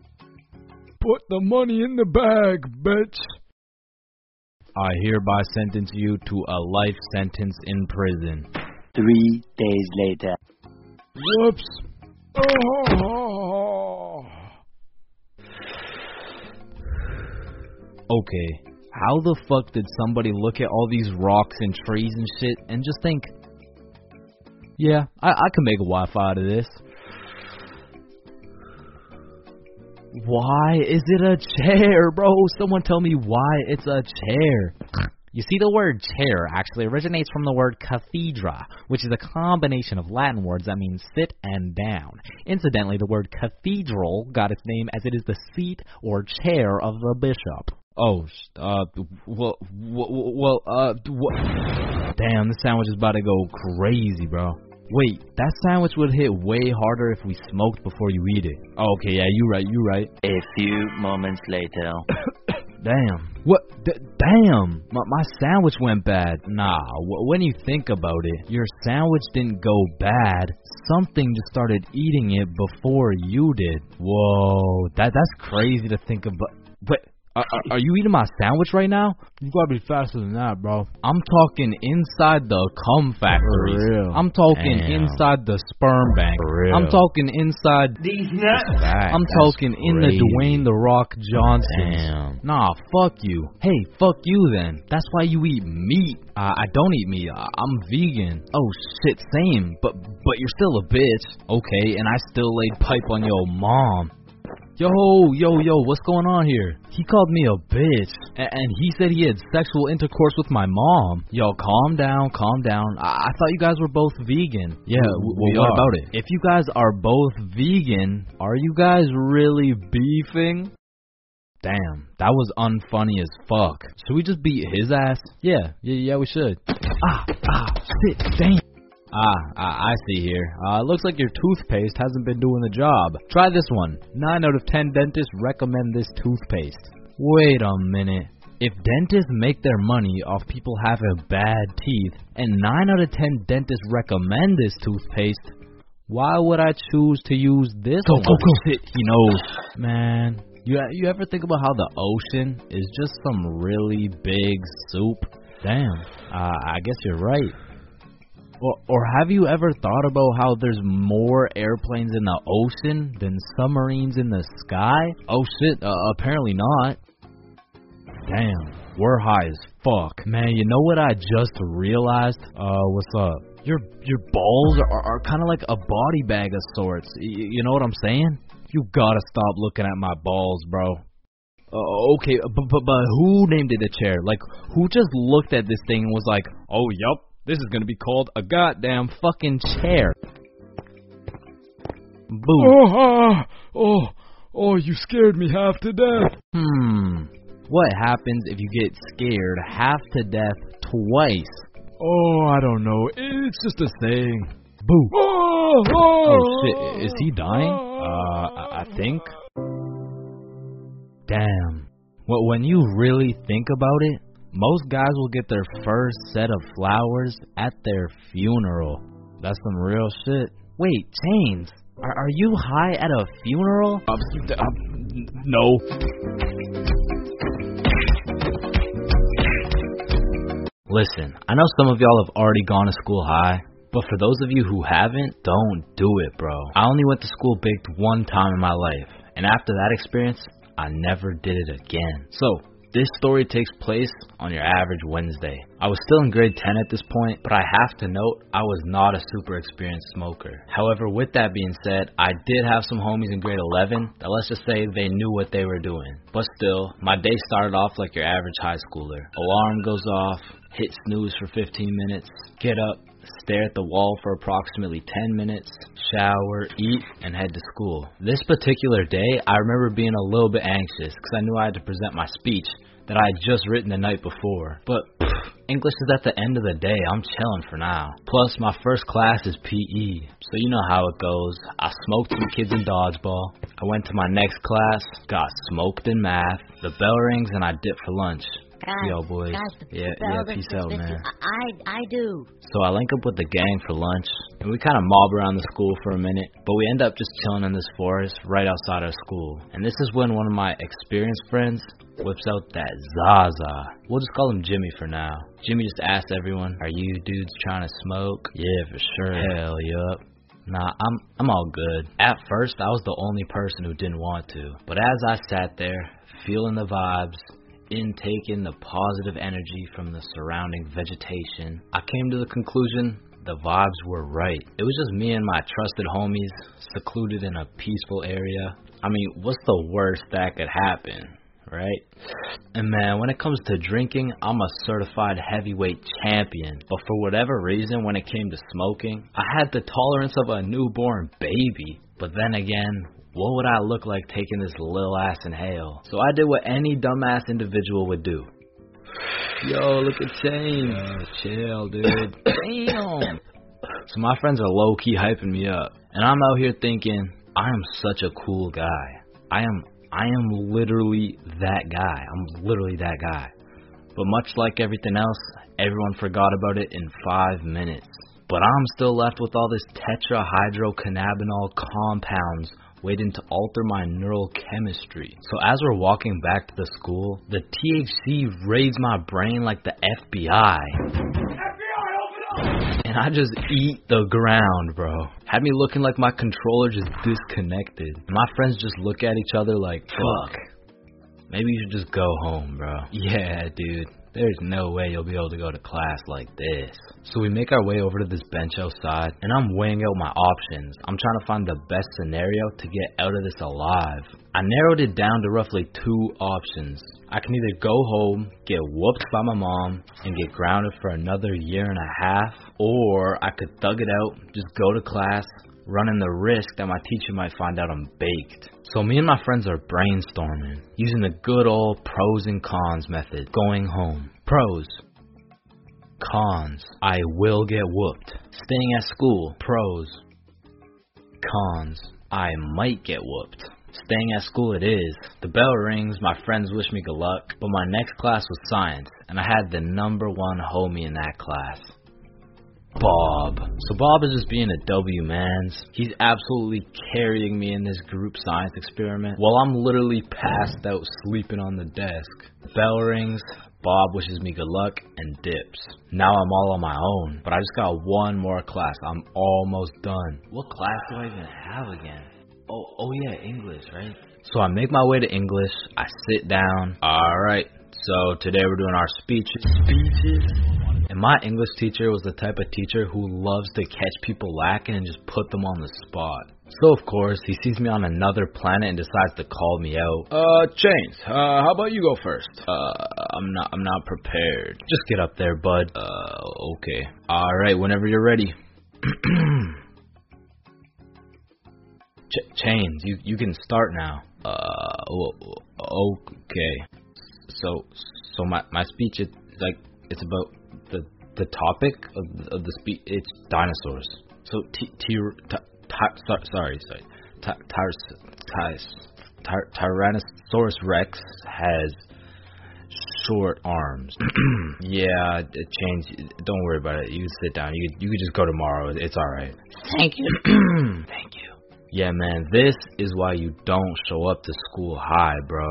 [SPEAKER 4] Put the money in the bag, bitch.
[SPEAKER 5] I hereby sentence you to a life sentence in prison.
[SPEAKER 10] Three days later.
[SPEAKER 4] Whoops. Oh.
[SPEAKER 5] Okay, how the fuck did somebody look at all these rocks and trees and shit and just think, yeah, I, I can make a Wi-Fi out of this? Why is it a chair, bro? Someone tell me why it's a chair.
[SPEAKER 11] You see, the word chair actually originates from the word cathedra, which is a combination of Latin words that mean sit and down. Incidentally, the word cathedral got its name as it is the seat or chair of the bishop.
[SPEAKER 5] Oh, uh, well, well, uh, wh- damn, this sandwich is about to go crazy, bro. Wait, that sandwich would hit way harder if we smoked before you eat it. Oh, okay, yeah, you right, you right.
[SPEAKER 10] A few moments later.
[SPEAKER 5] Damn. What? D- damn. My, my sandwich went bad. Nah, w- when you think about it, your sandwich didn't go bad. Something just started eating it before you did. Whoa, that that's crazy to think about. But are, are, are you eating my sandwich right now?
[SPEAKER 3] You gotta be faster than that, bro.
[SPEAKER 5] I'm talking inside the cum factories.
[SPEAKER 3] For real.
[SPEAKER 5] I'm talking Damn. inside the sperm bank.
[SPEAKER 3] For real.
[SPEAKER 5] I'm talking inside
[SPEAKER 10] These nuts.
[SPEAKER 5] I'm
[SPEAKER 3] That's
[SPEAKER 5] talking in the
[SPEAKER 3] crazy.
[SPEAKER 5] Dwayne The Rock Johnson.
[SPEAKER 3] Damn.
[SPEAKER 5] Nah, fuck you. Hey, fuck you then. That's why you eat meat. Uh, I don't eat meat. I- I'm vegan. Oh shit, same. But but you're still a bitch. Okay, and I still laid pipe on your mom. Yo, yo, yo, what's going on here? He called me a bitch, a- and he said he had sexual intercourse with my mom. Yo, calm down, calm down. I, I thought you guys were both vegan. Yeah,
[SPEAKER 3] w-
[SPEAKER 5] well,
[SPEAKER 3] we
[SPEAKER 5] what
[SPEAKER 3] are.
[SPEAKER 5] about it? If you guys are both vegan, are you guys really beefing? Damn, that was unfunny as fuck. Should we just beat his ass? Yeah, yeah, yeah, we should. Ah, ah, shit, damn. Ah, I, I see here. Uh, looks like your toothpaste hasn't been doing the job. Try this one. Nine out of ten dentists recommend this toothpaste. Wait a minute. If dentists make their money off people having bad teeth, and nine out of ten dentists recommend this toothpaste, why would I choose to use this
[SPEAKER 3] Go,
[SPEAKER 5] one?
[SPEAKER 3] go, go.
[SPEAKER 5] Shit, he knows. Man, you, you ever think about how the ocean is just some really big soup? Damn, uh, I guess you're right. Or, or have you ever thought about how there's more airplanes in the ocean than submarines in the sky? Oh shit, uh, apparently not. Damn, we're high as fuck. Man, you know what I just realized? Uh, what's up? Your your balls are, are kind of like a body bag of sorts. Y- you know what I'm saying?
[SPEAKER 3] You gotta stop looking at my balls, bro. Uh, okay, but, but but who named it a chair? Like, who just looked at this thing and was like, oh, yup, this is gonna be called a goddamn fucking chair. Boom.
[SPEAKER 4] Oh, ah, oh, oh, you scared me half to death.
[SPEAKER 3] Hmm. What happens if you get scared half to death twice?
[SPEAKER 4] Oh, I don't know. It's just a saying.
[SPEAKER 3] Boo.
[SPEAKER 4] Oh, oh,
[SPEAKER 3] oh shit, is he dying? Uh, I, I think. Damn. Well, when you really think about it, most guys will get their first set of flowers at their funeral. That's some real shit. Wait, Chains, are, are you high at a funeral?
[SPEAKER 4] Um, um, no.
[SPEAKER 11] Listen, I know some of y'all have already gone to school high, but for those of you who haven't, don't do it, bro. I only went to school baked one time in my life, and after that experience, I never did it again. So, this story takes place on your average Wednesday. I was still in grade ten at this point, but I have to note I was not a super experienced smoker. However, with that being said, I did have some homies in grade eleven that, let's just say, they knew what they were doing. But still, my day started off like your average high schooler. Alarm goes off, hit snooze for fifteen minutes, get up, stare at the wall for approximately ten minutes, shower, eat, and head to school. This particular day, I remember being a little bit anxious because I knew I had to present my speech that I had just written the night before. But pff, English is at the end of the day. I'm chilling for now. Plus, my first class is P E, so you know how it goes. I smoked some kids in dodgeball. I went to my next class, got smoked in math. The bell rings and I dip for lunch.
[SPEAKER 12] Guys,
[SPEAKER 11] Yo, boys.
[SPEAKER 12] Guys,
[SPEAKER 11] yeah, yeah, peace out, man.
[SPEAKER 12] I, I do.
[SPEAKER 11] So I link up with the gang for lunch, and we kind of mob around the school for a minute, but we end up just chilling in this forest right outside our school. And this is when one of my experienced friends whips out that Zaza. We'll just call him Jimmy for now. Jimmy just asks everyone, are you dudes trying to smoke? Yeah, for sure. Hell, yup. Nah, I'm I'm all good. At first, I was the only person who didn't want to. But as I sat there, feeling the vibes, intaking the positive energy from the surrounding vegetation, I came to the conclusion the vibes were right. It was just me and my trusted homies, secluded in a peaceful area. I mean, what's the worst that could happen, right? And man, when it comes to drinking, I'm a certified heavyweight champion. But for whatever reason, when it came to smoking, I had the tolerance of a newborn baby. But then again, what would I look like taking this little ass inhale? So I did what any dumbass individual would do. Yo, look at Chains. Yo, chill, dude. Damn. So my friends are low-key hyping me up. And I'm out here thinking, I am such a cool guy. I am, I am literally that guy. I'm literally that guy. But much like everything else, everyone forgot about it in five minutes. But I'm still left with all this tetrahydrocannabinol compounds waiting to alter my neural chemistry. So as we're walking back to the school, the T H C raids my brain like the F B I. F B I, open up! And I just eat the ground, bro. Had me looking like my controller just disconnected. And my friends just look at each other like, fuck. Maybe you should just go home, bro. Yeah, dude. There's no way you'll be able to go to class like this. So we make our way over to this bench outside, and I'm weighing out my options. I'm trying to find the best scenario to get out of this alive. I narrowed it down to roughly two options. I can either go home, get whooped by my mom, and get grounded for another year and a half, or I could thug it out, just go to class, running the risk that my teacher might find out I'm baked. So me and my friends are brainstorming, using the good old pros and cons method, going home. Pros. Cons. I will get whooped. Staying at school. Pros. Cons. I might get whooped. Staying at school it is. The bell rings, my friends wish me good luck, but my next class was science, and I had the number one homie in that class. Bob. So Bob is just being a W, mans. He's absolutely carrying me in this group science experiment while I'm literally passed out sleeping on the desk. Bell rings, Bob wishes me good luck, and dips. Now I'm all on my own, but I just got one more class. I'm almost done. What class do I even have again? Oh, oh yeah, English, right? So I make my way to English, I sit down. Alright, so today we're doing our speeches. Speeches? And my English teacher was the type of teacher who loves to catch people lacking and just put them on the spot.
[SPEAKER 3] So, of course, he sees me on another planet and decides to call me out.
[SPEAKER 8] Uh, Chains, uh, how about you go first?
[SPEAKER 3] Uh, I'm not, I'm not prepared. Just get up there, bud. Uh, okay. Alright, whenever you're ready. Ch- Chains, you, you can start now. Uh, okay. So, so my, my speech is like, it's about the, the topic of the, of the speech, it's dinosaurs. So, t, t, t, t, sorry, sorry, t, t, t, Tyrannosaurus Rex has short arms. Yeah, it changed. Don't worry about it. You can sit down. You you can just go tomorrow. It's all right.
[SPEAKER 2] Thank you.
[SPEAKER 3] Thank you. Yeah, man, this is why you don't show up to school high, bro.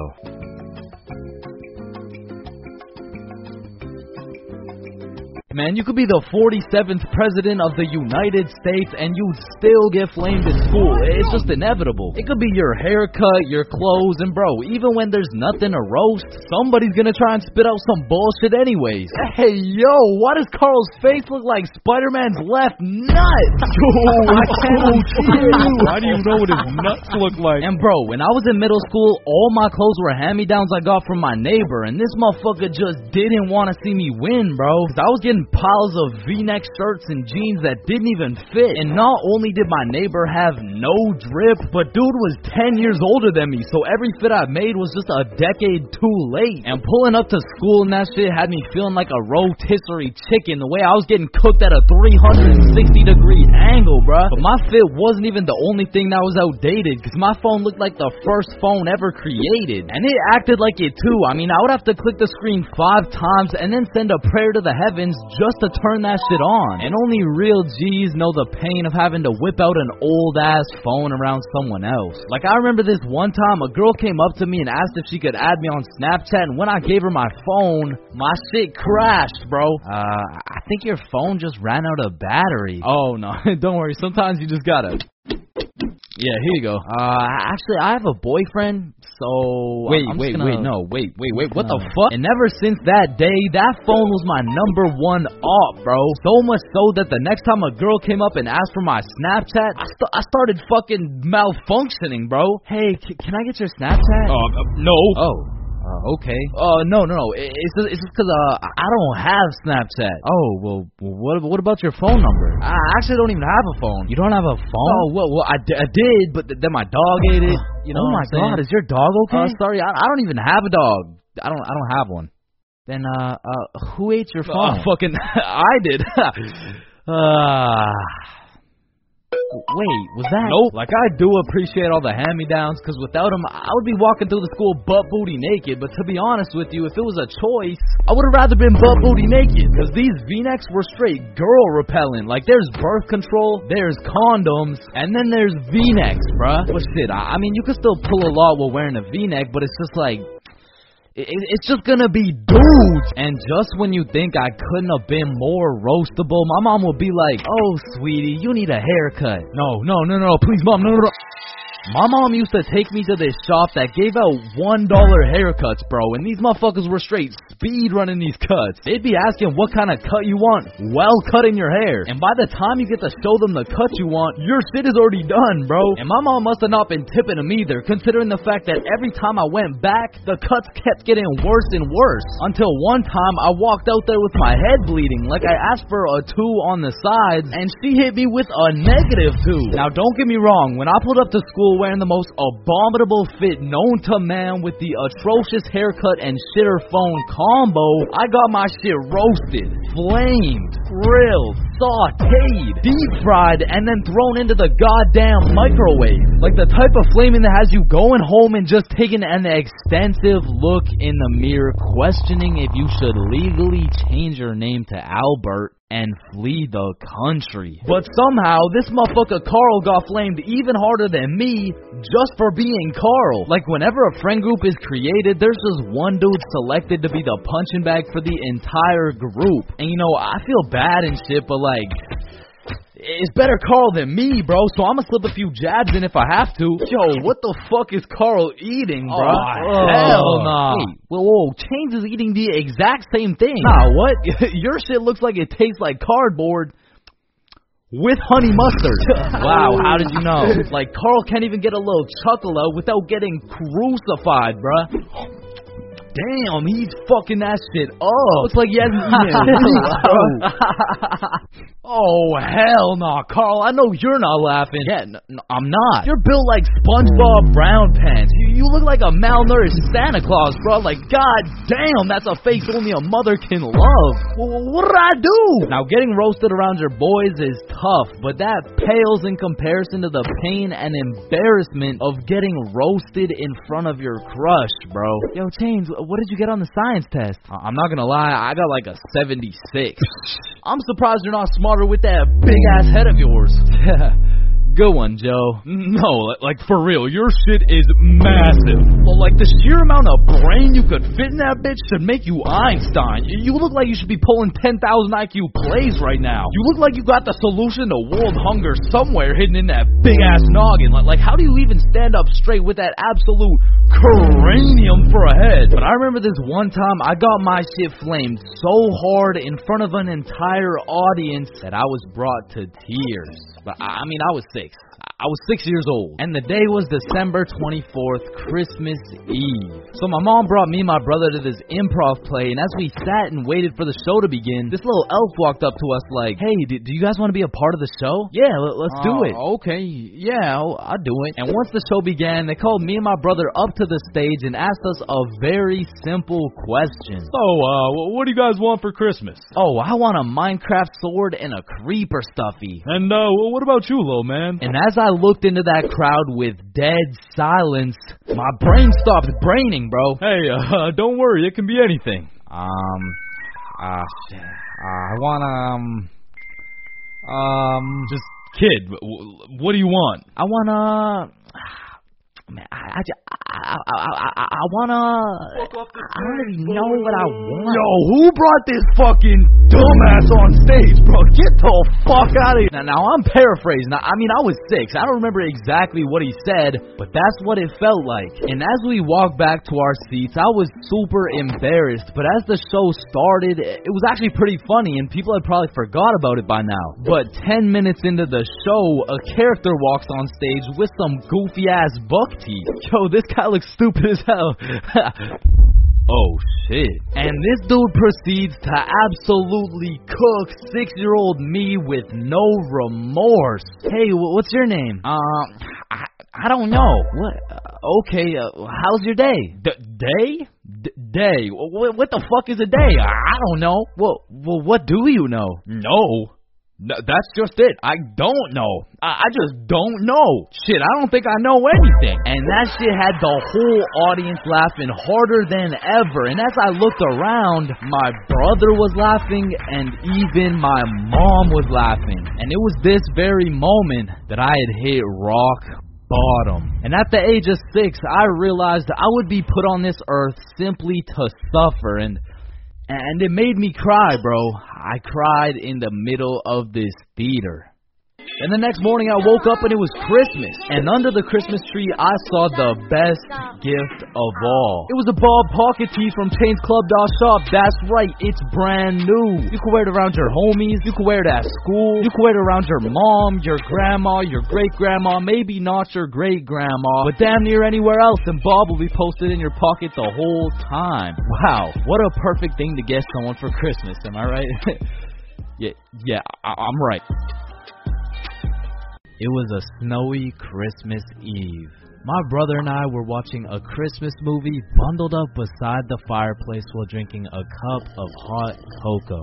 [SPEAKER 5] Man, you could be the forty-seventh president of the United States and you'd still get flamed in school. It's just inevitable. It could be your haircut, your clothes, and bro, even when there's nothing to roast, somebody's gonna try and spit out some bullshit anyways. Hey, yo, why does Carl's face look like Spider-Man's left nut? I can't
[SPEAKER 4] Why do you know what his nuts look like?
[SPEAKER 5] And bro, when I was in middle school, all my clothes were hand-me-downs I got from my neighbor, and this motherfucker just didn't want to see me win, bro. Cause I was getting piles of V-neck shirts and jeans that didn't even fit. And not only did my neighbor have no drip, but dude was ten years older than me, so every fit I made was just a decade too late. And pulling up to school and that shit had me feeling like a rotisserie chicken, the way I was getting cooked at a three hundred sixty degree angle, bruh. But my fit wasn't even the only thing that was outdated, cause my phone looked like the first phone ever created. And it acted like it too. I mean, I would have to click the screen five times and then send a prayer to the heavens just to turn that shit on. And only real G's know the pain of having to whip out an old ass phone around someone else. Like, I remember this one time a girl came up to me and asked if she could add me on Snapchat, and when I gave her my phone, my shit crashed, bro. Uh, I think your phone just ran out of battery. Oh no, don't worry, sometimes you just gotta... Yeah, here you go. Uh, actually, I have a boyfriend, so...
[SPEAKER 3] Wait,
[SPEAKER 5] I'm
[SPEAKER 3] wait,
[SPEAKER 5] gonna...
[SPEAKER 3] wait, no, wait, wait, wait, what
[SPEAKER 5] No.
[SPEAKER 3] the fuck?
[SPEAKER 5] And ever since that day, that phone was my number one op, bro. So much so that the next time a girl came up and asked for my Snapchat, I, st- I started fucking malfunctioning, bro. Hey, c- can I get your Snapchat?
[SPEAKER 4] Uh, uh, no.
[SPEAKER 5] Oh. Uh, okay. Uh, no, no, no. It, it's just, it's just because uh, I don't have Snapchat. Oh, well, what what about your phone number? I actually don't even have a phone. You don't have a phone? Oh, well, well I, d- I did, but th- then my dog ate it. You know
[SPEAKER 3] Oh
[SPEAKER 5] what
[SPEAKER 3] my
[SPEAKER 5] I'm saying?
[SPEAKER 3] God, is your dog okay?
[SPEAKER 5] Uh, sorry, I, I don't even have a dog. I don't I don't have one. Then uh, uh who ate your phone? Uh, fucking I did. uh Wait, was that? Nope. Like, I do appreciate all the hand-me-downs, because without them, I would be walking through the school butt-booty naked. But to be honest with you, if it was a choice, I would have rather been butt-booty naked, because these V-necks were straight girl-repellent. Like, there's birth control, there's condoms, and then there's V-necks, bruh. But shit, I, I mean, you could still pull a lot while wearing a V-neck, but it's just like... It, it's just gonna be dudes. And just when you think I couldn't have been more roastable, my mom will be like, oh, sweetie, you need a haircut. No, no, no, no, please, mom, no, no, no. My mom used to take me to this shop that gave out one dollar haircuts, bro, and these motherfuckers were straight speed running these cuts. They'd be asking what kind of cut you want while cutting your hair. And by the time you get to show them the cut you want, your shit is already done, bro. And my mom must have not been tipping them either, considering the fact that every time I went back, the cuts kept getting worse and worse. Until one time, I walked out there with my head bleeding, like I asked for a two on the sides, and she hit me with a negative two. Now, don't get me wrong, when I pulled up to school wearing the most abominable fit known to man with the atrocious haircut and shitter phone combo, I got my shit roasted, flamed, grilled, sauteed, deep fried, and then thrown into the goddamn microwave. Like the type of flaming that has you going home and just taking an extensive look in the mirror, questioning if you should legally change your name to Albert and flee the country. But somehow, this motherfucker Carl got flamed even harder than me just for being Carl. Like, whenever a friend group is created, there's just one dude selected to be the punching bag for the entire group. And you know, I feel bad and shit, but like... it's better Carl than me, bro, so I'm gonna slip a few jabs in if I have to. Yo, what the fuck is Carl eating, bro? Oh, hell nah. Wait, whoa, whoa, Chains is eating the exact same thing. Nah, what? Your shit looks like it tastes like cardboard.
[SPEAKER 3] with honey mustard. Wow, how did you know? Like, Carl can't even get a little chuckle out without getting crucified, bruh. Damn, he's fucking that shit up. Looks like he hasn't eaten it. Oh, hell no, Carl. I know you're not laughing. Yeah, n- n- I'm not. You're built like SpongeBob Brown Pants. You, you look like a malnourished Santa Claus, bro. Like, god damn, that's a face only a mother can love. Well, what did I do? Now, getting roasted around your boys is tough, but that pales in comparison to the pain and embarrassment of getting roasted in front of your crush, bro. Yo, Chains, what did you get on the science test? I- I'm not gonna lie, I got like a seventy-six. I'm surprised you're not smarter with that big-ass head of yours. Good one, Joe.
[SPEAKER 4] No, like for real, your shit is massive.
[SPEAKER 3] Well, like the sheer amount of brain you could fit in that bitch should make you Einstein. You look like you should be pulling ten thousand I Q plays right now. You look like you got the solution to world hunger somewhere hidden in that big-ass noggin. Like, like, how do you even stand up straight with that absolute cranium for a head? But I remember this one time I got my shit flamed so hard in front of an entire audience that I was brought to tears. But I mean, I was six. I was six years old, and the day was December twenty-fourth, Christmas Eve. So my mom brought me and my brother to this improv play, and as we sat and waited for the show to begin, this little elf walked up to us like, hey, do, do you guys want to be a part of the show? Yeah, let, let's do it. Okay, yeah, I'll, I'll do it. And once the show began, they called me and my brother up to the stage and asked us a very simple question.
[SPEAKER 4] So, uh, what do you guys want for Christmas?
[SPEAKER 3] Oh, I want a Minecraft sword and a creeper stuffy.
[SPEAKER 4] And, uh, what about you, little man?
[SPEAKER 3] And as I looked into that crowd with dead silence, my brain stopped braining, bro.
[SPEAKER 4] Hey, uh, don't worry, it can be anything.
[SPEAKER 11] Um, uh, shit. Uh, I want, um, um,
[SPEAKER 4] just, kid, w- what do you want?
[SPEAKER 3] I want, uh, man, I, I, I, I, I, I wanna, I don't even know what I want.
[SPEAKER 4] Yo, who brought this fucking dumbass on stage, bro? Get the fuck out of here.
[SPEAKER 3] Now, now, I'm paraphrasing. I mean, I was six. I don't remember exactly what he said, but that's what it felt like. And as we walked back to our seats, I was super embarrassed. But as the show started, it was actually pretty funny, and people had probably forgot about it by now. But ten minutes into the show, a character walks on stage with some goofy-ass buck teeth. Yo, this guy looks stupid as hell.
[SPEAKER 4] Oh, shit.
[SPEAKER 3] And this dude proceeds to absolutely cook six-year-old me with no remorse. Hey, what's your name? Um, uh, I, I don't know. What? Uh, okay, uh, how's your day? D- day? D- day? What, what the fuck is a day? I don't know. Well, well, what do you know?
[SPEAKER 4] No. No, that's just it. I don't know. I, I just don't know.
[SPEAKER 3] Shit, I don't think I know anything. And that shit had the whole audience laughing harder than ever. And as I looked around, my brother was laughing and even my mom was laughing. And it was this very moment that I had hit rock bottom. And at the age of six, I realized I would be put on this earth simply to suffer. And And it made me cry, bro. I cried in the middle of this theater. And the next morning I woke up and it was Christmas. And under the Christmas tree I saw the best gift of all. It was a Bob pocket tee from Chains Club dot shop. That's right, it's brand new. You can wear it around your homies. You can wear it at school. You can wear it around your mom, your grandma, your great-grandma. Maybe not your great-grandma, but damn near anywhere else. And Bob will be posted in your pocket the whole time. Wow, what a perfect thing to get someone for Christmas. Am I right? yeah, yeah, I- I'm right. It was a snowy Christmas Eve. My brother and I were watching a Christmas movie bundled up beside the fireplace while drinking a cup of hot cocoa.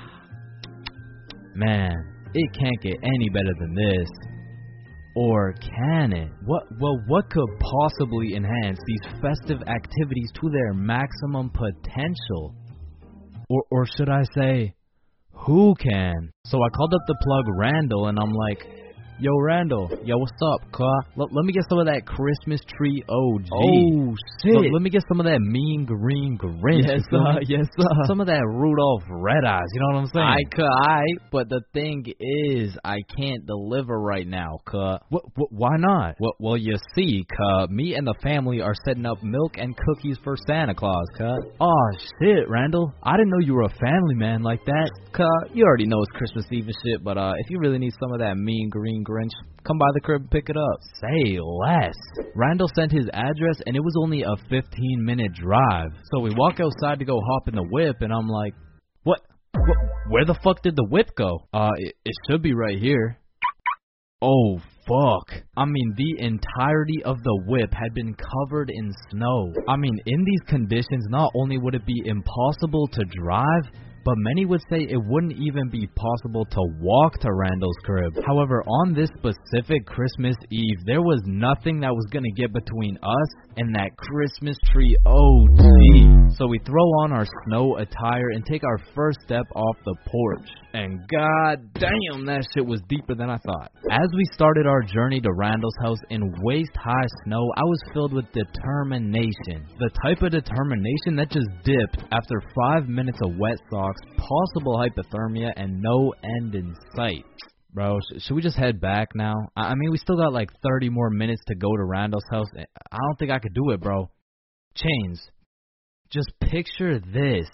[SPEAKER 3] Man, it can't get any better than this. Or can it? What, well, what could possibly enhance these festive activities to their maximum potential? Or, or should I say, who can? So I called up the plug Randall and I'm like, Yo, Randall. Yo, what's up, car? L- let me get some of that Christmas tree O G.
[SPEAKER 5] Oh, shit.
[SPEAKER 3] L- let me get some of that mean green Grinch.
[SPEAKER 5] Yes, sir. Yes, sir.
[SPEAKER 3] Some of that Rudolph Red Eyes. You know what I'm saying?
[SPEAKER 11] I could, I, but the thing is, I can't deliver right now, cuh.
[SPEAKER 3] What, what, why not?
[SPEAKER 11] Well, well, you see, cuh, me and the family are setting up milk and cookies for Santa Claus, cuh.
[SPEAKER 3] Oh, shit, Randall. I didn't know you were a family man like that.
[SPEAKER 11] Cuh, you already know it's Christmas Eve and shit, but uh, if you really need some of that mean green Grinch, come by the crib and pick it up.
[SPEAKER 3] Say less. Randall sent his address, and it was only a fifteen minute drive. So we walk outside to go hop in the whip, and I'm like, what? what where the fuck did the whip go? Uh, it, it should be right here. Oh, fuck. I mean, the entirety of the whip had been covered in snow. I mean, in these conditions, not only would it be impossible to drive, but many would say it wouldn't even be possible to walk to Randall's crib. However, on this specific Christmas Eve, there was nothing that was going to get between us and that Christmas tree O G. So we throw on our snow attire and take our first step off the porch. And god damn, that shit was deeper than I thought. As we started our journey to Randall's house in waist-high snow, I was filled with determination. The type of determination that just dipped after five minutes of wet socks, possible hypothermia, and no end in sight. Bro, sh- should we just head back now? I-, I mean, we still got like thirty more minutes to go to Randall's house. I don't think I could do it, bro. Chains, just picture this.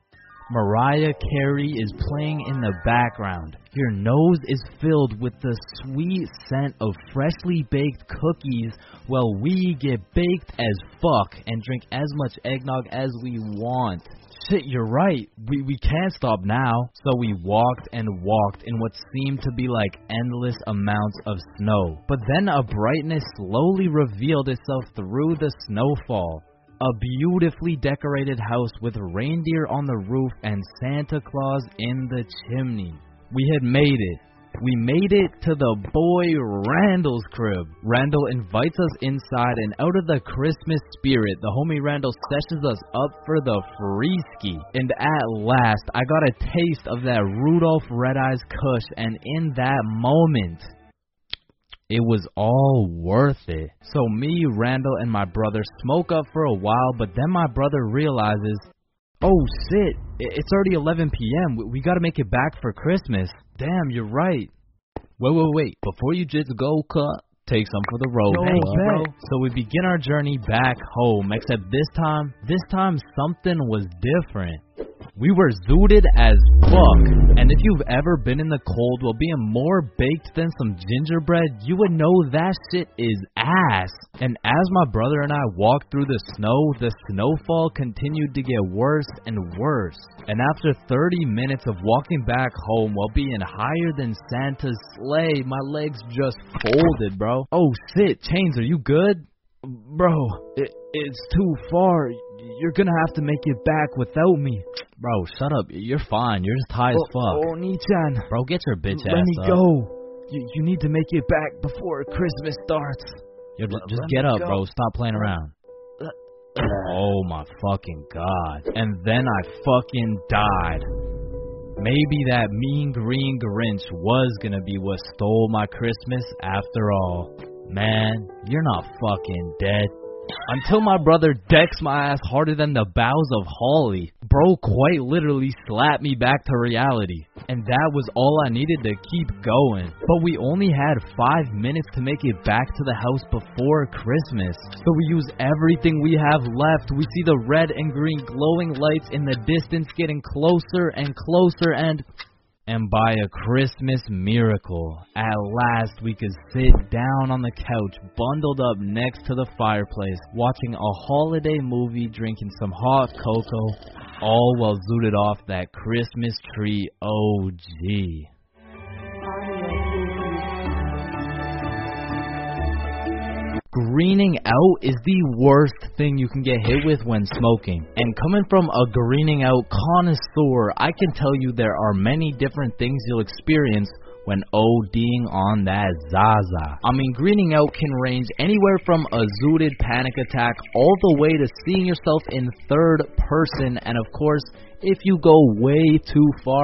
[SPEAKER 3] Mariah Carey is playing in the background. Your nose is filled with the sweet scent of freshly baked cookies while we get baked as fuck and drink as much eggnog as we want. Shit, you're right. We we can't stop now. So we walked and walked in what seemed to be like endless amounts of snow. But then a brightness slowly revealed itself through the snowfall. A beautifully decorated house with reindeer on the roof and Santa Claus in the chimney. We had made it. We made it to the boy Randall's crib. Randall invites us inside, and out of the Christmas spirit, the homie Randall sessions us up for the free ski. And at last, I got a taste of that Rudolph Red Eyes Kush, and in that moment, it was all worth it. So me, Randall, and my brother smoke up for a while, but then my brother realizes, oh shit, it's already eleven p.m. We gotta make it back for Christmas. Damn, you're right. Wait, wait, wait. Before you just go, cut, take some for the road.
[SPEAKER 11] Thank you, bro.
[SPEAKER 3] So we begin our journey back home, except this time, this time something was different. We were zooted as fuck, and if you've ever been in the cold while being more baked than some gingerbread, you would know that shit is ass. And as my brother and I walked through the snow, the snowfall continued to get worse and worse. And after thirty minutes of walking back home while being higher than Santa's sleigh, my legs just folded, bro. Oh shit, Chains, are you good? Bro, it, it's too far. You're gonna have to make it back without me. Bro, shut up. You're fine. You're just high as fuck.
[SPEAKER 6] Oh, Nichan.
[SPEAKER 3] Bro, get your bitch
[SPEAKER 6] Let
[SPEAKER 3] ass
[SPEAKER 6] me
[SPEAKER 3] up.
[SPEAKER 6] go. You, you need to make it back before Christmas starts.
[SPEAKER 3] Yo, just,
[SPEAKER 6] Let-
[SPEAKER 3] just
[SPEAKER 6] let
[SPEAKER 3] get
[SPEAKER 6] me
[SPEAKER 3] up,
[SPEAKER 6] go.
[SPEAKER 3] bro. Stop playing around. Oh my fucking god. And then I fucking died. Maybe that mean green Grinch was gonna be what stole my Christmas after all. Man, you're not fucking dead. Until my brother decks my ass harder than the boughs of holly. Bro quite literally slapped me back to reality. And that was all I needed to keep going. But we only had five minutes to make it back to the house before Christmas. So we use everything we have left. We see the red and green glowing lights in the distance getting closer and closer, and... And by a Christmas miracle, at last we could sit down on the couch, bundled up next to the fireplace, watching a holiday movie, drinking some hot cocoa, all while zooted off that Christmas tree O G. Greening out is the worst thing you can get hit with when smoking. And coming from a greening out connoisseur, I can tell you there are many different things you'll experience when ODing on that Zaza. I mean, greening out can range anywhere from a zooted panic attack all the way to seeing yourself in third person, and of course, if you go way too far,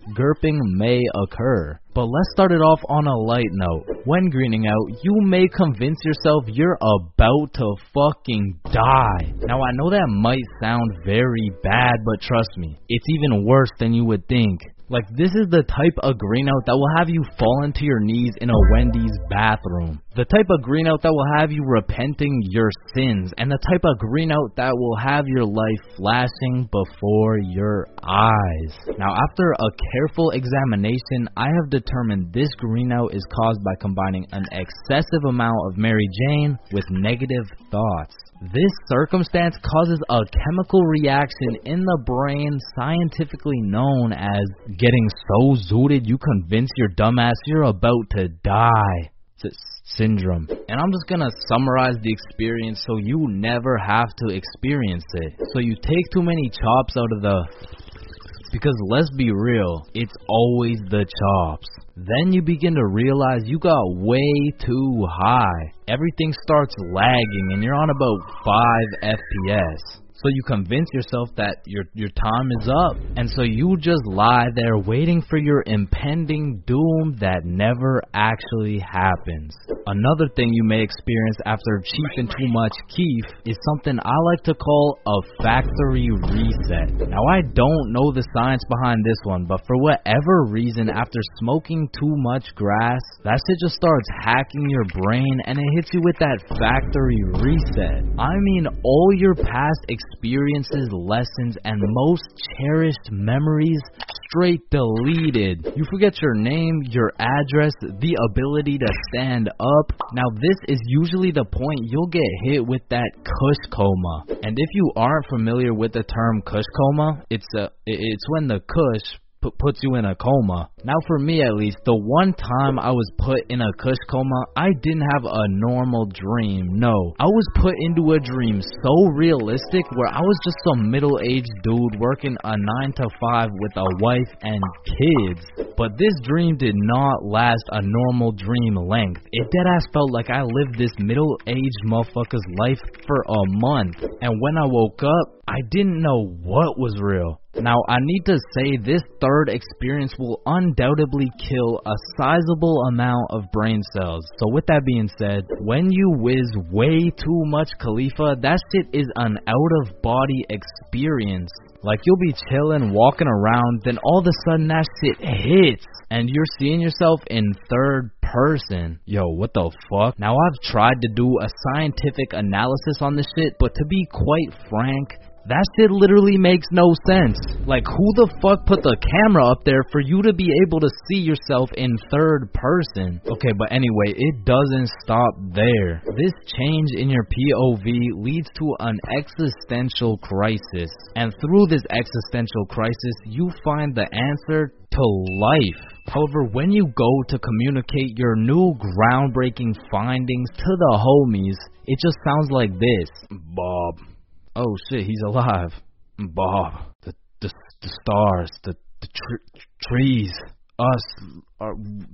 [SPEAKER 3] Gurping may occur. But let's start it off on a light note. When greening out, you may convince yourself you're about to fucking die. Now, I know that might sound very bad, but trust me, it's even worse than you would think. Like, this is the type of green out that will have you falling to your knees in a Wendy's bathroom. The type of green out that will have you repenting your sins. And the type of green out that will have your life flashing before your eyes. Now, after a careful examination, I have determined this green out is caused by combining an excessive amount of Mary Jane with negative thoughts. This circumstance causes a chemical reaction in the brain scientifically known as getting so zooted you convince your dumbass you're about to die. It's a syndrome. And I'm just gonna summarize the experience so you never have to experience it. So you take too many chops out of the... Because let's be real, it's always the chops. Then you begin to realize you got way too high. Everything starts lagging and you're on about five F P S. So you convince yourself that your your time is up. And so you just lie there waiting for your impending doom that never actually happens. Another thing you may experience after chiefing too much keef is something I like to call a factory reset. Now, I don't know the science behind this one, but for whatever reason, after smoking too much grass, that shit just starts hacking your brain and it hits you with that factory reset. I mean, all your past experiences experiences, lessons, and most cherished memories straight deleted. You forget your name, your address, the ability to stand up. Now, this is usually the point you'll get hit with that kush coma. And if you aren't familiar with the term kush coma, it's a it's when the kush P- puts you in a coma. Now, for me at least, the one time I was put in a kush coma, I didn't have a normal dream. No, I was put into a dream so realistic where I was just some middle-aged dude working a nine to five with a wife and kids. But this dream did not last a normal dream length. It deadass felt like I lived this middle-aged motherfucker's life for a month. And when I woke up, I didn't know what was real. Now, I need to say this third experience will undoubtedly kill a sizable amount of brain cells. So with that being said, when you whiz way too much Khalifa, that shit is an out-of-body experience. Like, you'll be chilling, walking around, then all of a sudden that shit hits, and you're seeing yourself in third person. Yo, what the fuck? Now, I've tried to do a scientific analysis on this shit, but to be quite frank, that shit literally makes no sense. Like, who the fuck put the camera up there for you to be able to see yourself in third person? Okay, but anyway, it doesn't stop there. This change in your P O V leads to an existential crisis. And through this existential crisis, you find the answer to life. However, when you go to communicate your new groundbreaking findings to the homies, it just sounds like this. Bob. Oh shit, he's alive. Bob, the the, the stars, the, the tr- trees, us, our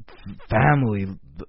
[SPEAKER 3] family,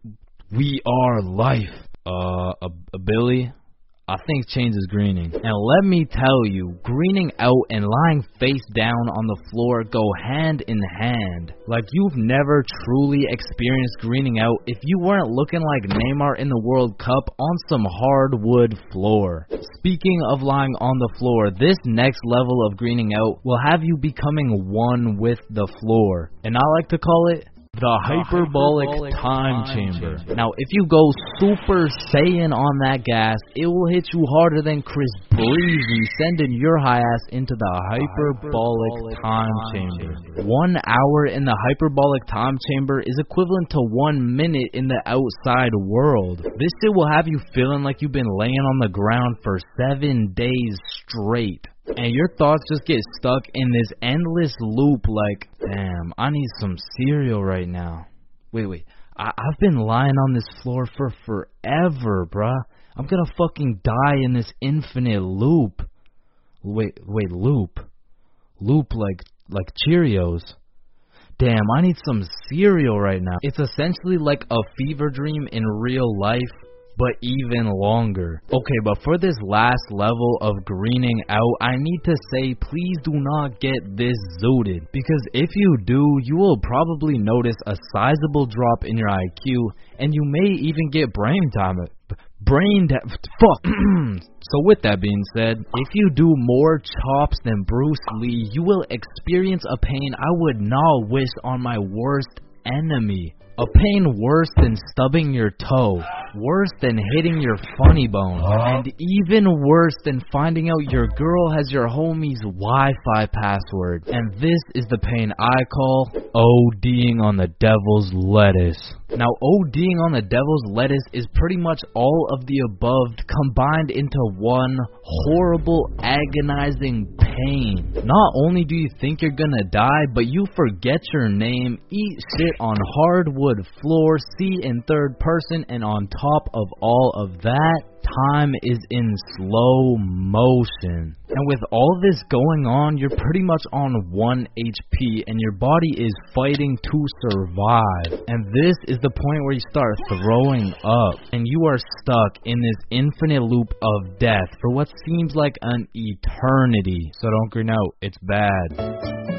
[SPEAKER 3] we are life. Uh, a, a Billy, I think change is greening. And let me tell you, greening out and lying face down on the floor go hand in hand. Like, you've never truly experienced greening out if you weren't looking like Neymar in the World Cup on some hardwood floor. Speaking of lying on the floor, this next level of greening out will have you becoming one with the floor. And I like to call it the hyperbolic, hyperbolic time, time chamber. chamber. Now, if you go Super Saiyan on that gas, it will hit you harder than Chris Breezy, sending your high ass into the hyperbolic, hyperbolic time, time chamber. chamber. One hour in the hyperbolic time chamber is equivalent to one minute in the outside world. This shit will have you feeling like you've been laying on the ground for seven days straight. And your thoughts just get stuck in this endless loop like, damn, I need some cereal right now. Wait, wait, I- I've been lying on this floor for forever, bruh. I'm gonna fucking die in this infinite loop. Wait, wait, loop. Loop like, like Cheerios. Damn, I need some cereal right now. It's essentially like a fever dream in real life,
[SPEAKER 5] but even longer. Okay, but for this last level of greening out, I need to say please do not get this zooted, because if you do, you will probably notice a sizable drop in your I Q, and you may even get brain damage. Brain da- fuck. So with that being said, if you do more chops than Bruce Lee, you will experience a pain I would not wish on my worst enemy. A pain worse than stubbing your toe, worse than hitting your funny bone, and even worse than finding out your girl has your homie's Wi-Fi password. And this is the pain I call ODing on the devil's lettuce. Now, ODing on the devil's lettuce is pretty much all of the above combined into one horrible, agonizing pain. Not only do you think you're gonna die, but you forget your name, eat shit on hardwood floor, see in third person, and on top of all of that, time is in slow motion. And with all this going on, you're pretty much on one H P and your body is fighting to survive. And this is the point where you start throwing up and you are stuck in this infinite loop of death for what seems like an eternity. So don't green out, it's bad.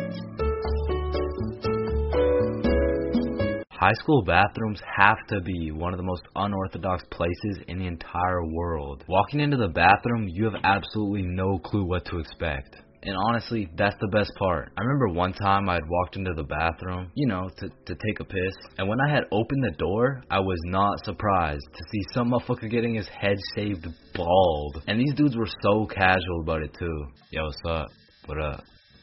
[SPEAKER 5] High school bathrooms have to be one of the most unorthodox places in the entire world. Walking into the bathroom, you have absolutely no clue what to expect. And honestly, that's the best part. I remember one time I had walked into the bathroom, you know, to, to take a piss. And when I had opened the door, I was not surprised to see some motherfucker getting his head shaved bald. And these dudes were so casual about it too. Yo, what's up? What up?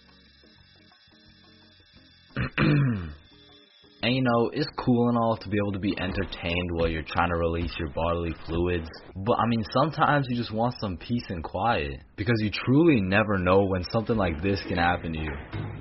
[SPEAKER 5] And you know, it's cool and all to be able to be entertained while you're trying to release your bodily fluids. But I mean, sometimes you just want some peace and quiet. Because you truly never know when something like this can happen to you.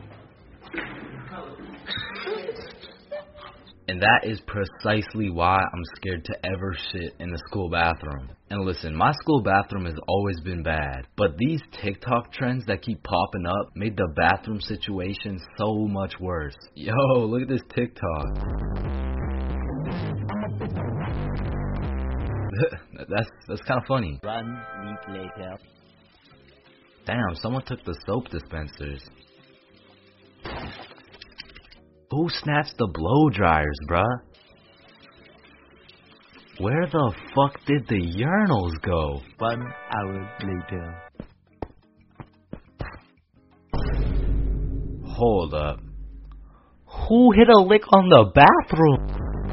[SPEAKER 5] And that is precisely why I'm scared to ever shit in the school bathroom. And listen, my school bathroom has always been bad, but these TikTok trends that keep popping up made the bathroom situation so much worse. Yo, look at this TikTok. that's that's kind of funny.
[SPEAKER 10] One week later.
[SPEAKER 5] Damn, someone took the soap dispensers. Who snatched the blow dryers, bruh? Where the fuck did the urinals go?
[SPEAKER 10] One hour later.
[SPEAKER 5] Hold up. Who hit a lick on the bathroom?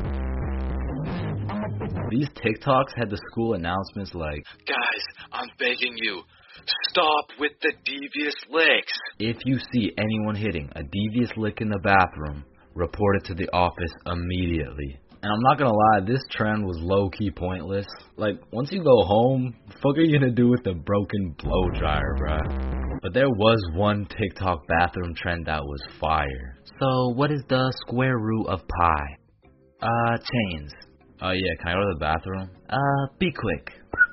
[SPEAKER 5] These TikToks had the school announcements like,
[SPEAKER 1] guys, I'm begging you, stop with the devious licks.
[SPEAKER 5] If you see anyone hitting a devious lick in the bathroom, report it to the office immediately. And I'm not gonna lie, this trend was low-key pointless. Like, once you go home, what the fuck are you gonna do with the broken blow dryer, bruh? But there was one TikTok bathroom trend that was fire. So, what is the square root of pi? Uh, chains. Oh uh, yeah, can I go to the bathroom? Uh, be quick.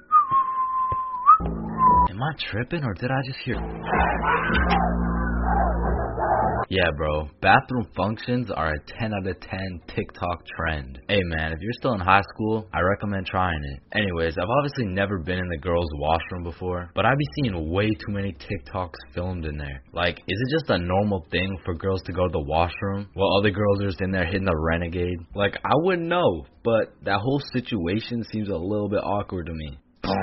[SPEAKER 5] Am I tripping or did I just hear? Yeah, bro. Bathroom functions are a ten out of ten TikTok trend. Hey, man, if you're still in high school, I recommend trying it. Anyways, I've obviously never been in the girls' washroom before, but I be seeing way too many TikToks filmed in there. Like, is it just a normal thing for girls to go to the washroom while other girls are just in there hitting a renegade? Like, I wouldn't know, but that whole situation seems a little bit awkward to me.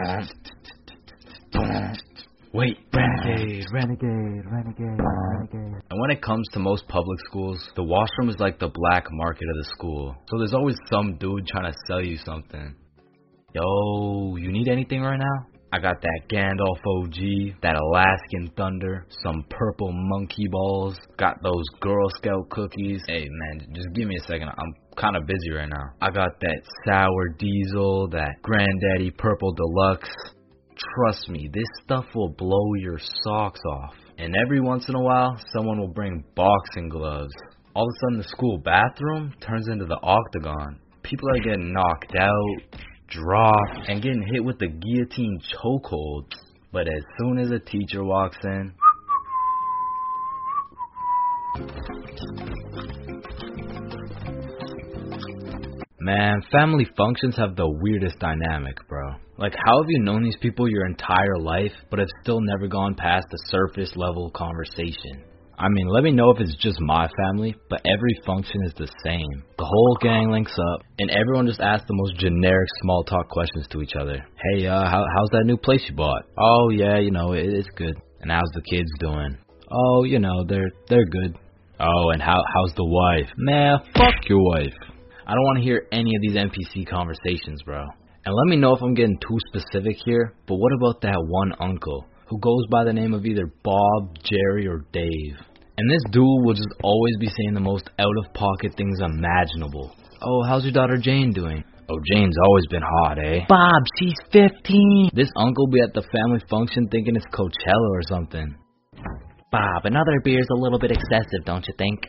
[SPEAKER 5] Wait, renegade, renegade, renegade, renegade. And when it comes to most public schools, the washroom is like the black market of the school. So there's always some dude trying to sell you something. Yo, you need anything right now? I got that Gandalf O G, that Alaskan Thunder, some purple monkey balls, got those Girl Scout cookies. Hey man, just give me a second, I'm kind of busy right now. I got that Sour Diesel, that Granddaddy Purple Deluxe. Trust me, this stuff will blow your socks off. And every once in a while, someone will bring boxing gloves. All of a sudden, the school bathroom turns into the octagon. People are getting knocked out, dropped, and getting hit with the guillotine chokehold. But as soon as a teacher walks in,
[SPEAKER 8] Man, family functions have the weirdest dynamic, bro. Like, how have you known these people your entire life, but have still never gone past the surface level conversation? I mean, let me know if it's just my family, but every function is the same. The whole gang links up, and everyone just asks the most generic small talk questions to each other. Hey, uh, how, how's that new place you bought? Oh, yeah, you know, it, it's good. And how's the kids doing? Oh, you know, they're they're good. Oh, and how how's the wife? Nah, fuck your wife. I don't want to hear any of these N P C conversations, bro. And let me know if I'm getting too specific here, but what about that one uncle who goes by the name of either Bob, Jerry, or Dave? And this dude will just always be saying the most out-of-pocket things imaginable. Oh, how's your daughter Jane doing? Oh, Jane's always been hot, eh?
[SPEAKER 10] Bob, she's fifteen.
[SPEAKER 8] This uncle be at the family function thinking it's Coachella or something.
[SPEAKER 10] Bob, another beer's a little bit excessive, don't you think?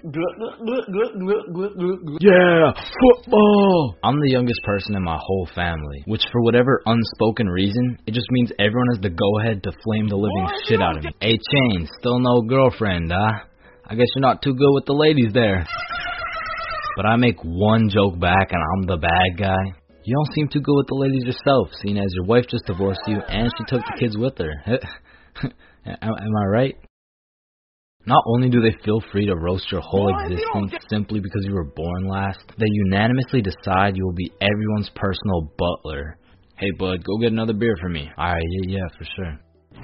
[SPEAKER 8] Yeah, football! I'm the youngest person in my whole family, which for whatever unspoken reason, it just means everyone has the go-ahead to flame the living shit out of me. Hey, Chain, still no girlfriend, huh? I guess you're not too good with the ladies there. But I make one joke back and I'm the bad guy. You don't seem too good with the ladies yourself, seeing as your wife just divorced you and she took the kids with her. Am, am I right? Not only do they feel free to roast your whole existence simply because you were born last, they unanimously decide you will be everyone's personal butler. Hey bud, go get another beer for me. Alright, yeah, yeah, for sure.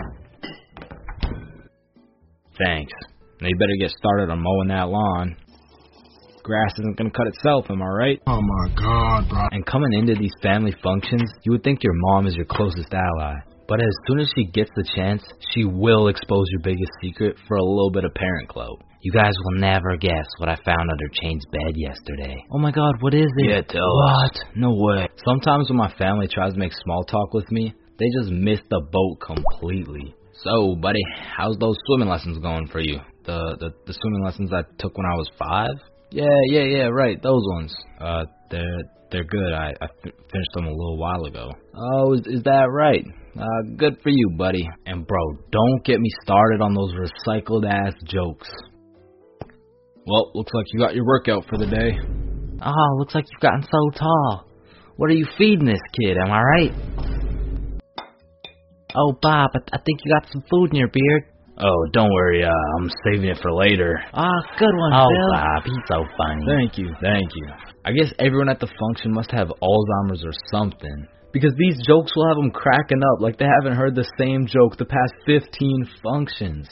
[SPEAKER 8] Thanks. Now you better get started on mowing that lawn. Grass isn't gonna cut itself, am I right?
[SPEAKER 7] Oh my god, bro.
[SPEAKER 8] And coming into these family functions, you would think your mom is your closest ally. But as soon as she gets the chance, she will expose your biggest secret for a little bit of parent clout.
[SPEAKER 10] You guys will never guess what I found under Chain's bed yesterday.
[SPEAKER 8] Oh my god, what is it?
[SPEAKER 10] Yeah, tell
[SPEAKER 8] What?
[SPEAKER 10] us.
[SPEAKER 8] No way. Sometimes when my family tries to make small talk with me, they just miss the boat completely. So, buddy, how's those swimming lessons going for you? The the, the swimming lessons I took when I was five? Yeah, yeah, yeah, right, those ones. Uh, they're they're good. I, I f- finished them a little while ago. Oh, is, is that right? Uh, good for you, buddy. And bro, don't get me started on those recycled ass jokes. Well, looks like you got your workout for the day.
[SPEAKER 10] Oh, looks like you've gotten so tall. What are you feeding this kid, am I right? Oh, Bob, I, I think you got some food in your beard.
[SPEAKER 8] Oh, don't worry, uh, I'm saving it for later.
[SPEAKER 10] Ah, oh, good one,
[SPEAKER 8] Oh,
[SPEAKER 10] Bill.
[SPEAKER 8] Bob, he's so funny. Thank you, thank you. I guess everyone at the function must have Alzheimer's or something, because these jokes will have them cracking up like they haven't heard the same joke the past fifteen functions.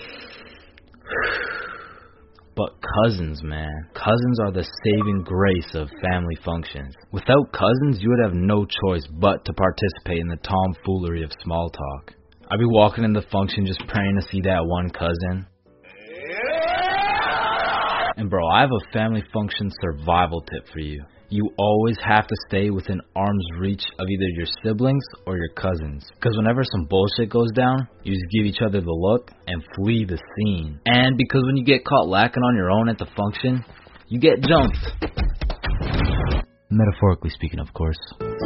[SPEAKER 8] But cousins, man. Cousins are the saving grace of family functions. Without cousins, you would have no choice but to participate in the tomfoolery of small talk. I'd be walking in the function just praying to see that one cousin. And bro, I have a family function survival tip for you. You always have to stay within arm's reach of either your siblings or your cousins. Because whenever some bullshit goes down, you just give each other the look and flee the scene. And because when you get caught lacking on your own at the function, you get jumped. Metaphorically speaking, of course.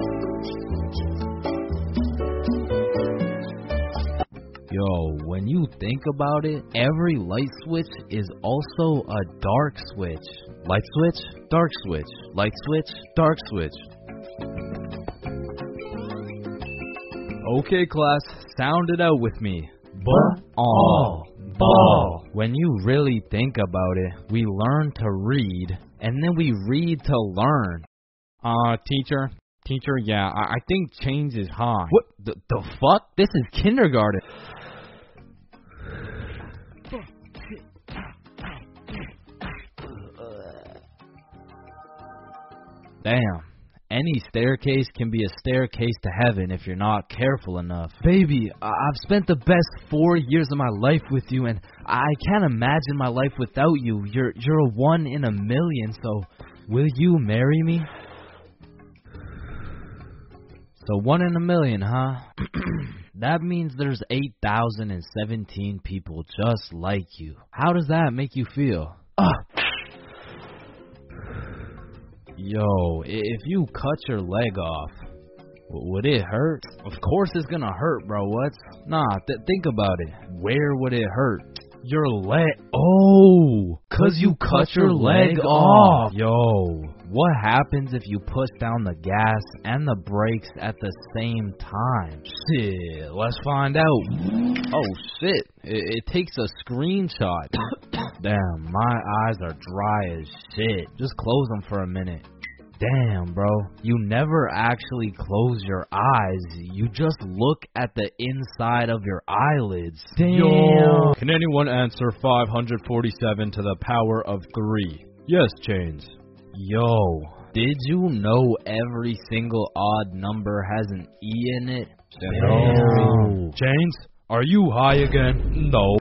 [SPEAKER 3] Yo, when you think about it, every light switch is also a dark switch. Light switch, dark switch. Light switch, dark switch. Okay, class, sound it out with me. Ba-all. Ball. When you really think about it, we learn to read, and then we read to learn.
[SPEAKER 12] Uh, teacher, teacher, yeah, I, I think change is high.
[SPEAKER 3] What the, the fuck? This is kindergarten. Damn. Any staircase can be a staircase to heaven if you're not careful enough. Baby, I- I've spent the best four years of my life with you, and I can't imagine my life without you. You're you're a one in a million, so will you marry me? So one in a million, huh? That means there's eight thousand seventeen people just like you. How does that make you feel? Ah. Yo, if you cut your leg off, would it hurt? Of course it's gonna hurt, bro. What? Nah, th- think about it. Where would it hurt? Your leg. Oh, cause you cut your leg off. Yo, what happens if you push down the gas and the brakes at the same time? Shit, let's find out. Oh shit, it, it takes a screenshot. Damn, my eyes are dry as shit. Just close them for a minute. Damn, bro. You never actually close your eyes. You just look at the inside of your eyelids. Damn.
[SPEAKER 4] Yo. Can anyone answer five hundred forty-seven to the power of three? Yes, Chains.
[SPEAKER 3] Yo, did you know every single odd number has an E in it?
[SPEAKER 4] Damn. Chains, are you high again? No.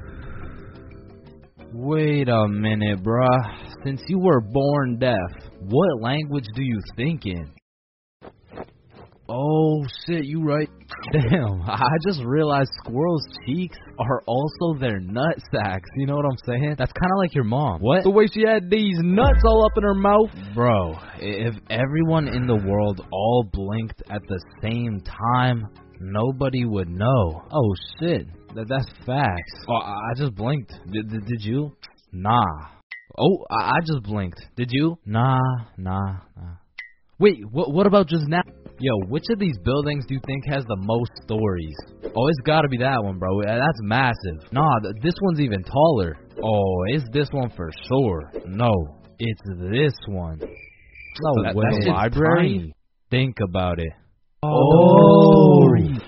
[SPEAKER 3] Wait a minute, bruh. Since you were born deaf, what language do you think in? Oh shit, you right. Damn, I just realized squirrels' cheeks are also their nut sacks. You know what I'm saying? That's kind of like your mom. What?
[SPEAKER 4] The way she had these nuts all up in her mouth.
[SPEAKER 3] Bro, if everyone in the world all blinked at the same time, nobody would know. Oh shit, that, that's facts. Oh, I I just blinked. Did, did, did you? Nah. Oh, I, I just blinked. Did you? Nah, nah, nah. Wait, what, what about just now? Yo, which of these buildings do you think has the most stories? Oh, it's gotta be that one, bro. That's massive. Nah, th this one's even taller. Oh, it's this one for sure. No, it's this one. No
[SPEAKER 5] That-
[SPEAKER 3] way.
[SPEAKER 5] that's
[SPEAKER 3] That's
[SPEAKER 5] library?
[SPEAKER 3] tiny. Think about it.
[SPEAKER 5] Oh.
[SPEAKER 3] Stories.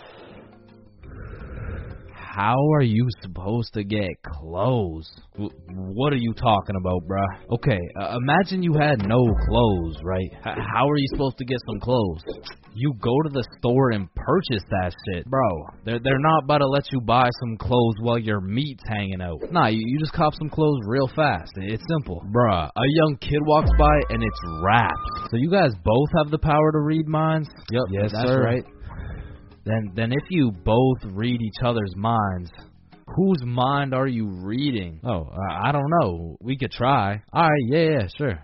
[SPEAKER 3] How are you supposed to get clothes? W- what are you talking about, bruh? Okay, uh, imagine you had no clothes, right? H- how are you supposed to get some clothes? You go to the store and purchase that shit. Bro, they're, they're not about to let you buy some clothes while your meat's hanging out. Nah, you, you just cop some clothes real fast. It's simple. Bruh, a young kid walks by and it's wrapped. So you guys both have the power to read minds? Yep,
[SPEAKER 5] Yes,
[SPEAKER 3] that's
[SPEAKER 5] sir.
[SPEAKER 3] right. Then, then if you both read each other's minds, whose mind are you reading? Oh, uh, I don't know. We could try. All right, yeah, yeah, sure.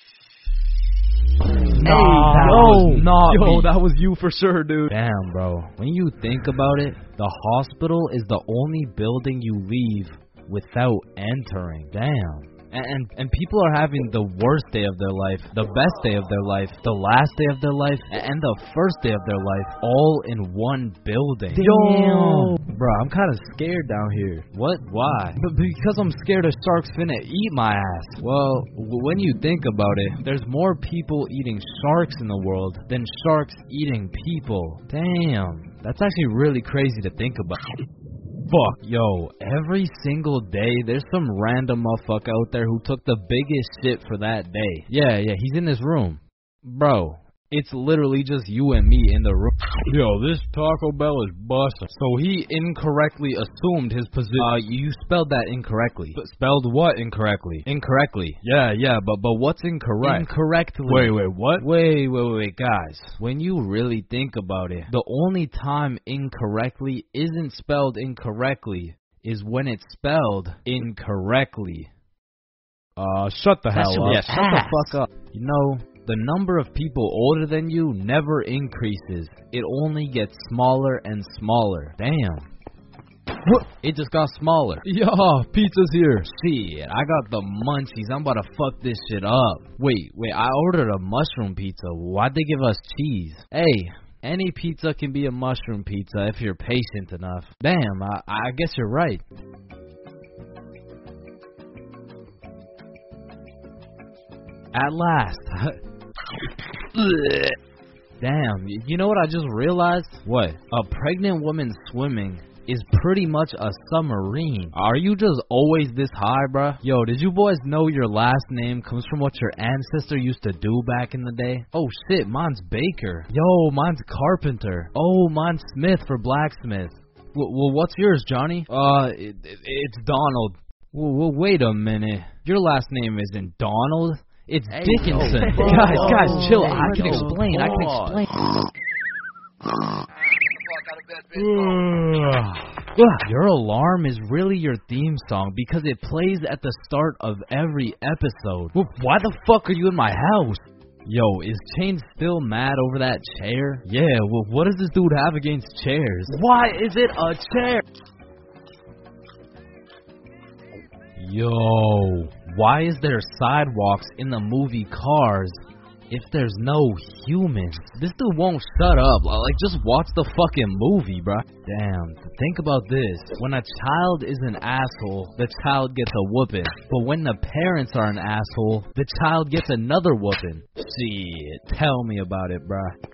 [SPEAKER 4] Nah,
[SPEAKER 3] that was not
[SPEAKER 4] yo,
[SPEAKER 3] me.
[SPEAKER 4] that was you for sure, dude.
[SPEAKER 3] Damn, bro. When you think about it, the hospital is the only building you leave without entering. Damn. And, and and people are having the worst day of their life, the best day of their life, the last day of their life, and the first day of their life, all in one building.
[SPEAKER 5] Yo.
[SPEAKER 3] Bro, I'm kind of scared down here. What? Why? B- because I'm scared a shark's finna eat my ass. Well, w- when you think about it, there's more people eating sharks in the world than sharks eating people. Damn. That's actually really crazy to think about. Fuck, yo, every single day there's some random motherfucker out there who took the biggest shit for that day. Yeah, yeah, he's in this room. Bro, it's literally just you and me in the room.
[SPEAKER 4] Yo, this Taco Bell is busting.
[SPEAKER 3] So he incorrectly assumed his position. Uh, you spelled that incorrectly.
[SPEAKER 4] But spelled what incorrectly?
[SPEAKER 3] Incorrectly.
[SPEAKER 4] Yeah, yeah, but but what's incorrect?
[SPEAKER 3] Incorrectly.
[SPEAKER 4] Wait, wait, what?
[SPEAKER 3] Wait, wait, wait, wait, guys. When you really think about it, the only time incorrectly isn't spelled incorrectly is when it's spelled incorrectly.
[SPEAKER 4] Uh, shut the
[SPEAKER 3] That's
[SPEAKER 4] hell up.
[SPEAKER 3] yeah, shut the fuck up. You know, the number of people older than you never increases. It only gets smaller and smaller. Damn. What? It just got smaller.
[SPEAKER 4] Yeah, pizza's here.
[SPEAKER 3] Shit, I got the munchies. I'm about to fuck this shit up. Wait, wait, I ordered a mushroom pizza. Why'd they give us cheese? Hey, any pizza can be a mushroom pizza if you're patient enough. Damn, I, I guess you're right. At last. Damn, y- you know what I just realized? What? A pregnant woman swimming is pretty much a submarine. Are you just always this high, bruh? Yo, did you boys know your last name comes from what your ancestor used to do back in the day? Oh shit, mine's Baker. Yo, mine's Carpenter. Oh, mine's Smith for blacksmith. W- well, what's yours, Johnny? Uh, it, it, it's Donald. Well, well, wait a minute. Your last name isn't Donald. It's
[SPEAKER 2] Hey,
[SPEAKER 3] Dickinson.
[SPEAKER 2] yo, hey,
[SPEAKER 3] guys,
[SPEAKER 2] yo,
[SPEAKER 3] guys, chill.
[SPEAKER 2] hey,
[SPEAKER 3] I can
[SPEAKER 2] yo,
[SPEAKER 3] explain. I can
[SPEAKER 2] pause.
[SPEAKER 3] explain. Your alarm is really your theme song because it plays at the start of every episode. Well, why the fuck are you in my house? Yo, is Chain still mad over that chair? Yeah, well, what does this dude have against chairs? Why is it a chair? Yo, why is there sidewalks in the movie Cars if there's no humans? This dude won't shut up. Like, just watch the fucking movie, bruh. Damn, think about this. When a child is an asshole, the child gets a whooping. But when the parents are an asshole, the child gets another whooping. Shit, tell me about it, bruh.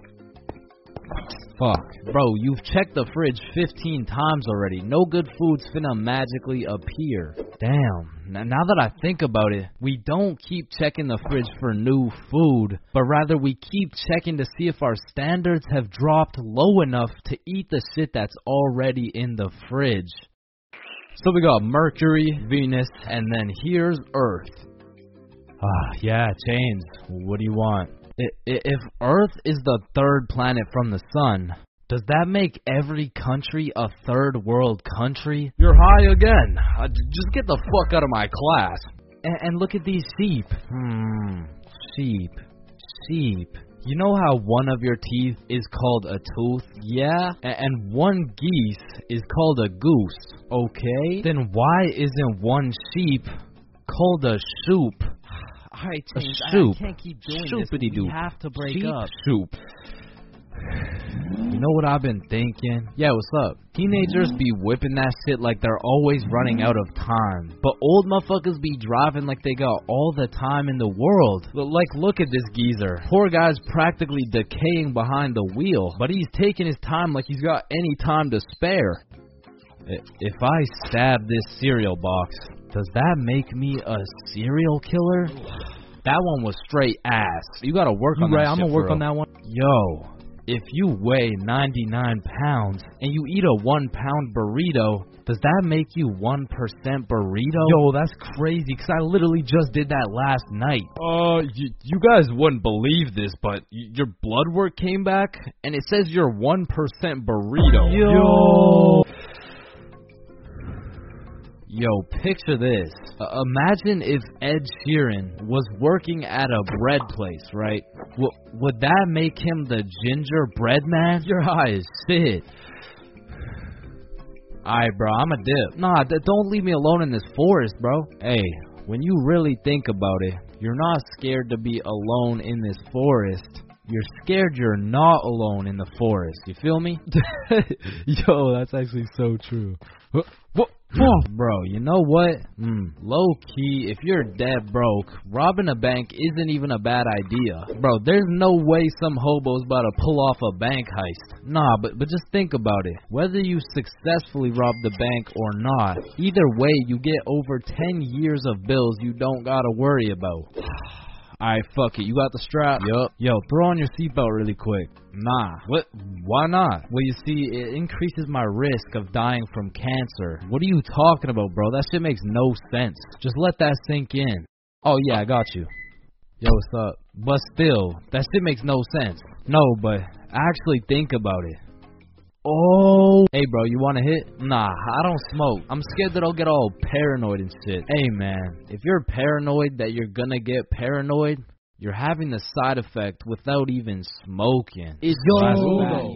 [SPEAKER 3] Fuck. Bro, you've checked the fridge fifteen times already. No good food's finna magically appear. Damn. Now, now that I think about it, we don't keep checking the fridge for new food, but rather we keep checking to see if our standards have dropped low enough to eat the shit that's already in the fridge. So we got Mercury, Venus, and then here's Earth. Ah, yeah, James, what do you want? If Earth is the third planet from the sun, does that make every country a third world country? You're high again. Uh, just get the fuck out of my class. And, and look at these sheep. Hmm, sheep, sheep. You know how one of your teeth is called a tooth? Yeah? A- and one geese is called a goose. Okay? Then why isn't one sheep called a shoop? Alright, James, I, I can't keep doing Shoopity this. We have to break Sheep up. Shoop. You know what I've been thinking? Yeah, what's up? Teenagers be whipping that shit like they're always running out of time. But old motherfuckers be driving like they got all the time in the world. Like, look at this geezer. Poor guy's practically decaying behind the wheel. But he's taking his time like he's got any time to spare. If I stab this cereal box, does that make me a serial killer? That one was straight ass. You gotta work on
[SPEAKER 12] right,
[SPEAKER 3] that
[SPEAKER 12] I'm
[SPEAKER 3] shit
[SPEAKER 12] gonna work
[SPEAKER 3] for
[SPEAKER 12] on
[SPEAKER 3] real.
[SPEAKER 12] that one.
[SPEAKER 3] Yo, if you weigh ninety-nine pounds and you eat a one pound burrito, does that make you one percent burrito? Yo, that's crazy, because I literally just did that last night.
[SPEAKER 4] Uh, you, you guys wouldn't believe this, but y- your blood work came back, and it says you're one percent burrito.
[SPEAKER 3] Yo. Yo, picture this. Uh, imagine if Ed Sheeran was working at a bread place, right? W- would that make him the gingerbread man? Your high as shit. Alright, bro, I'm a dip. Nah, th- don't leave me alone in this forest, bro. Hey, when you really think about it, you're not scared to be alone in this forest. You're scared you're not alone in the forest. You feel me?
[SPEAKER 6] Yo, that's actually so true.
[SPEAKER 3] What? Bro, you know what? Mm, low key, if you're dead broke, robbing a bank isn't even a bad idea. Bro, there's no way some hobo's about to pull off a bank heist. Nah, but, but just think about it. Whether you successfully rob the bank or not, either way, you get over ten years of bills you don't gotta worry about. Alright, fuck it. You got the strap? Yup. Yo, throw on your seatbelt really quick. Nah. What? Why not? Well, you see, it increases my risk of dying from cancer. What are you talking about, bro? That shit makes no sense. Just let that sink in. Oh, yeah, I got you. Yo, what's up? But still, that shit makes no sense. No, but actually think about it. Oh. Hey, bro, you want to hit? Nah, I don't smoke. I'm scared that I'll get all paranoid and shit. Hey, man, if you're paranoid that you're gonna get paranoid, you're having the side effect without even smoking. It's
[SPEAKER 6] Yo.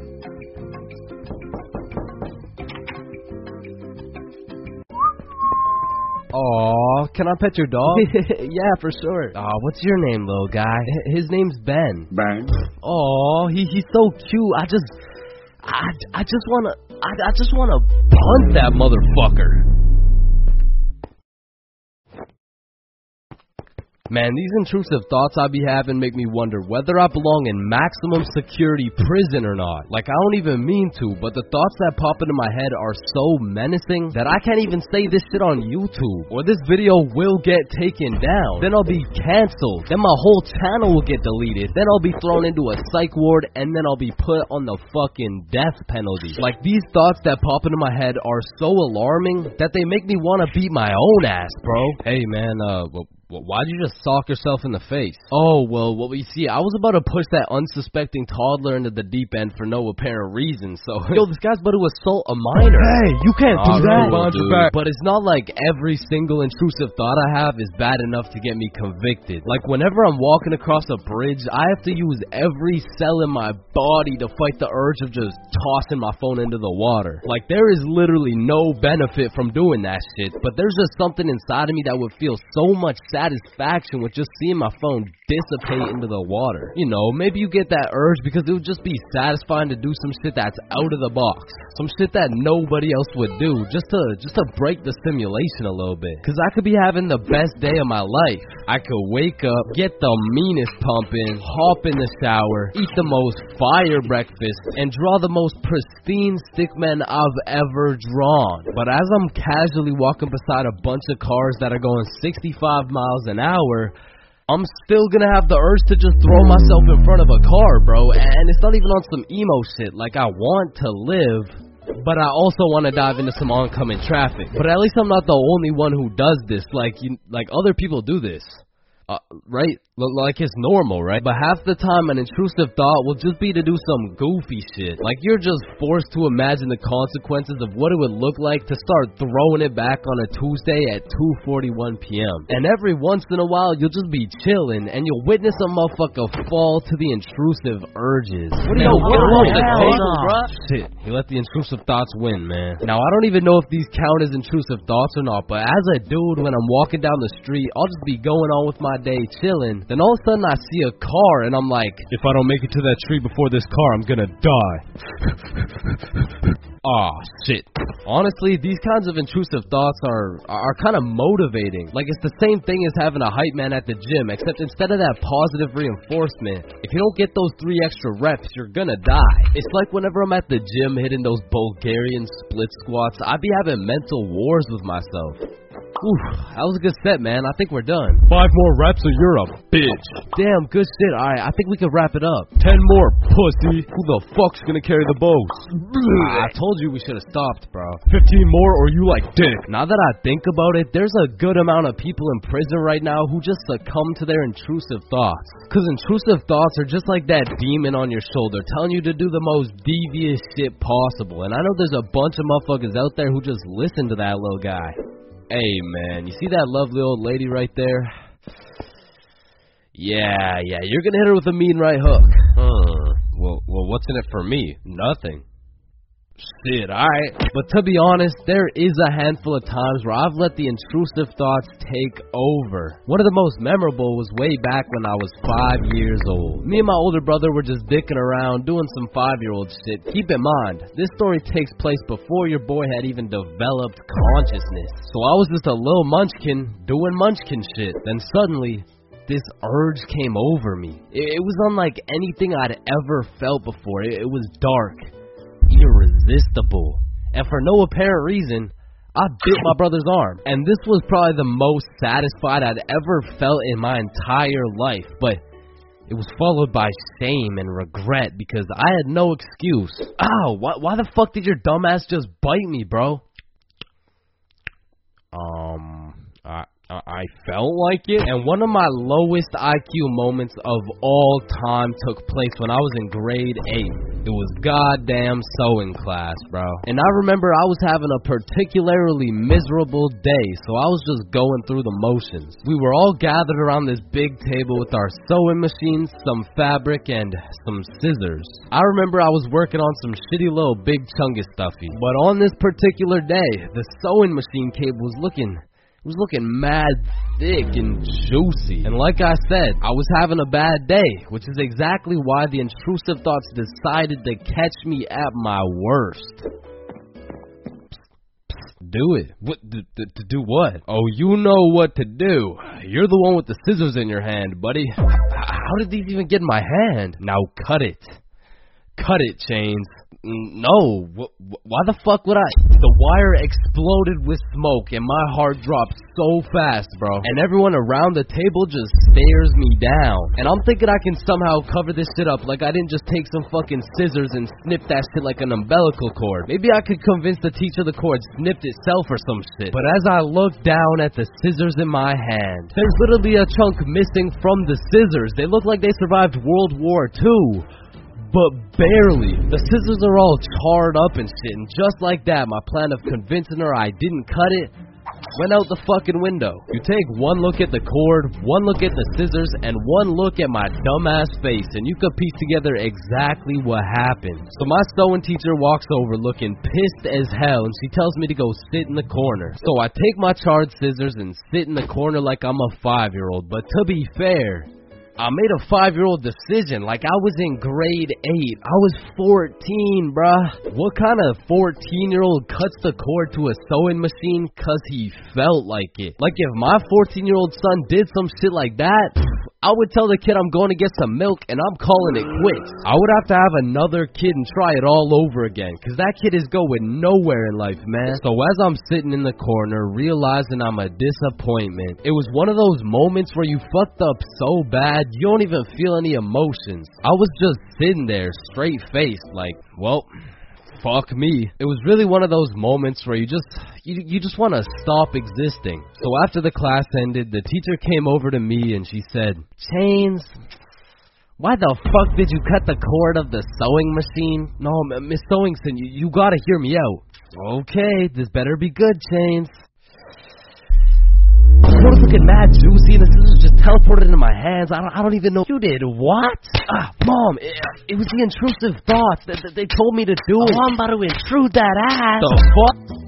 [SPEAKER 6] Aw, can I pet your dog? Yeah, for sure. Aw, what's your name, little guy? H- his name's Ben.
[SPEAKER 13] Ben.
[SPEAKER 6] Aw, he, he's so cute. I just... I, I just wanna I, I just wanna punch that motherfucker. Man, these intrusive thoughts I be having make me wonder whether I belong in maximum security prison or not. Like, I don't even mean to, but the thoughts that pop into my head are so menacing that I can't even say this shit on YouTube, or this video will get taken down. Then I'll be canceled. Then my whole channel will get deleted. Then I'll be thrown into a psych ward, and then I'll be put on the fucking death penalty. Like, these thoughts that pop into my head are so alarming that they make me want to beat my own ass, bro. Hey, man, uh... Well, Well, why'd you just sock yourself in the face? Oh, well, well, you see, I was about to push that unsuspecting toddler into the deep end for no apparent reason, so... Yo, this guy's about to assault a minor.
[SPEAKER 12] Hey, you can't do that.
[SPEAKER 6] Cool, dude. But it's not like every single intrusive thought I have is bad enough to get me convicted. Like, whenever I'm walking across a bridge, I have to use every cell in my body to fight the urge of just tossing my phone into the water. Like, there is literally no benefit from doing that shit, but there's just something inside of me that would feel so much satisfaction with just seeing my phone dissipate into the water. You know, maybe you get that urge because it would just be satisfying to do some shit that's out of the box. Some shit that nobody else would do, just to just to break the simulation a little bit. Cause I could be having the best day of my life. I could wake up, get the meanest pump in, hop in the shower, eat the most fire breakfast, and draw the most pristine stickman I've ever drawn. But as I'm casually walking beside a bunch of cars that are going sixty-five miles an hour, I'm still gonna have the urge to just throw myself in front of a car, bro. And it's not even on some emo shit. Like, I want to live, but I also want to dive into some oncoming traffic. But at least I'm not the only one who does this. Like, you, like other people do this. Uh, right? Like it's normal, right? But half the time an intrusive thought will just be to do some goofy shit. Like you're just forced to imagine the consequences of what it would look like to start throwing it back on a Tuesday at two forty-one p.m. And every once in a while you'll just be chilling and you'll witness a motherfucker fall to the intrusive urges. What do you know? Shit, he let the intrusive thoughts win, man. Now I don't even know if these count as intrusive thoughts or not, but as a dude, when I'm walking down the street, I'll just be going on with my day chilling. Then all of a sudden I see a car and I'm like,
[SPEAKER 4] if I don't make it to that tree before this car, I'm gonna die. Aw, oh, shit.
[SPEAKER 6] Honestly, these kinds of intrusive thoughts are are kind of motivating. Like it's the same thing as having a hype man at the gym, except instead of that positive reinforcement, if you don't get those three extra reps, you're gonna die. It's like whenever I'm at the gym hitting those Bulgarian split squats, I be having mental wars with myself. Oof, that was a good set, man. I think we're done.
[SPEAKER 4] Five more reps or you're a bitch.
[SPEAKER 6] Damn, good shit. Alright, I think we can wrap it up.
[SPEAKER 4] Ten more, pussy. Who the fuck's gonna carry the bows?
[SPEAKER 6] I told you we should have stopped, bro.
[SPEAKER 4] Fifteen more or you like dick.
[SPEAKER 6] Now that I think about it, there's a good amount of people in prison right now who just succumb to their intrusive thoughts. Cause intrusive thoughts are just like that demon on your shoulder telling you to do the most devious shit possible. And I know there's a bunch of motherfuckers out there who just listen to that little guy. Hey, man, you see that lovely old lady right there? Yeah, yeah, you're gonna hit her with a mean right hook. Huh. Well, well, what's in it for me? Nothing. Shit, alright. But to be honest, there is a handful of times where I've let the intrusive thoughts take over. One of the most memorable was way back when I was five years old. Me and my older brother were just dicking around, doing some five-year-old shit. Keep in mind, this story takes place before your boy had even developed consciousness. So I was just a little munchkin doing munchkin shit. Then suddenly, this urge came over me. It, it was unlike anything I'd ever felt before. It, it was dark, irresistible, and for no apparent reason, I bit my brother's arm. And this was probably the most satisfied I'd ever felt in my entire life, but it was followed by shame and regret because I had no excuse. Ow, why, why the fuck did your dumbass just bite me, bro? Um, I... I felt like it, and one of my lowest I Q moments of all time took place when I was in grade eight. It was goddamn sewing class, bro. And I remember I was having a particularly miserable day, so I was just going through the motions. We were all gathered around this big table with our sewing machines, some fabric, and some scissors. I remember I was working on some shitty little big chungus stuffy, but on this particular day, the sewing machine cable was looking... It was looking mad thick and juicy. And like I said, I was having a bad day, which is exactly why the intrusive thoughts decided to catch me at my worst. Do it. What? To, to, to do what? Oh, you know what to do. You're the one with the scissors in your hand, buddy. How did these even get in my hand? Now cut it. Cut it, Chains. No. Wh- wh- why the fuck would I? The wire exploded with smoke and my heart dropped so fast, bro. And everyone around the table just stares me down. And I'm thinking I can somehow cover this shit up like I didn't just take some fucking scissors and snip that shit like an umbilical cord. Maybe I could convince the teacher the cord snipped itself or some shit. But as I look down at the scissors in my hand, there's literally a chunk missing from the scissors. They look like they survived World War Two. But barely. The scissors are all charred up and shit, and just like that, my plan of convincing her I didn't cut it went out the fucking window. You take one look at the cord, one look at the scissors, and one look at my dumbass face, and you could piece together exactly what happened. So my sewing teacher walks over looking pissed as hell, and she tells me to go sit in the corner. So I take my charred scissors and sit in the corner like I'm a five-year-old, but to be fair, I made a five-year-old decision like I was in grade eight. I was fourteen, bruh. What kind of fourteen-year-old cuts the cord to a sewing machine cause he felt like it? Like if my fourteen-year-old son did some shit like that, I would tell the kid I'm going to get some milk and I'm calling it quits. I would have to have another kid and try it all over again, cause that kid is going nowhere in life, man. So as I'm sitting in the corner, realizing I'm a disappointment, it was one of those moments where you fucked up so bad, you don't even feel any emotions. I was just sitting there, straight-faced, like, well, fuck me. It was really one of those moments where you just, you, you just want to stop existing. So after the class ended, the teacher came over to me and she said, Chains, why the fuck did you cut the cord of the sewing machine? No, Miss Sewingson, you, you gotta hear me out. Okay, this better be good, Chains. The cord was looking mad juicy and the scissors just teleported into my hands. I don't, I don't even know. You did what? Ah, Mom, it, it was the intrusive thoughts that, that they told me to do it.
[SPEAKER 2] Oh, I'm about to intrude that ass.
[SPEAKER 6] The fuck?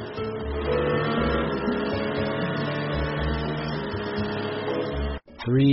[SPEAKER 6] Three